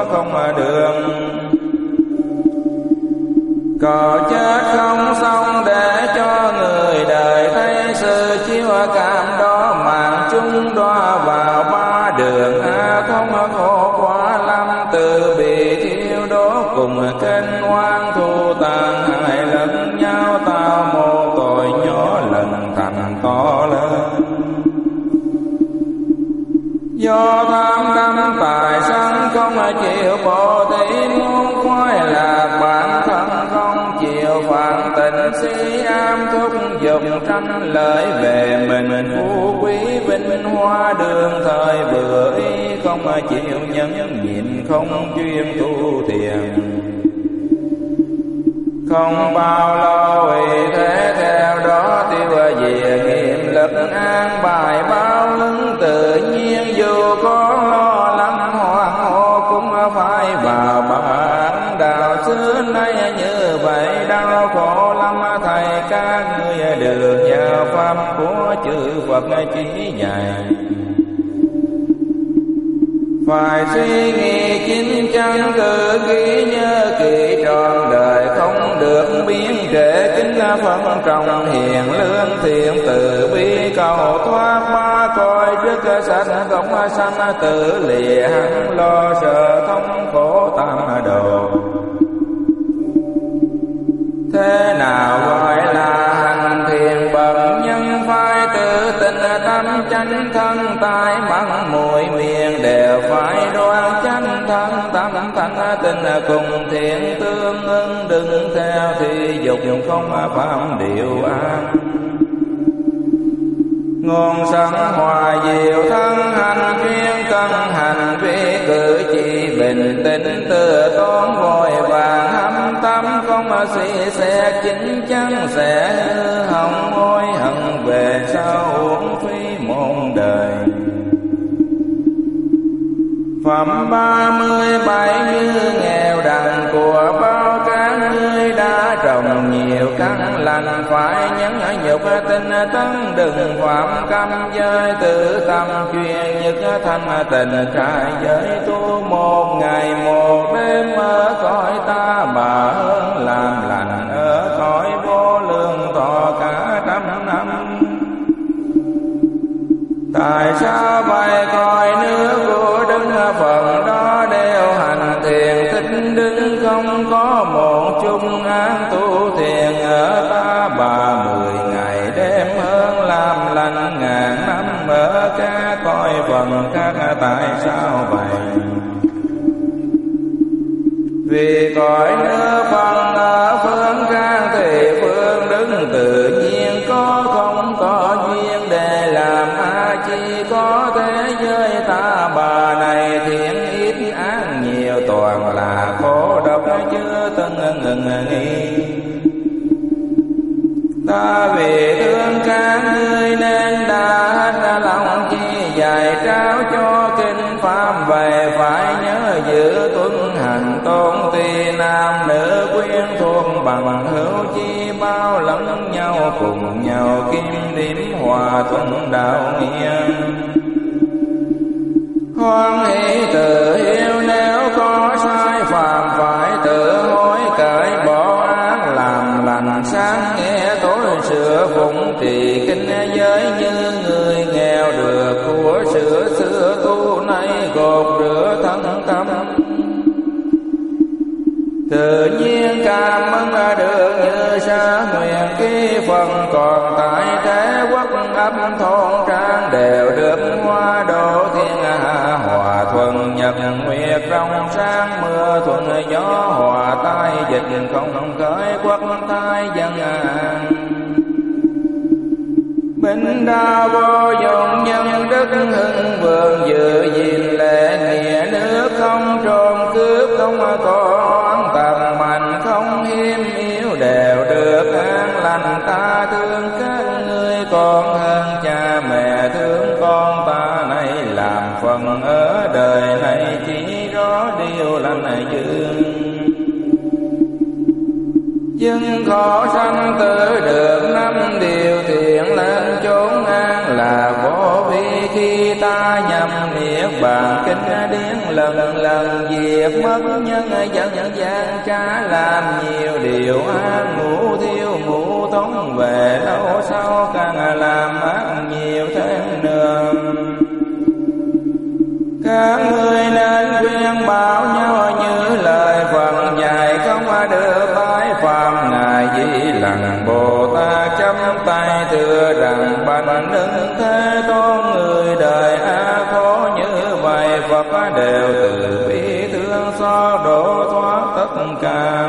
S1: không đường. Có chết không xong để cho người đời thấy sự chiếu cảm đó, mạng chúng đọa vào ba đường a thông khổ quá lắm, từ bị thiêu đốt cùng kênh oan thù tàn hại lẫn nhau, tạo một tội nhỏ lần thành to lớn. Do tham đắm tài sanh không chịu bồ thí, muốn khoái lạc bản thân không chịu phản tình, si ám thúc dục tranh lợi về mình, phú quý vinh hoa đường thời vừa ý, không chịu nhẫn nhịn không chuyên tu thiền. Không bao lâu vì thế theo đó tiêu về nghiệp lực an bài bao ứng, tự nhiên dù có lo lắng hoang hô cũng phải vào bản đạo. Xưa nay như vậy đau khổ lắm, thầy các ngươi đường vào pháp của chư Phật chỉ dạy. Phải suy nghĩ chín chắn tự ghi nhớ kỳ trọn đời, không được biến kể kính Phật trọng hiền lương thiện, từ bi cầu thoát ba cõi trước sanh không sanh, tự lìa hẳn lo sợ thống khổ tam đồ. Thế nào gọi là hành thiền bậc nhân, phải tự tình tâm chánh thân, tai mắt mũi miệng đều phải đoan chánh thân, tâm thanh tình cùng thiện tương ưng, đừng theo thì dục không phạm điều an. Ngôn sẵn hòa diệu thân hành chuyên cân hành, vi cử chỉ bình tĩnh từ tốn vội vàng, hâm tâm không suy xét chính chắn sẽ hư hỏng, hối hận về sau uổng phí môn đời. Phẩm ba mươi bảy như nghèo đặng của bao các ngươi đã trồng nhiều căn lành, phải nhẫn nhục tinh tấn đừng phạm căm giới, tự tâm chuyên nhất thanh tình trai giới, tu một ngày một đêm ở cõi ta bà hơn làm lành ở cõi vô lượng thọ cả trăm năm. Tại sao bài cõi nước của Đức Phật đó đều hành thiền thích đứng, không có một chung án tu thiền ở ta bà mười ngày đêm hơn làm lành ngàn năm ở các cõi phần khác? Tại sao vậy? Vì cõi nước phần ở phương khác thì phương đứng tự nhiên có không có duyên để làm a chi, có thế giới ta bà này thiện ít ác nhiều toàn là khổ độc chưa từng ngừng nghỉ. Ta vì thương các ngươi nên đã hết lòng chi dạy trao cho kinh pháp, về phải nhớ giữ tuân hành tôn ti, nam nữ quyến thuộc bằng hữu chi bao lẫn nhau, cùng nhau kim điểm hòa thuận đạo nghĩa. Hoan hỷ tự hiểu nếu có sai phạm, phải tự hối cải bỏ ác làm lành, sáng nghe tối sửa phụng trì kinh giới, như người nghèo được của sửa xưa tu nay gột rửa thân tâm. Tự nhiên cảm ơn được như sa nguyện ký phần, còn tại thế quốc ấp thôn trang đều được hoa độ thiên hạ, hòa thuận nhật nguyệt trong sáng, mưa thuận gió hòa tai dịch không khởi, quốc thái dân an. Bình đa vô dụng nhân đức hưng vượng, dự gìn lệ nghĩa nước không trộm cướp, không có oán tầm mạnh không hiếm yếu, đều được an lành. Ta thương các ngươi còn hơn cha mẹ thương con, ta này làm phần ở đời này chỉ rõ điều lành dương. Dân khổ sanh tử được năm điều thiện, lên chốn an là vô vi khi ta nhầm niết bàn kinh điển, lần lần diệt mất nhân dân gian trả làm nhiều điều ác ngũ thiếu ngũ tống, về lâu sau càng làm ác nhiều thêm nữa. Các ngươi nên khuyên bảo nhau như lời Phật dạy, không được bái phạm Ngài Di Lặc Bồ Tát, chắp tay thưa rằng bạch Đức Thế Tôn, người đời a khổ như vậy Phật đều từ bi thương xót độ thoát tất cả.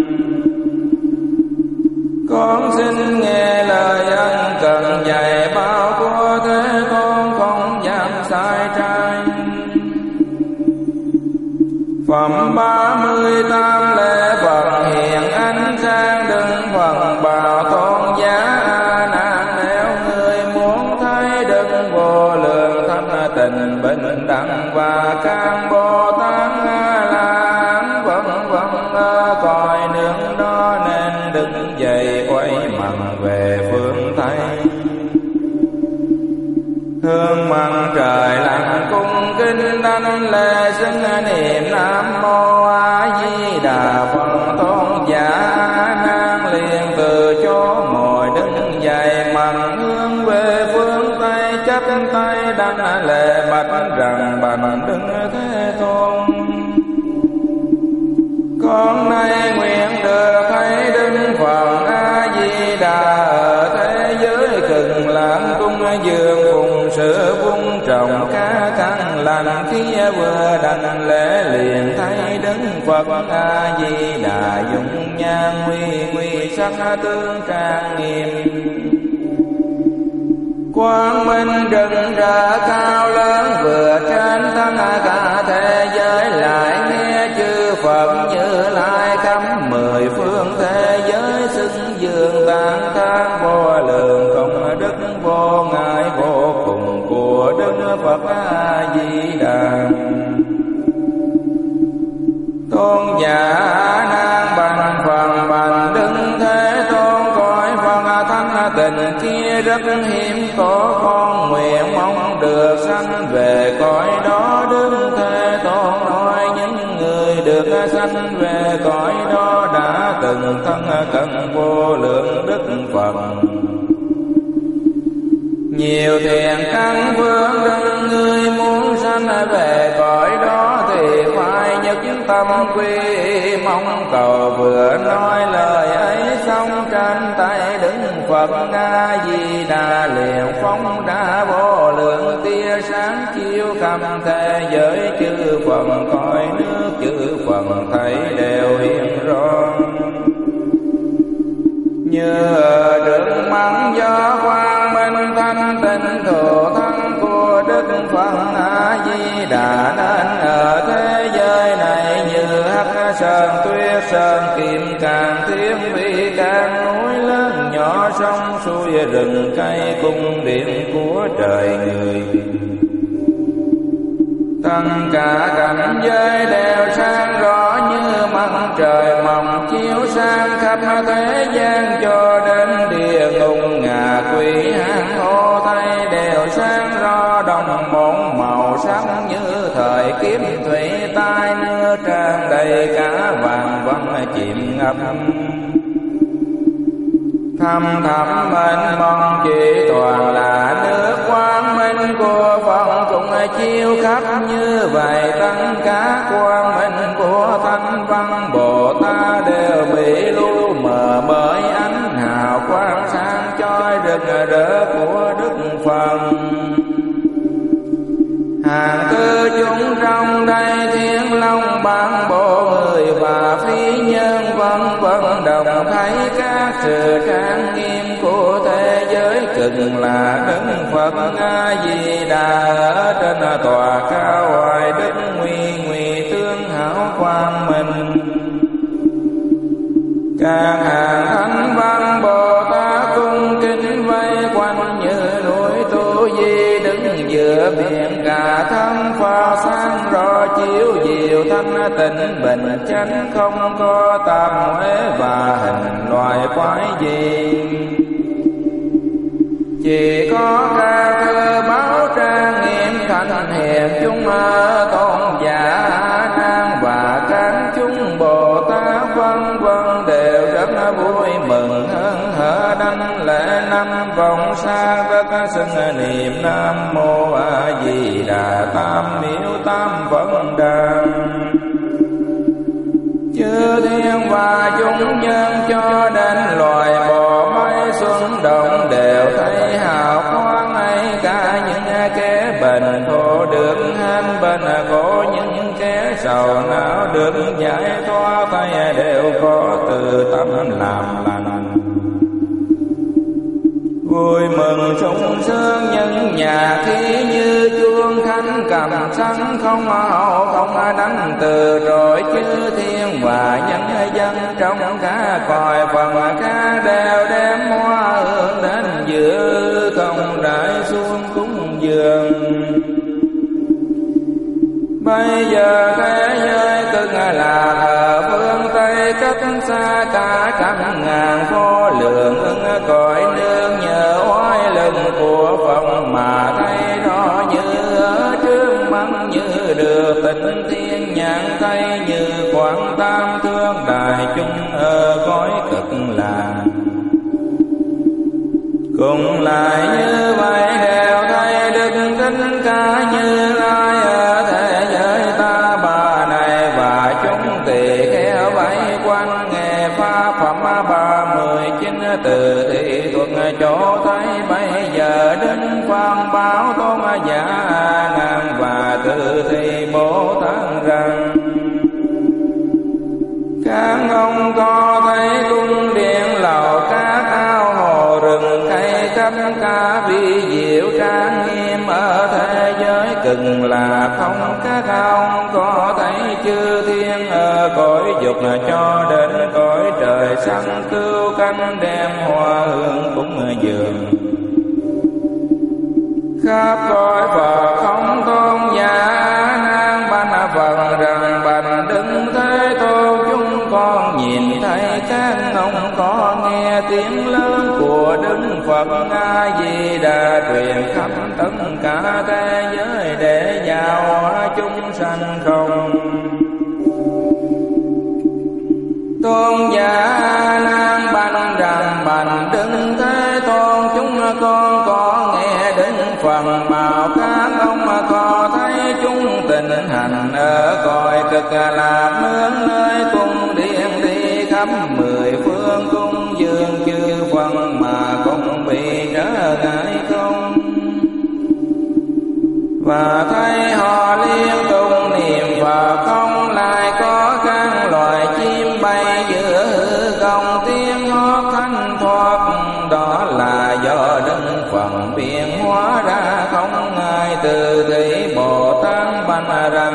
S1: Con xin nghe lời ân cần dạy bảo của Thế Tôn, không dám sai trái. Phẩm ba mươi tám lễ Phật hiện ánh sáng, đừng phần bào tôn giá A Nan. Nếu người muốn thấy đừng vô lượng thanh tịnh bình đẳng và các Bồ Tát A La Hán vân vân ở cõi nước đó, nên đứng dậy quay mặt về phương Tây, hương mặt trời lặn cung kính đảnh lễ xưng niệm Nam Mô A Di Đà Phật. Tôn giả A Nan liền từ chỗ ngồi đứng dậy, mặt hướng về phương Tây, chắp tay đảnh lễ bạch rằng bạch Đức Thế Tôn, con nay nguyện được thấy Đức Phật A Di Đà ở thế giới Cực Lạc cung dường, phụng sự vung trồng cá căn lành. Khi vừa đảnh lễ liền thấy Đức Phật A Di Đà dung nhan nguy nguy sắc tướng trang nghiêm, quang minh rực rỡ cao lớn, vừa trên thân cả thế giới. Lại nghe chư Phật Như Lai khắp mười phương thế giới, xưng dương tán thán vô lượng công đức vô ngại vô cùng của Đức Phật A Di Đà. Tôn giả A Nan bằng phần bằng Đức Thế Tôn, cõi Phật thanh tịnh kia rất hiếm có, con nguyện mong được sanh về cõi đó. Đức Thế Tôn nói những người được sanh về cõi đó đã từng thân cận vô lượng Đức Phật, nhiều thiện căn phước. Đức người muốn sanh về cõi đó thì phải nhất tâm quy mong cầu. Vừa nói lời ấy xong, trên tay Đức Phật A Di Đà liền phóng ra vô lượng tia sáng chiếu khắp thế giới. Chư Phật cõi nước, chư Phật thấy đều hiện rõ, như được mắng gió quang minh thanh tịnh thổ thân của Đức Phật A Di Đà. Nên ở thế giới này như hắc sơn tuyết sơn kim càng thiên vi càng núi lớn nhỏ sông suối rừng cây cung điện của trời người. Tất cả cảnh giới đều sáng rõ như mặt trời mọc chiếu sang khắp thế gian, cho đến địa ngục ngạ quỷ hang hô thấy đều sáng rõ đồng một màu sắc như thời kiếm thủy tai nước tràn đầy cả vàng vân chìm ngập. Thầm thầm mênh mông chỉ toàn là nước quang minh của Phật, cũng chiếu khắp như vậy. Tất cả quang minh của Thánh Văn Bồ Tát đều bị lu mờ bởi ánh hào quang sáng chói rực rỡ của Đức Phật. Hàng cư chúng trong đây thiên long bản bộ người và phi nhân vân vân đồng thấy các sự trang nghiêm của thế giới Cực là Đức Phật A Di Đà ở trên tòa cao hoài đức nguy nguy tương hảo quang minh. Các hàng thánh văn Bồ Tát cung kính vây quanh như núi Tu Di, đứng giữa biển cả thân pha sáng rõ chiếu diệu thanh tịnh bình chánh, không có tàm uế và hình loài quái gì. Chỉ có ca cơ báo trang nghiêm thanh hiền chúng tôn giả nan và các chúng Bồ Tát vân vân đều rất vui mừng hân hở đảnh lễ năm vòng xa rất xưng niệm Nam Mô A Di Đà Tam Miếu Tam Vấn Đà. Chư thiên và chúng nhân cho đến loài bò mây xuân động đều thấy hào quang ấy, cả những kẻ bệnh khổ được an bệnh khổ, những kẻ sầu não được giải thoát, thấy đều có từ tâm làm lành. Vui mừng sung sướng những nhà khí như chuông khánh cầm sanh không hậu không đánh từ rồi, chư thiên và nhân dân trong cả cõi phần ca đều đem hoa hương đến dự không đại xuân cúng dường. Bây giờ thế giới cực là ở phương Tây cách xa cả trăm ngàn vô lượng ưng cõi nương nhờ oai lực của Phật mà thấy rõ như ở trước mắt, như được tịnh thiên nhãn thấy như quảng tam thương đại chúng ở cõi cực lạc. Cùng lại như vậy đều thấy Đức Thích Ca Như Lai ở thế giới ta bà này, và chúng tỳ kheo vây quanh nghe pháp phẩm ba mươi chín từ thị thuật chỗ thấy. Bây giờ đến quan báo tôn giả ngàn và từ thị Bồ Tát rằng: các ông có thấy cung điện lầu các ao hồ rừng cây khắp cả vi diệu trang nghiêm ở thế giới cực là không? Các ông có thấy chư thiên ở cõi dục cho đến cõi trời xanh cứu cánh đem hoa hương cúng dường. Khắp cõi Phật không tôn giả nan bạch Phật rằng: bạch Đức Thế Tôn, chúng con nhìn thấy các ông có nghe tiếng lớn của Đức Phật A Di Đà truyền khắp tất cả thế giới để giáo hóa chúng sanh không? Tôn giả nan bạch rằng: bạch Đức Thế Tôn, chúng con có nghe đến phần bảo các ông có thấy chúng tình hành ở cõi cực lạc nương nơi cung điện đi khắp mười phương cung dường chư phần mà không bị trở ngại không? Và thấy họ liên tục niệm Phật không, lại có các loài chim bay giữa hư không tiếng hót thanh thoát, đó là do Đức Phật biến hóa ra không ai. Từ thị Bồ Tát bạch rằng: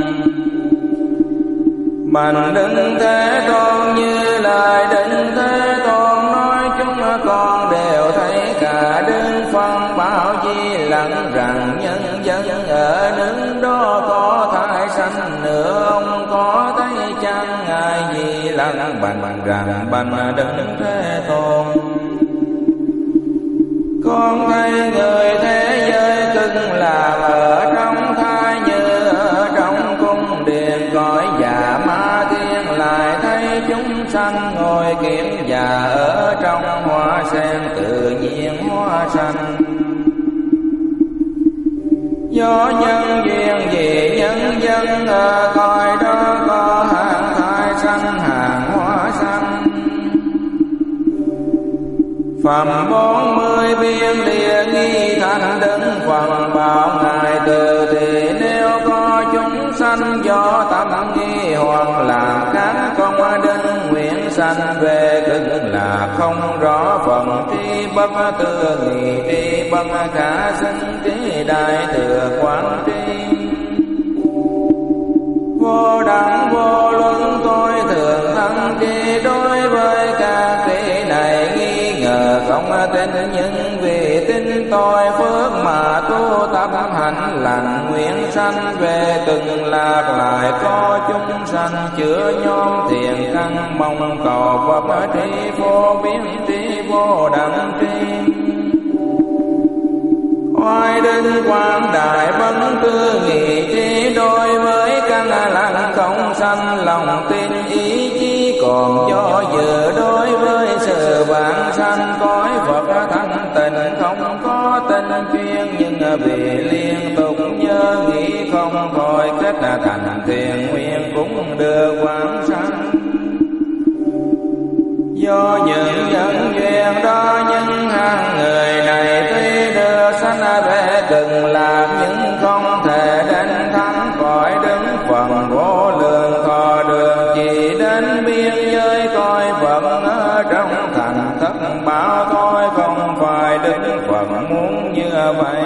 S1: bạch Đức Thế Tôn, như lời Đức Thế Tôn nói chúng con đều thấy cả Đức Phật bảo Di Lặc rằng nhân dân ở nước đó có thai sanh nữa, ông có thấy chăng? Ngài Di Lặc bạch rằng: bạch Đức Thế Tôn, con thấy người thế giới cực lạc ở trong thai như ở trong cung điện cõi già ma thiên, lại thấy chúng sanh ngồi kiệm già ở trong hoa sen tự nhiên hoa xanh. Do nhân duyên gì nhân dân ở cõi đó có hàng thai sanh hàng hoa xanh. Phẩm bốn mươi biên địa nghi thành Đức Phật bảo ngài: từ thì nếu có chúng sanh do tâm nghi hoặc làm các công đức nguyện sanh về cực là không rõ phần tri bất tư nghị tri bất khả sinh trí đại thừa quán tri. Vô đẳng vô luân tôi thường thân tri đối với các kỳ này nghi ngờ không tin, nhưng vì tin tôi phước mà tu tập hạnh lành nguyện sanh về cực lạc, lại có chúng sanh chữa nhóm thiện căn mong cầu Phật tri vô biên tri vô đẳng tri. hoài đức quang đại bấn tư nghị trí, đối với căn lặng không sanh lòng tin ý chí còn do dự, đối với sự vãng sanh cõi Phật thanh tịnh không có tinh chuyên, nhưng vì liên tục nhớ nghĩ không khỏi kết thành thiện nguyện cũng được quảng sanh. Do những nhân duyên đó nhưng hàng người này tuy đưa sanh về từng làm, nhưng không thể đến thắng cõi đứng phần vô lượng thọ đường, chỉ đến biên giới coi Phật ở trong thành thất bảo thôi, không phải đứng Phật muốn như vậy.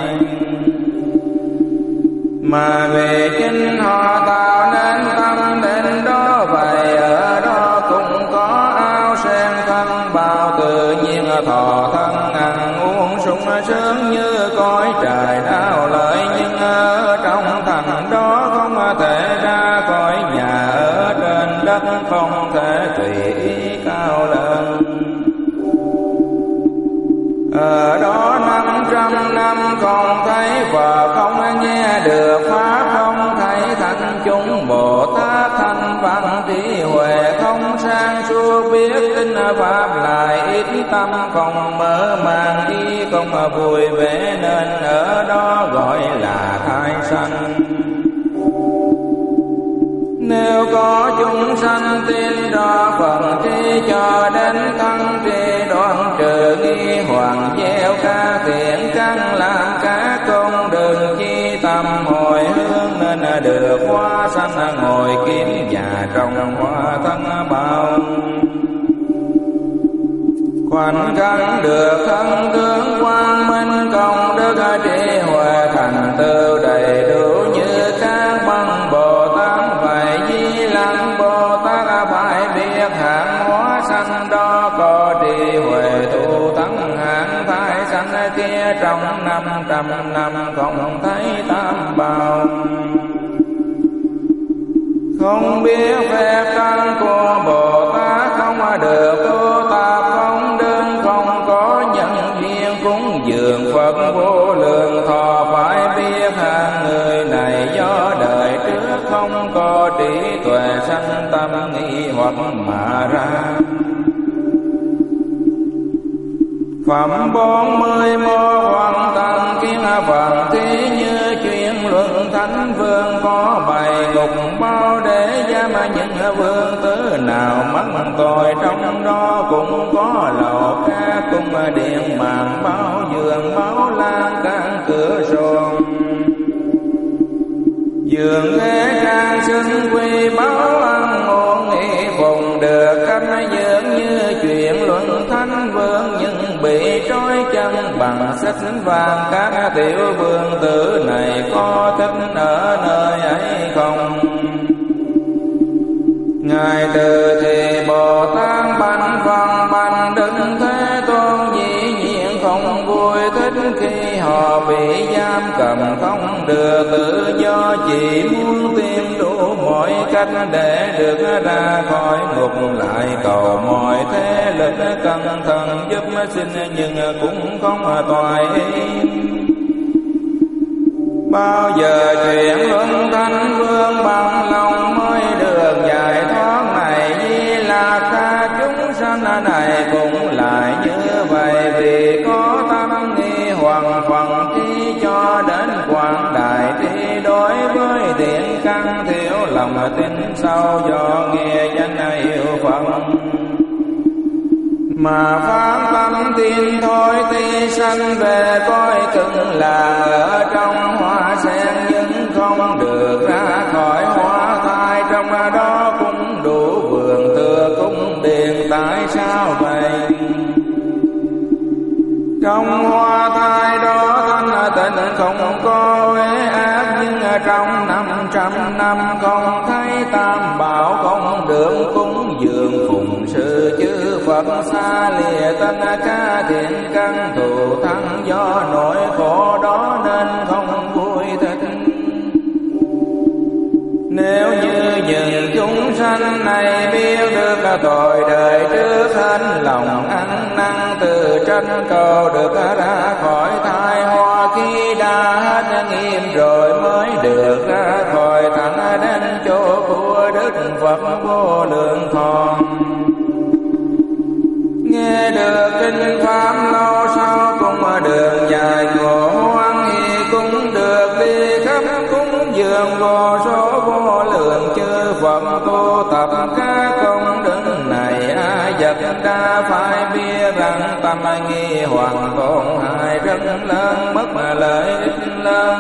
S1: Mà vì chính họ tạo nên tâm định đó, vậy ở đó cũng có ao sen thân bao tự nhiên thọ thân ăn uống sung sướng như cõi trời đau lợi, nhưng ở trong thành đó không thể ra khỏi nhà, ở trên đất không thể tùy ý cao lên. Ở đó năm trăm năm không thấy Phật, không nghe được pháp, không thấy thánh chúng Bồ Tát thanh văn trí huệ, không sang suốt biết kinh pháp lại ít tâm, không mở màng ý không vui vẻ, nên ở đó gọi là thai sanh. Nếu có chúng sanh tin đó phần tri, cho đến thân tri đoạn trừ nghi hoàng gieo ca thiện căn, làm các công đường chi tâm hồi hướng, nên được hóa sanh ngồi kiếm và trong hoa thân bao. Khoảnh khắc được thân tướng quang minh, công đức trí huệ thành tựu đầy đủ như các bậc Bồ Tát, vậy Di Lặc Bồ Tát phải biết hạng hóa sanh đó có trí huệ tu tăng hạng thai sanh kia, trong năm trăm năm không thấy tam bảo. Không biết phép tăng của Bồ Tát, không được tu tập không đơn, không có nhân duyên cúng dường Phật vô lượng thọ, phải biết hàng người này do đời trước không có trí tuệ sanh tâm nghi hoặc mà ra. Phẩm bốn mươi mô hoàng tăng kiến phần thí, như chuyện luận thánh vương có bày ngục bao để giam những vương tử nào mắc tội, trong đó cũng có lầu ca cung điện màn bao giường báo lan can cửa sổ, giường ghế trang sinh quy báo ăn ngôn nghị phùng được canh dưỡng, như chuyện luận thánh vương nhưng bị trói chân bằng xích vàng. Các tiểu vương tử này có thích ở nơi ấy không? Ngài từ thì Bồ Tát bạch phần bạch đứng Thế Tôn, dĩ nhiên không vui thích khi họ bị giam cầm không được tự do, chỉ muốn tìm đủ mọi cách để được ra khỏi ngục, lại cầu mọi thế lực cẩn thận giúp xin, nhưng cũng không toại ý. Bao giờ chuyện luận thánh vương bằng lòng mới được giải thoát này, Di Lặc tha chúng sanh này cũng lại như vậy, vì có tâm nghi hoàng phần chi cho đến quảng đại trí, đối với thiện căn thiếu lòng tin sâu, do nghe danh yêu Phật mà phán tâm tin thôi ti sanh về cõi cực lạc, ở trong hoa sen nhưng không được ra khỏi hoa thai, trong đó cũng đủ vườn tựa cung điện, tại sao vậy? Trong hoa thai đó thanh tịnh không có uế ác, nhưng trong năm trăm năm không thấy tam bảo, không được cúng dường phụng sự chư Phật, xa lìa tên ca thiện căn thù thắng, do nỗi khổ đó nên không vui thích. Nếu như những chúng sanh này biết được tội đời trước, hết lòng ăn năn từ tranh cầu được ra khỏi thai hoa, khi Di Đà hết nghiêm rồi mới được ra khỏi thẳng đến chỗ của Đức Phật vô lượng thọ. Nghe được kinh pháp lâu sau cũng đường dài của hoan hỷ, cũng được đi khắp cúng dường vô số vô lượng chư Phật tu tập các công đức này. A Dật Đa phải biết rằng tâm nghi hoặc tổn hại rất lớn, mất lợi ích lớn.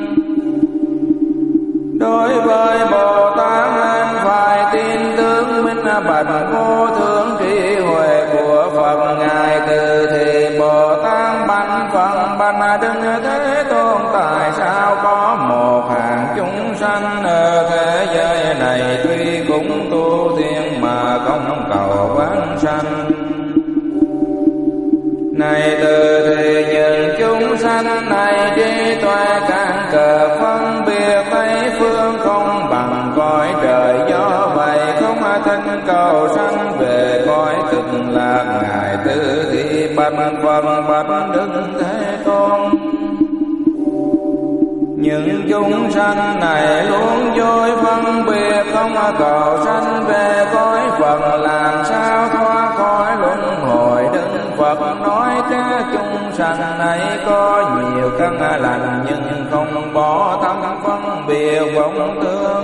S1: Đối với Bồ Tát nên phải tin tướng minh bạch vô thượng trí huệ của Phật. Ngài từ thì Bồ Tát bạch Phật bạch Đức Thế Tôn, tại sao có một hạng chúng sanh ở thế giới này tuy cũng tu thiện mà không cầu vãng sanh? Này từ thì những chúng sanh này trí tuệ càng cờ phân biệt tây phương không bằng cõi trời, do vậy không thân cầu sanh về cõi cực lạc. Ngài từ thì bạch Phật bạch Đức Thế Tôn, những chúng sanh này luôn dối phân biệt không cầu sanh về cõi Phật, làm sao thoát khỏi luân hồi? Đức Phật nói các chúng sanh này có nhiều căn lành nhưng không bỏ tâm phân biệt vọng tưởng,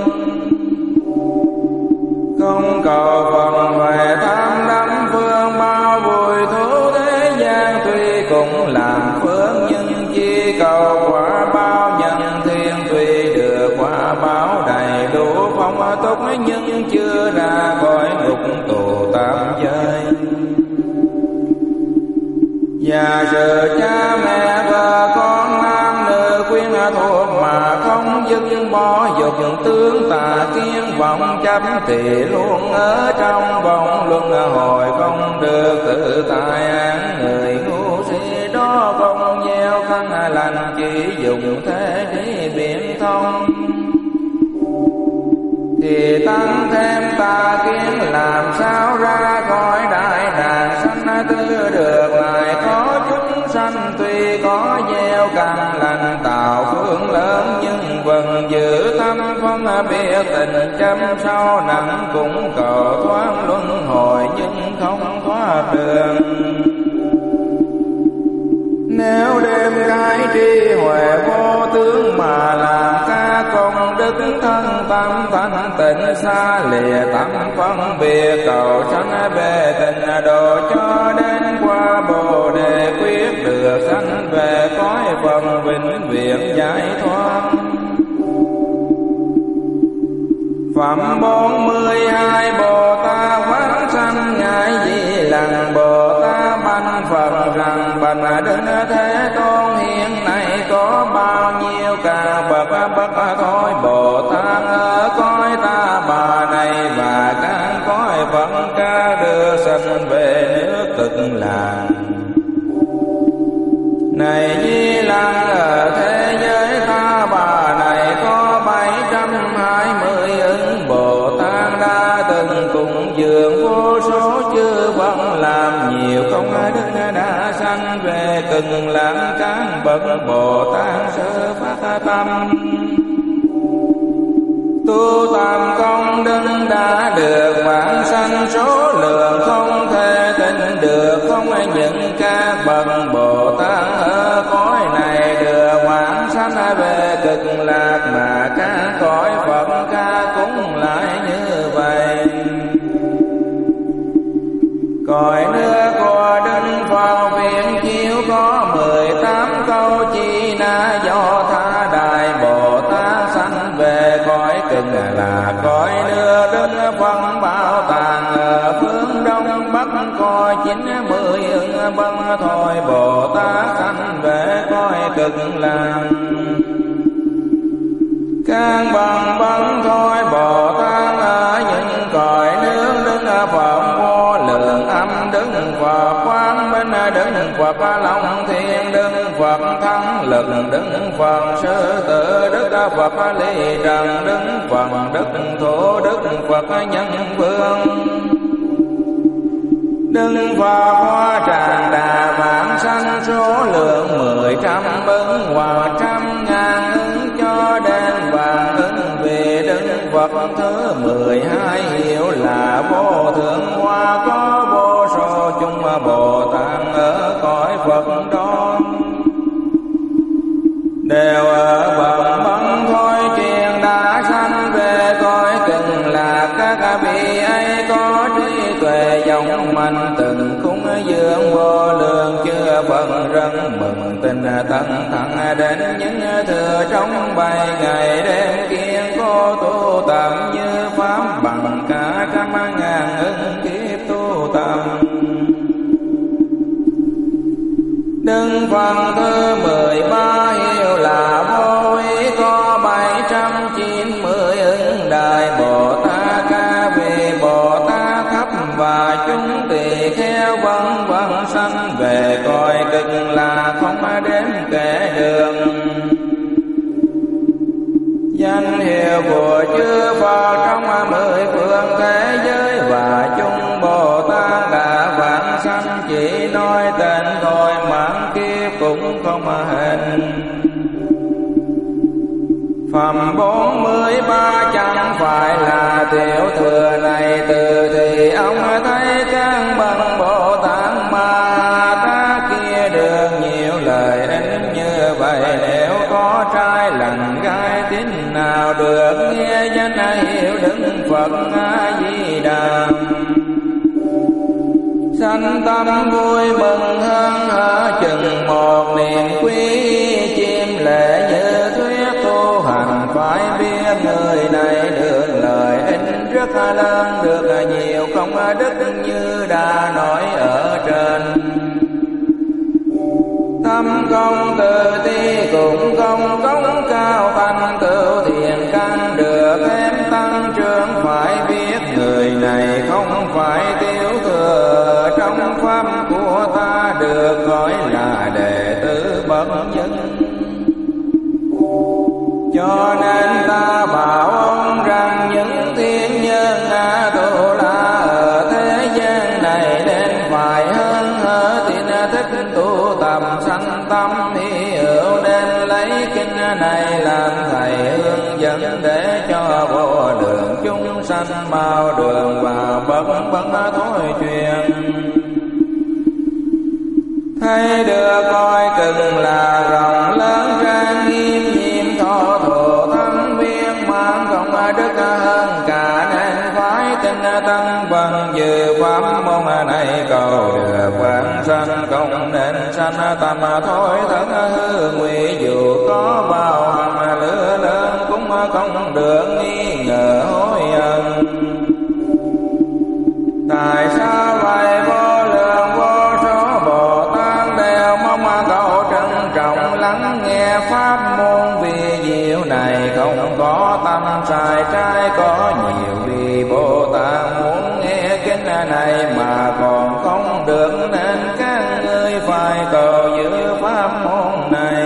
S1: không cầu phần huệ tham đắm phương bao vui thú thế gian. Tuy cũng làm phước nhưng chi cầu quả báo nhân thiên, tuy được quả báo đầy đủ phong túc nhưng chưa ra khỏi ngục tù tam giới. Và sự cha mẹ và con nam nữ quyến thuộc mà không dứt bỏ dục tướng tà kiến vọng chấp, thì luôn ở trong vòng luân hồi không được tự tại an. Người ngu si đó không gieo căn lành, chỉ dùng thế trí biện thông, thì tăng thêm tà kiến, làm sao ra khỏi đại nạn sanh tư được. Lại có chúng sanh tuy có gieo căn lành tạo phước lớn, nhưng vẫn giữ tâm không biết tình chăm sau nặng, cũng cầu thoát luân hồi nhưng không thoát đường. Nếu đem cái trí huệ vô tướng mà làm các công đức thân tâm thanh tịnh, xa lìa tâm phân biệt cầu sanh về tình độ, cho đến qua Bồ Đề quyết được sanh về cõi phần vĩnh viễn giải thoát. Phẩm bốn mươi hai Bồ Tát vãng sanh. Ngài Di Lặc Bồ Tát bạch Phật rằng bạch Đức Thế Tôn, hiện nay có bao nhiêu cả bậc bất thôi Bồ Tát ở cõi Ta Bà này, và các cõi Phật ca đưa sanh về nước Cực Lạc. Này Di Lặc, ở thế giới Ta Bà này có bảy trăm hai mươi ứng Bồ Tát đã từng cùng dường vô số chư Phật, làm nhiều công đức đã sanh về Cực Lạc. Các bậc Bồ Tát sơ phát tâm tu tam công đức đã được vãng sanh, số lượng không thể tính được. Không những các bậc Bồ Tát ở cõi này được vãng sanh về Cực Lạc, mà các cõi Phật ca cũng lại như vậy. Cõi nước của Đức Phật viện chiếu có mười tám câu chi na, do tha đại Bồ Tát sanh về cõi Cực Lạc. Cõi nước Đức Phật bảo tàng ở phương đông bắc, có chín mươi ứng bậc thôi Bồ Tát sanh về cõi Cực Lạc. Các bậc bậc thôi Bồ Tát ở những cõi nước Đức Phật vô lượng âm, Đức Phật quang minh, Đức Phật long thiên, Đức Phật thắng lực, Đức Phật sư tử, Đức Phật ly trần, Đức Phật đức thủ, Đức Phật nhân vương. Đức Phật hoa tràng đà vãng sanh số lượng mười trăm ứng hoặc trăm ngàn ứng cho đến vạn ứng về Đức Phật thứ mười hai hiệu là vô thượng hoa, có vô số chúng Bồ Tát ở cõi Phật đó đều ở bậc bấn thôi truyền đã sanh về cõi Cực Lạc. Các vị ấy có trí tuệ dòng mạnh từng cúng dường vô lượng chư Phật, rất mừng tình thân thẳng đến những thừa trong bảy ngày đêm kiên cố tu tập như pháp bằng cả trăm ngàn ứng kiếp tu tập. Đức Phật thứ mười ba hiệu là vô ý, có bảy trăm chín mươi ứng đại Bồ Tát. Các vị Bồ Tát khắp và chúng tỳ kheo vân vân sanh về cõi Cực Lạc không đếm kể được. Danh hiệu của chư Phật trong mười phương thế giới và chúng Bồ Tát đã vãng sanh, chỉ nói tên thôi mãn kiếp cũng không hình. Phẩm bốn mươi ba chẳng phải là tiểu thừa này, từ thì ông thấy các bậc Bồ Tát Ma Tát kia được nhiều lợi ích như vậy. Nếu có trai lành gái tín nào được nghe danh hiệu Đức Phật A Di Đà, sanh tâm vui mừng hơn hở chừng một niềm quý. Chim lệ như thuyết tu hành phải biết người này được lợi ích rất lớn, được nhiều công đức như đã nói ở trên. Tâm công tự ti cũng công cống cao, thành tựu thiện căn được thêm tăng trưởng. Phải biết người này không phải tiểu thừa, trong pháp của ta được gọi là đệ tử bậc nhân. Cho nên ta bảo ông rằng những thiên nhân A Tu La ở thế gian này nên phải hơn hở tin thích tu tập sanh tâm hiểu, nên lấy kinh này làm thầy hướng dẫn để cho vô lượng chúng sanh mau đường vào bậc bậc thối truyền. Thấy được coi Cực là rộng lớn trang nghiêm nhiệm thọ thổ thắng viên mang công đức hơn cả, nên phải tin tăng bằng dự pháp môn này cầu được vãng sanh. Không nên sanh tâm thối thân hư nguy, dù có bao hằng lửa lớn cũng không được nghi ngờ hối hận. Tại sao vậy? Vô lượng vô số Bồ Tát đều mong cầu trân trọng lắng nghe pháp môn vi diệu này, không có tâm sai trái. Có nhiều vị Bồ Tát muốn nghe kinh này mà còn không được, nên các ngươi phải cầu giữ pháp môn này.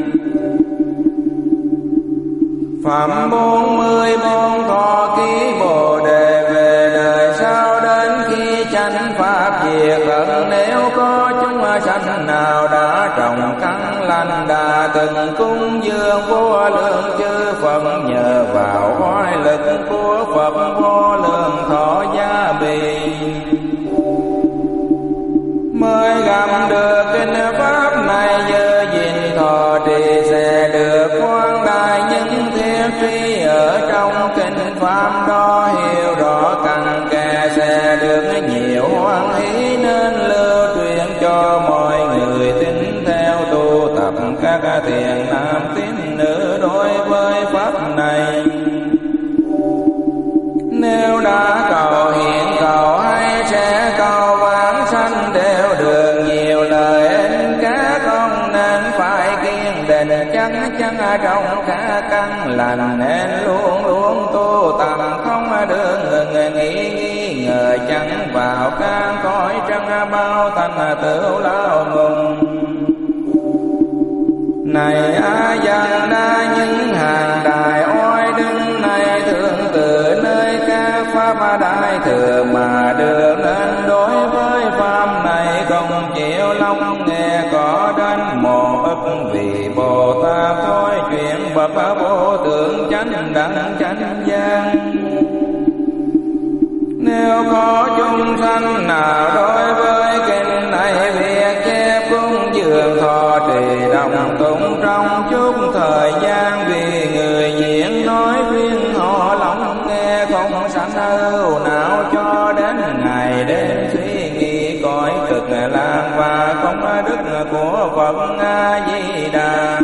S1: Phẩm bốn mươi bốn thọ ký Bồ Đề về đời sau đến khi chánh pháp diệt tận. Nếu có chúng sanh nào đã trồng căn lành đã từng cúng dường vô lượng chư Phật, nhờ vào oai lực của Phật vô lượng thọ gia bì mới gặp được kinh pháp này. Giờ gìn thọ trì sẽ được quan đại những thiết trí ở trong kinh pháp đó, hiểu rõ căn kề sẽ được nhiều hoan hỷ, nên lưu truyền cho mọi người tin theo tu tập các thiện nam tín nữ đối với pháp này. Nếu đã cầu hiện cầu hay sẽ cầu vãng sanh đều được nhiều lợi ích. Các con nên phải kiên định chắc chắn trong các căn lành, nên luôn luôn tu tập không được ngừng nghĩ nghi ngờ, chẳng vào các cõi trăng bao thành tựu lao ngùng. Này A Dần Đa những hàng đài oai đứng này, thường từ nơi các pháp đại thừa mà được, nên đối với pháp này cùng chịu long nghe có đến một ức vì Bồ Tát thôi chuyện bậc vô tượng chánh đẳng chánh gian. Nếu có chúng sanh nào đối với kinh này việc chép cúng dường thọ trì đồng tụng trong chút thời gian, vì người diễn nói khuyên họ lòng nghe không sanh ưu não cho đến ngày đêm suy nghĩ cõi cực lạc và không đức của Phật A Di Đà.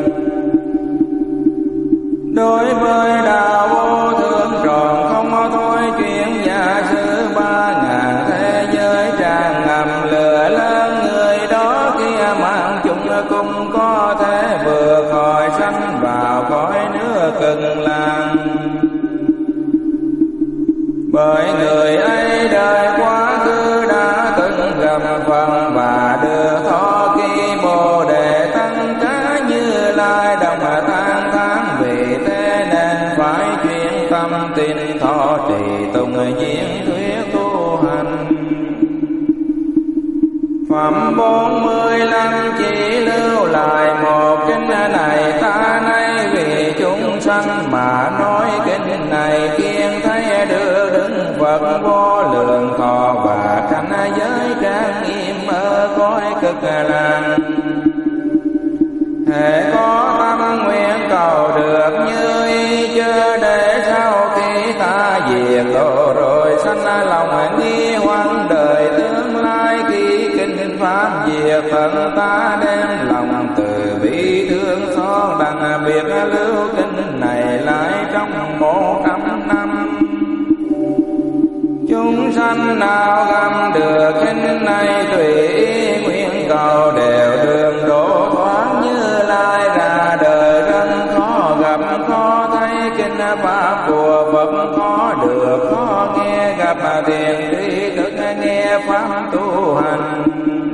S1: Đối với đạo vô thượng tròn không thôi chuyện giả sử ba ngàn thế giới tràn ngầm lửa lớn, người đó kia mang chung cũng có thể vượt khỏi sanh vào cõi nước cực lạc. Bởi người ấy đời quá khứ đã từng gặp Phật và được thọ ký Bồ Đề tăng cá Như Lai đồng than thán, vì thế nên phải chuyên tâm tin thọ trì tùng diễn thuyết tu hành. Phẩm bốn mươi lăm chỉ lưu lại một kinh này ta nay, vì chúng sanh mà nói kinh này kiên thấy được đứng Phật vô lượng thọ và cảnh giới trang nghiêm ở cõi cực lạc. Hễ có tâm nguyện cầu được như ý, chớ để sau khi ta diệt độ rồi sanh lòng nghi hoặc đời tương lai. Khi kinh pháp diệt phận ta đem lòng từ bi thương xót, đặc biệt lưu kinh này lại trong một trăm năm. Chúng sanh nào gặp được kinh này tùy ý nguyện cầu đều đường đổ thoát Như Lai ra đời. Rất khó gặp khó thấy kinh pháp của Phật, khó được khó nghe gặp thiền tri thức nghe pháp tu hành.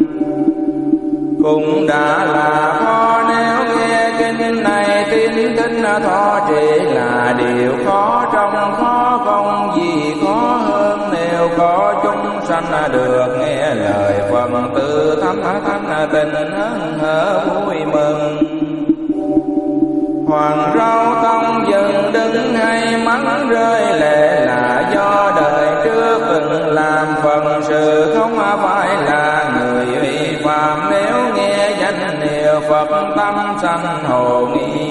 S1: Cũng đã là khó nếu nghe kinh này tin kinh thọ trì là điều khó, trong khó không gì khó hơn nếu có chúng sanh được nghe lời Phật tự thấm thanh tình hân hở vui mừng. Hoàng rau tông dừng đứng hay mắng rơi lệ là do đời trước từng làm phần sự, không phải là người vi phạm nếu nghe danh hiệu Phật tâm sanh hồ nghi.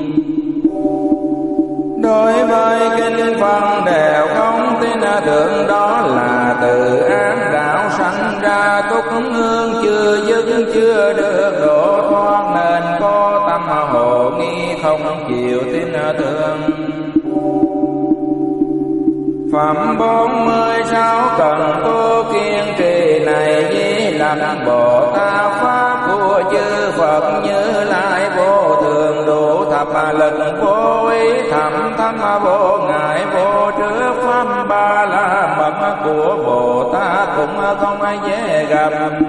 S1: Đối với kinh Phật đều không tin tưởng, đó là từ ám đạo sanh ra túc hương chưa dứt chưa được độ thoát, nên có tâm hồ nghi không chịu tin tưởng. Phẩm bốn mươi sáu cần tu kiên trì này, Di Lặc Bồ Tát pháp của chư Phật Như Lai vô thường đủ thập lực vô ý thầm thâm vô ngại vô trước pháp ba la mật của Bồ Tát cũng không dễ gặp.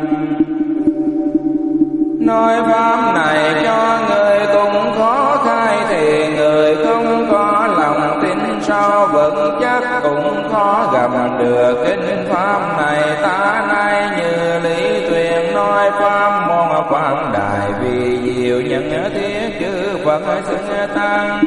S1: Nói pháp này cho người cũng khó khai, thì người không có lòng tin sâu vững chắc cũng khó gặp được kinh pháp này. Ta nay như Lý Tuyền nói pháp môn pháp đại, vì diệu nhân thiết chư Phật xưng tăng.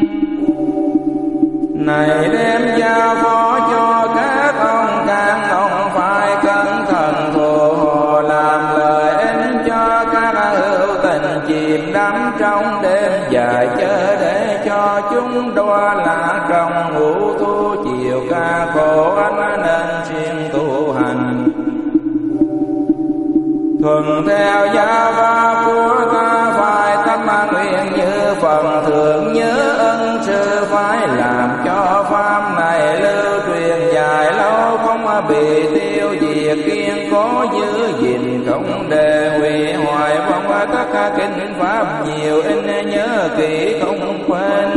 S1: Này đem giao phó cho các ông các ông phải cẩn thận thù hộ, làm lợi ích cho các hữu tình chìm đắm trong đêm dài, chớ để cho chúng đọa lạc trong ngũ thu chiều ca khổ ánh, nên siêng tu hành. Thuần theo giáo pháp của ta phải tâm nguyện như phần thượng nhớ ân sư, phải làm cho pháp này lưu truyền dài lâu không bị tiêu diệt, kiên cố giữ gìn không để hủy hoại. Vong tất cả kinh pháp nhiều in nhớ kỹ không quên,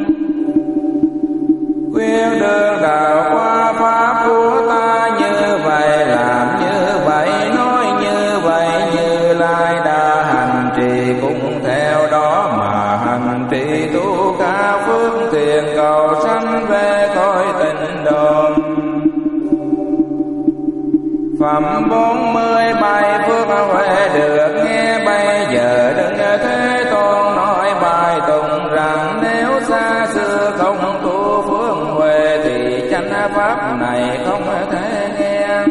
S1: khuyên đường đạo qua pháp của ta như vậy, làm như vậy nói như vậy. Như Lai đã hành trì cũng theo đó mà hành trì, tu ca phước tiền cầu sanh về cõi tịnh độ. Phẩm bốn mươi bài phước huệ được nghe bây giờ, đừng Thế Tôn nói bài tụng rằng nếu xa xưa không tu phước huệ thì chánh pháp này không thể nghe.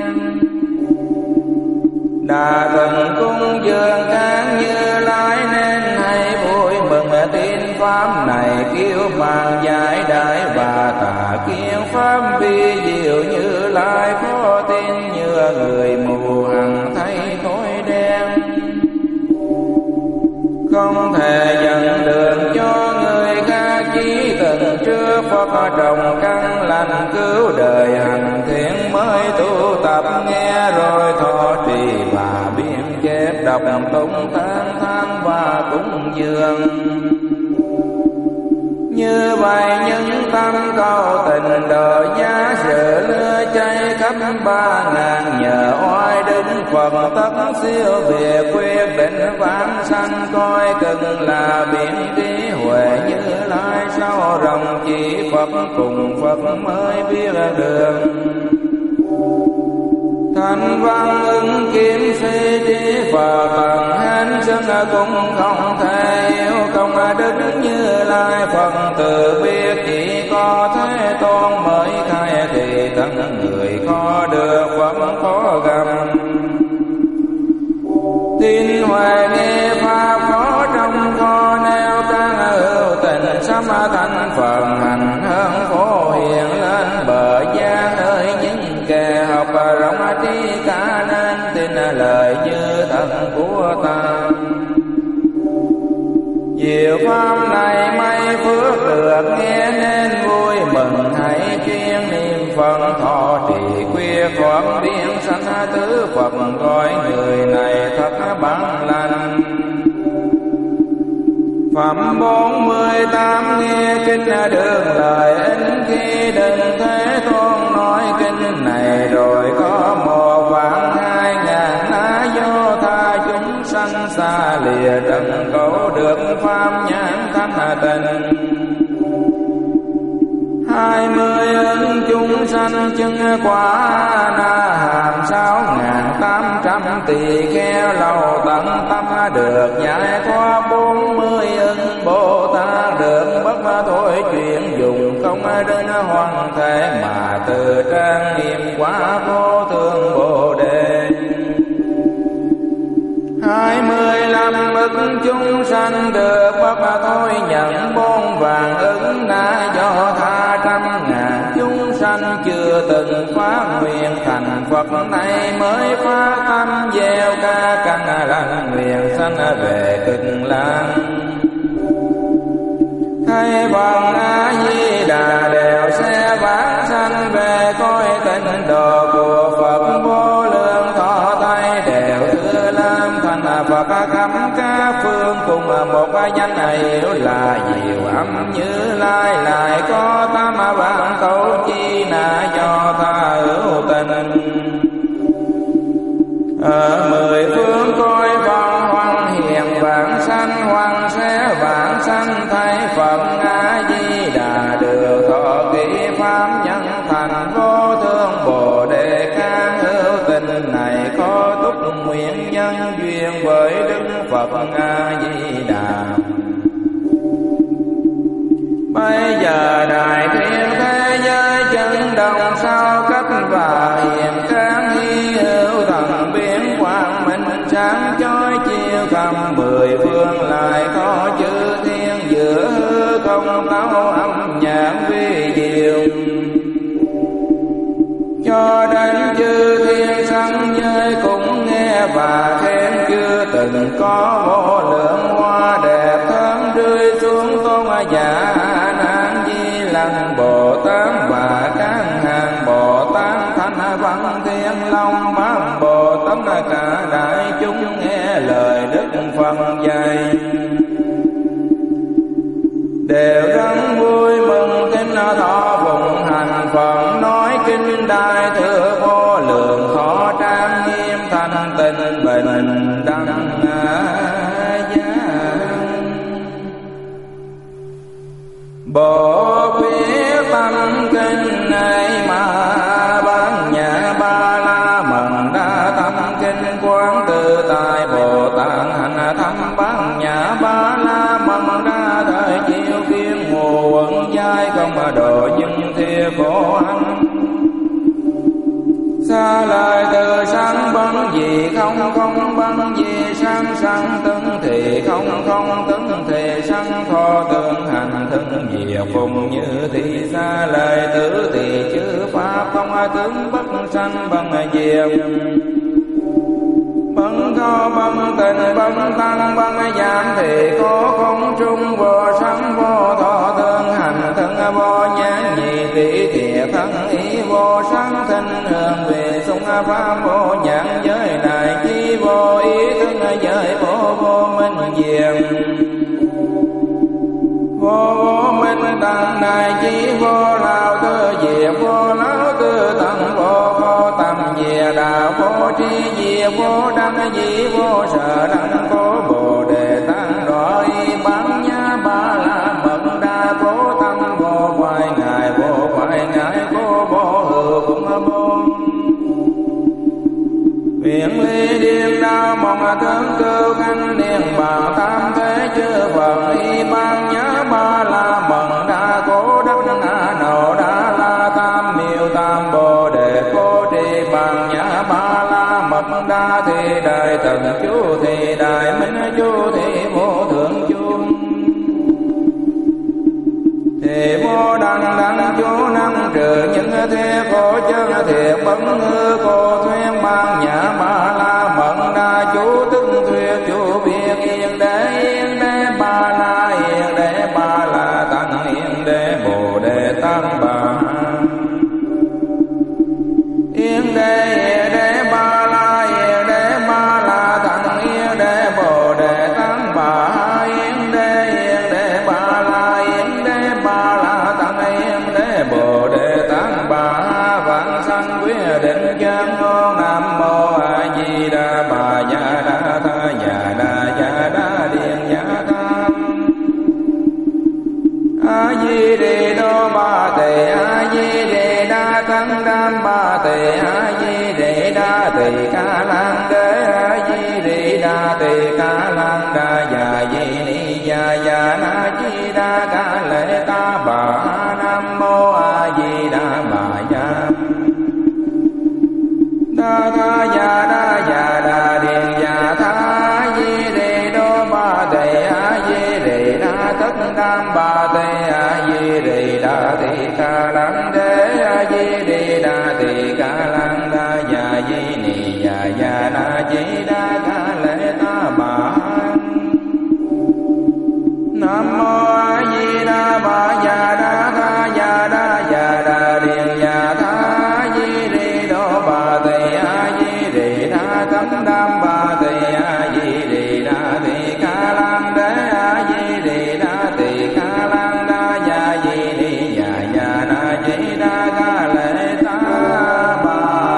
S1: Đà thần cung dường kháng Như Lai nên hãy vui mừng tin pháp này, kêu bàn giải đại và tà kiến pháp vi diệu Như Lai khó tin như người mù hằng thấy tối đen. Không thể dẫn đường cho người khác, chỉ từng trước Phật trồng căn lành cứu đời hành thiện mới tu tập nghe rồi thọ trì và biên chép đọc tụng tán thán và cúng dường. Như vậy những tâm cầu tình đời giá sự lửa cháy khắp ba ngàn, nhờ oai đức Phật tất siêu việt quyết định vãng sanh coi cần là biển trí huệ Như Lai sau rộng chỉ Phật cùng Phật mới biết đường. Thanh văn ứng kiếm suy trí Phật tầng hán xưng cũng không thể yêu công đức Như Lai Phật tự biết chỉ có Thế Tôn mới khai thì tất người có được Phật có gầm. Tin huệ nghe pháp có trong kho neo các hữu tình sám thanh Phật hành hơn phổ hiện lên bờ gian ơi những kẻ học rộng trí cả nên tin lời như thật của ta. Diệu pháp này may phước được nghe nên vui mừng, hãy chuyên niệm Phật thọ trì khuya khoáng biến sanh tứ Phật gọi người này thật bằng lành. Phẩm bốn mươi tám nghe kinh đường lời ích khi đừng Thế Tôn nói kinh này rồi có một vạn hai ngàn lá do tha chúng sanh xa lìa trần cầu được pháp nhãn thanh tịnh. Hai mươi ân chúng sanh chứng quả na hàm sáu ngàn tám trăm tỳ kheo lầu tận tâm được giải thoát. Bốn mươi ân Bồ Tát được bất thối chuyện dùng không đến hoàn thể mà từ trang nghiêm quả vô thượng Bồ Đề. Hai mươi lăm ức chúng sanh được bất thối nhận bốn vàng ứng na do tha trăm ngàn chúng sanh chưa từng phát nguyện thành Phật này mới phát tâm gieo ca căn lành nguyện sanh về Cực Lạc. Thay bằng A Di Đà đều sẽ vãng sanh về cõi tịnh độ của Phật vô lượng thọ thay đều thưa lam thành Phật khắp các phương cùng một danh hiệu là diệu âm Như Lai lại có tam vạn cấu chi na do tha hữu tình. Ở mười phương coi vong hoan hiền vãng sanh hoan sẽ vãng sanh thay Phật A Di Đà được thọ ký pháp nhân thành vô thượng Bồ Đề can hữu tình này có túc nguyện nhân duyên với Đức Phật A Di Đà. Bây giờ đại thiên thế giới chân đồng sao cách và hiền kháng hy hữu thần biến quang minh sáng chói chiếu khắp mười phương lại có chư thiên giữa hư không tấu âm nhạc vi diệu cho đến chư thiên sanh giới cũng nghe và khen chưa từng có vô lượng hoa đẹp thơm rơi xuống tôn giả Nan Di Lặc Bồ Tát và các hàng Bồ Tát thanh văn thiên long bát Bồ Tát cả đại chúng nghe lời Đức Phật dạy đều rất vui mừng kinh thọ phụng hành Phật nói kinh đại thừa vô lượng thọ trang nghiêm thanh tịnh bình đẳng Bồ quyết tâm kinh này mà bán nhà ba la mần đa xa lời từ sáng bấn gì không không bấn gì sáng sáng tấn thì không không tấn thì sáng kho tương hành thân diệt phùng như thị xa lời tử thì chư pháp không ai tướng bất sanh bằng diệt bấn kho bấn tình bấn tăng bấn giảm thì có không trung vô sáng vô thọ tương hành thân vô nhãn nhị tỷ thiệt thân ý vô sáng thanh hương về sung pháp vô nhãn giới này chi vô ý thân giới vô vô minh diệm vô vô minh tăng này chi vô lao tư diệt vô lão tư tăng vô vô tâm diệt đạo vô tri diệt vô đăng di vô sở đăng có bồ đề tăng rõ y bán nhá ba la mật đa cố tâm vô hoài ngài vô hoài ngài cố vô hữu cũng vô nguyện ly điên đao mong thương cưu canh niên bằng tam thế chư Phật y ban nhã ba la mật đa cố đắc a nậu đa la tam miêu tam bồ đề cố trì bằng nhã ba la mật đa thì đại thần chú thì đại minh chú thì vô thượng chú thì vô đăng đăng chú năng trừ những thế khổ chân thiệt bấn hư cô thuyên ban nhã ba la mật đa chú tức thuyết chú biết yên đế yên đế ba la yên đế ba la tăng yên đế bồ đề tăng bà yên đế yên đế ba la yên đế ba la tăng yên đế bồ đề tăng bà yên đế yên đế ba la yên đế ba la tăng yên đế bồ đề tăng bà vạn sanh quyết định chân ngôn nam mô a di đà bà ya đa tha ya đa ya đa điện ya tha a di đề đô ba tề a di đề đa tăng đam ba tề a di đề đa tề ca lan đế a di đề đa tề ca lan đa ya di ni ya ya na di đa ca lệ ta bà nam mô a di đà bà ya đa tha ya đa ya đa điện ya tha di đề đô ba tề a di đề đa tất đam ba tề a di đề đa tề ca lan đế a di đề đa tề ca lan đa ya di ni ya ya na di đa ca lệ ta bà nam mô a di đà bà ya đa tha ya đa ya đa điện ya tha di đề đô ba tề a di đề đa tất đam ba tề a di đề đa tề ca lan đế a di đề đa tề ca lan đa ya di ni ya ya na di đa ca lệ ta bà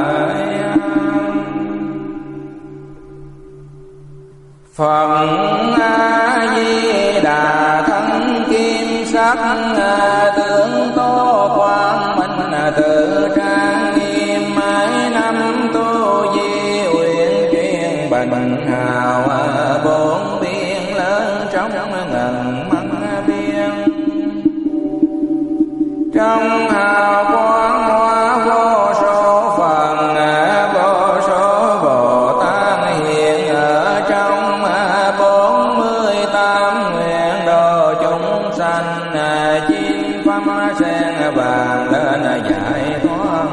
S1: Phật a di đà thân kim sắc tướng tô quang minh tự trang nghiêm mãi năm tu di uyển chuyên bình hào bốn biên lớn trong ngần mắt biên trong hào quang hoa vô số phần vô số Bồ Tát hiện ở trong bốn mươi tám nguyện độ chúng sanh chín pháp sen vàng lên giải thoát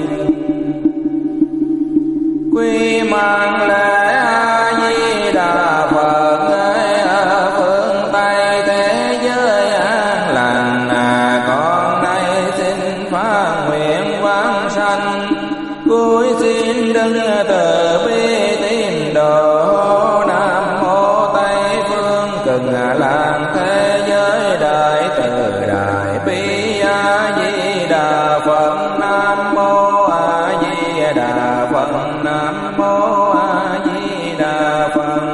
S1: quy mạng lễ a di đà Phật ở phương Tây thế giới an lành con nay xin phát nguyện quán sanh cuối xin đấng từ bi tín đồ nam mô Tây phương cực lạc thế giới đại từ đại bi a di đà Phật nam mô a di đà Phật nam mô a di đà Phật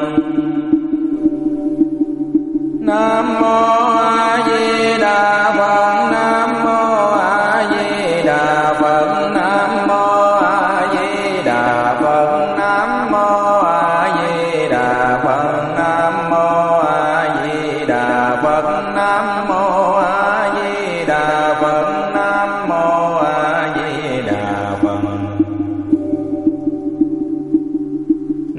S1: nam mô a di đà Phật nam mô a di đà Phật nam mô a di đà Phật nam mô a di đà Phật nam mô a di đà Phật nam mô a di đà Phật nam mô a di đà Phật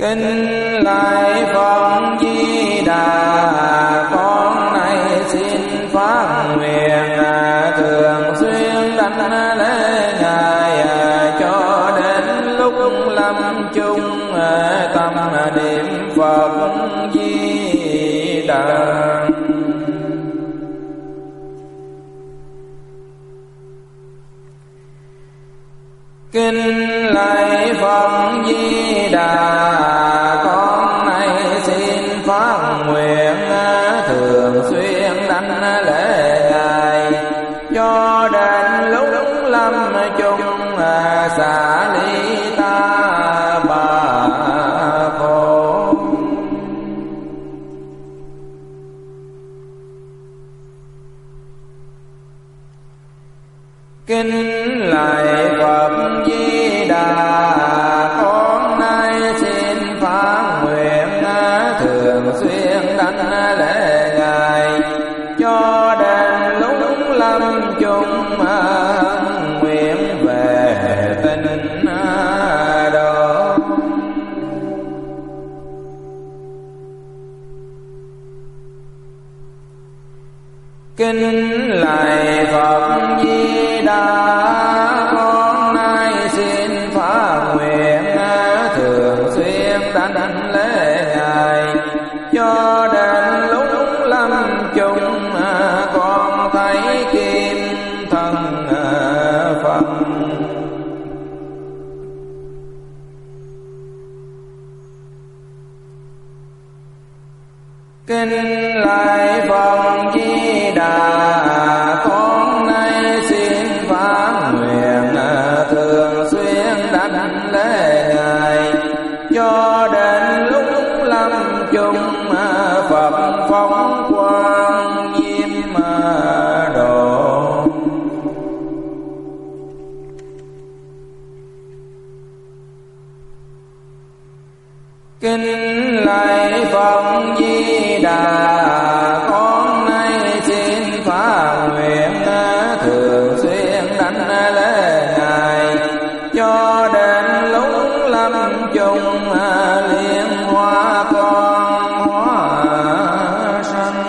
S1: Kính lại Phật Di Đà, con nay xin phát nguyện thường xuyên đảnh lễ Ngài, cho đến lúc lâm chung tâm niệm Phật Di Đà. Kính lạy Phật Di Đà, con nay xin phát nguyện thường xuyên đảnh lễ Ngài, cho đến lúc lâm chung xả ly ta bà khổ. Kính lạy Phật Di Đà, con nay xin phát nguyện thường xuyên đảnh lễ Ngài, cho đến lúc lâm chung nguyện về tinh độ. Kính lạy Phật Di Đà, con nay xin phát nguyện thường xuyên đảnh lễ Ngài, cho đến lúc lâm chung con thấy kim thân Phật. Kính lạy Phật Di Đà, con nay xin phát nguyện thường xuyên đảnh lễ Ngài, cho đến lúc lâm chung Phật phong quang nhiêm độ. Kính lạy Phật Di Đà, con nay xin phát nguyện thường xuyên đảnh lễ Ngài, cho đến lúc lâm chung liên hoa con hóa sanh.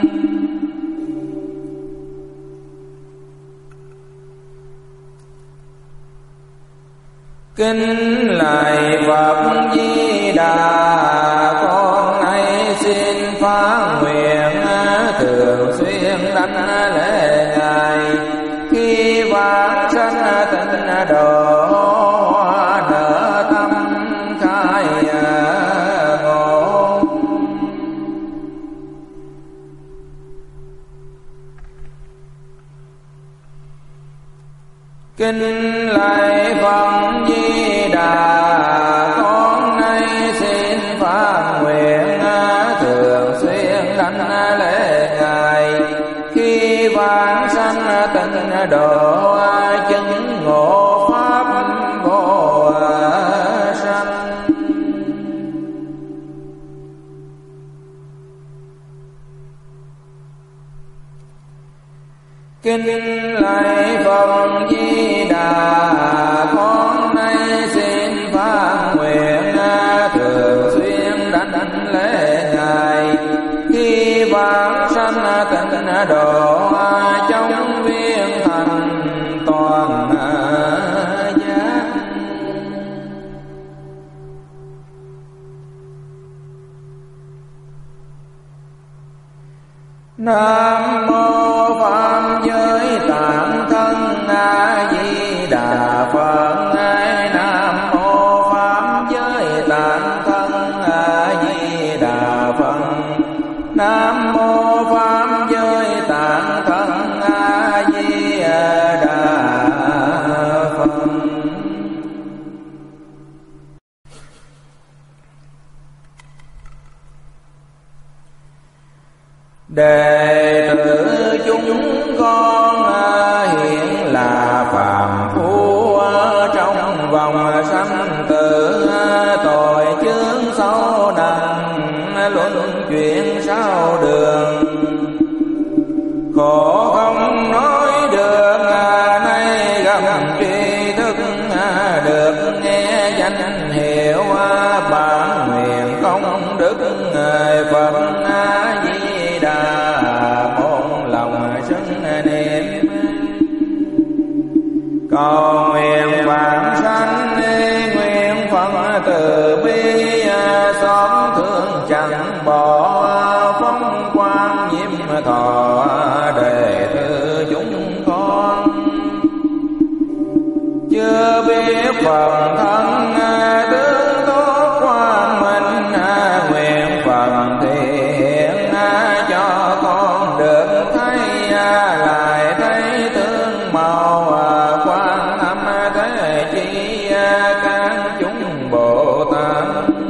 S1: Kính lạy Phật Di Đà, con nay xin phát nguyện thường xuyên đảnh lễ Ngài, khi vãng sanh tịnh độ nở tâm khai ngộ. Kính lạy Phật Di Đà, con nay xin phát nguyện thường xuyên đảnh lễ Ngài, khi vãng sanh tịnh độ chứng ngộ pháp vô sanh. Kính lạy Phật Di Đà, con nay xin phát nguyện thường xuyên đảnh lễ Ngài, khi vãng sanh tịnh độ trong viên thành toàn giác. Nam mô Pháp Giới Tạng Thân A Di Đà Phật. Nam mô Pháp Giới Tạng Thân A Di Đà Phật. Nam mô Pháp Giới Tạng Thân A Di Đà Phật. Đệ tử chúng con hiện là phàm phu trong vòng sanh tử, tội chướng sâu nặng luân chuyển sao đường, khổ không nói được nay gặp tri thức được nghe danh hiệu bản cầu nguyện vãng sanh nguyện Phật từ bi xót thương chẳng bỏ phong quang nhiễm thọ đệ tử chúng con chưa biết phần thân tướng tốt quang minh nguyện Phật thiện cho con được thấy lại thấy tướng màu quan âm thế chi các chúng Bồ Tát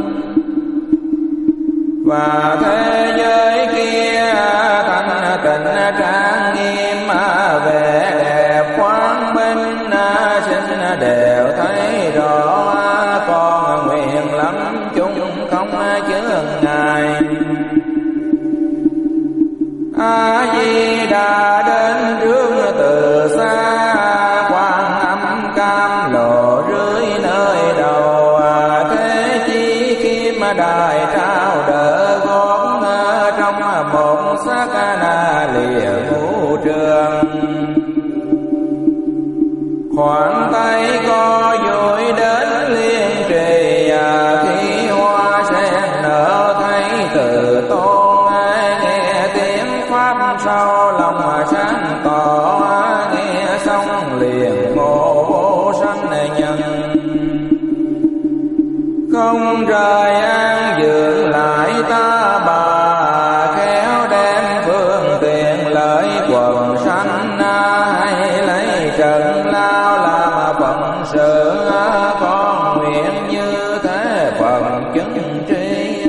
S1: và thế giới kia thanh tịnh trang nghiêm vẻ đẹp quang minh sinh đều thấy rõ con nguyện lắm chúng không chướng ngại. A Di Đà đến trước từ xa quang âm cam lộ rưới nơi đầu thế chi kim đài trao đỡ gót trong một sát na lìa vũ trường khoản tay co duỗi đến liên trì khi hoa sen nở thấy từ tôn nghe tiếng pháp sau lòng sáng tỏ nghe xong liền ngộ vô sanh nhân không rời an dưỡng lại ta bà khéo đem phương tiện lợi quần sanh hay lấy trần lao làm phận sự con nguyện như thế phần chứng tri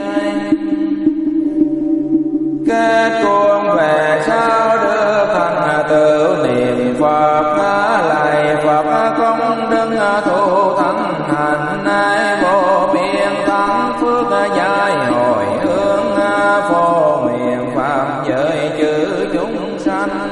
S1: kết cuồng về sau đưa thành tự niệm Phật lại Phật công đức thu thắng hành nay vô biên thắng phước giải hồi hướng phổ miệng phạm giới chữ chúng sanh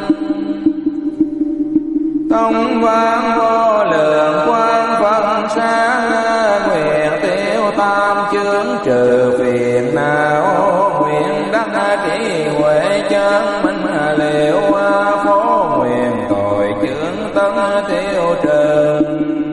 S1: tông vang vô lượng quang phân sáng nguyện tiêu tam chướng trừ phiền não nguyện đắc trí huệ chân minh liệu phổ nguyện tội chướng tấn tiêu trừ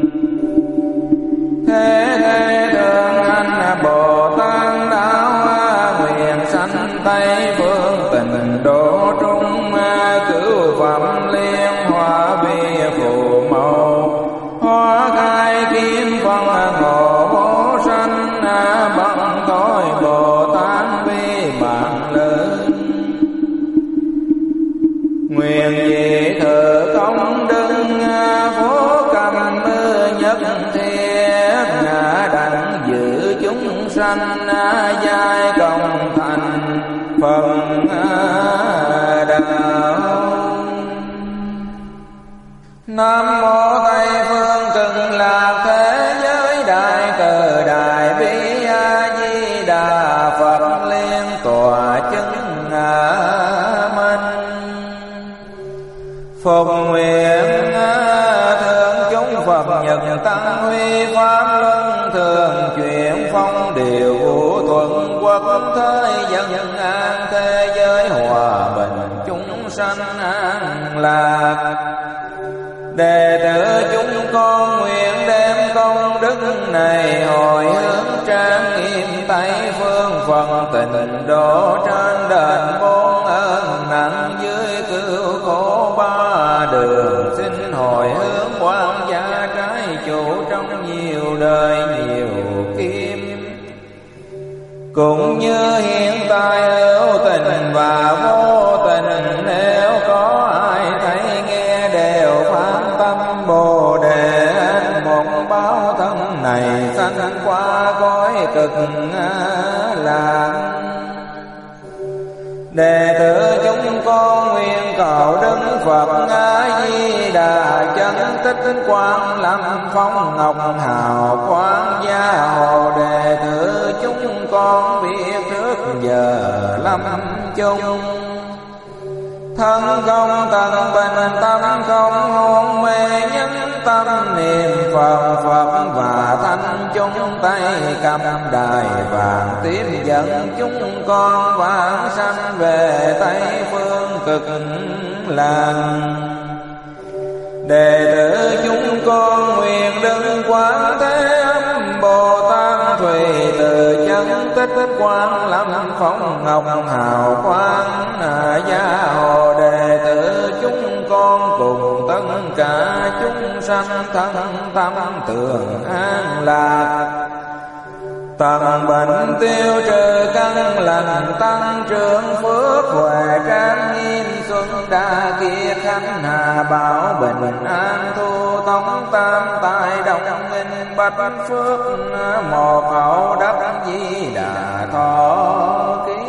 S1: thế thế thường anh Bồ Tát đạo nguyện sanh Tây phương tịnh độ trung cứu phẩm liên hoa vi phù màu hoa khai kim phân ngộ vô sanh bằng tối Bồ Tát vi bản lớn nguyện dị thờ công đức phổ cầm nhất thiết đặng giữ chúng sanh giai công thành phần đạo. Nam mô Tây phương cực lạc thế giới đại từ đại bi A Di Đà Phật liên tọa chứng ngã minh phục nguyện thượng chúng Phật nhật tăng huy pháp luân thường chuyển phong điều vũ thuận quốc thế dân an thế giới hòa bình chúng sanh an lạc. Đệ tử chúng con nguyện đem công đức này hồi hướng trang nghiêm Tây phương Phật tịnh độ trên đền bốn ơn nặng dưới cứu khổ ba đường xin hồi hướng quan gia trái chủ trong nhiều đời nhiều kiếp cũng như hiện tại hữu tình và vô tình nếu có ai thấy nghe đều phán tâm Bồ Đề một báo thân này sanh qua cõi cực lạc. Đệ tử chúng con nguyện cầu Đức Phật A Di Đà chân tích quang lâm phong ngọc hào quang gia hộ đệ tử chúng con biết trước giờ lâm chung thân không tận bình tâm không hôn mê nhân tâm niệm Phật Phật và thanh chúng tay cầm đài vàng tiếp dẫn chúng con vãng sanh về Tây phương cực lạc. Đệ tử chúng Quán Thế Âm Bồ Tát Thùy Từ Chân Tích Quán Lâm Phong Ngọc Hào Quang Gia Hộ Đệ tử chúng con cùng tất cả chúng sanh thân tâm tường an lạc. Tận bệnh tiêu trừ căn lành tăng trưởng phước huệ tráng nghiêm xuân đa kiệt khánh hà bảo bình an thu tống tam tài đồng minh bạch phước một hậu đắc di đà thọ ký.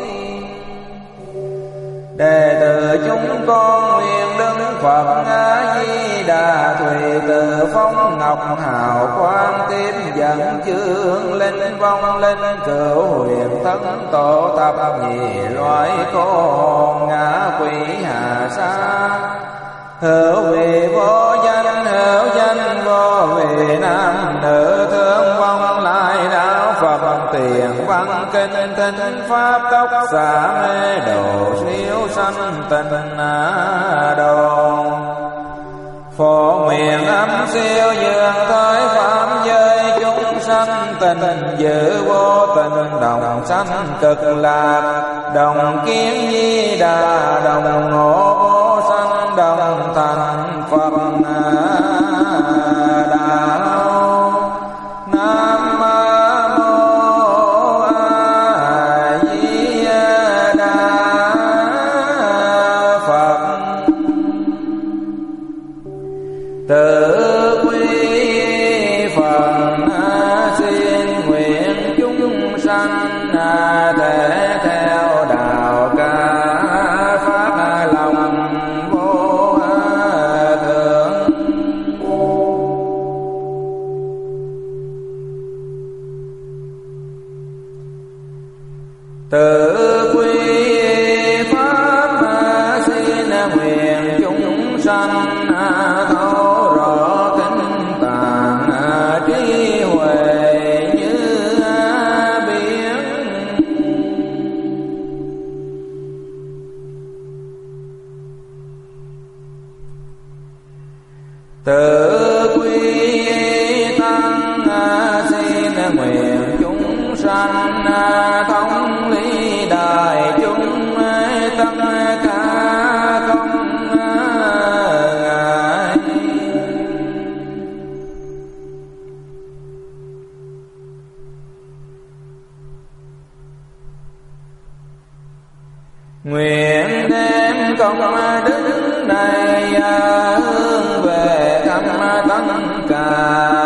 S1: Đệ tử chúng con nguyện Đức Phật A Di Đà Thùy Từ Phong Ngọc Hào Quang tiếp dẫn chương linh vong linh cửu huyền thân tổ tập nhị loại cô hồn ngã quỷ hà sa. Hữu vị vô danh hữu danh vô vị nam nữ thương vong lại đạo Phật tiền văn kinh thính pháp tốc xả mê độ siêu sanh tình đồ. Phổ nguyện âm siêu dường tới phạm giới chúng sanh tình giữ vô tình đồng sanh cực lạc. Đồng kiến Di Đà đồng ngộ vô sanh đồng thành Phật đạo. Nam mô A Di Đà Phật. Tự quy phần xin nguyện chúng sanh thể theo đạo ca pháp lòng vô thượng. Tự quy pháp xin nguyện chúng sanh thấu rõ kinh tạng trí huệ như biển. Tự quy tăng xin nguyện chúng sanh thống lý đại chúng tất cả không ngại. Nguyện đem công đức này hướng về khắp tất cả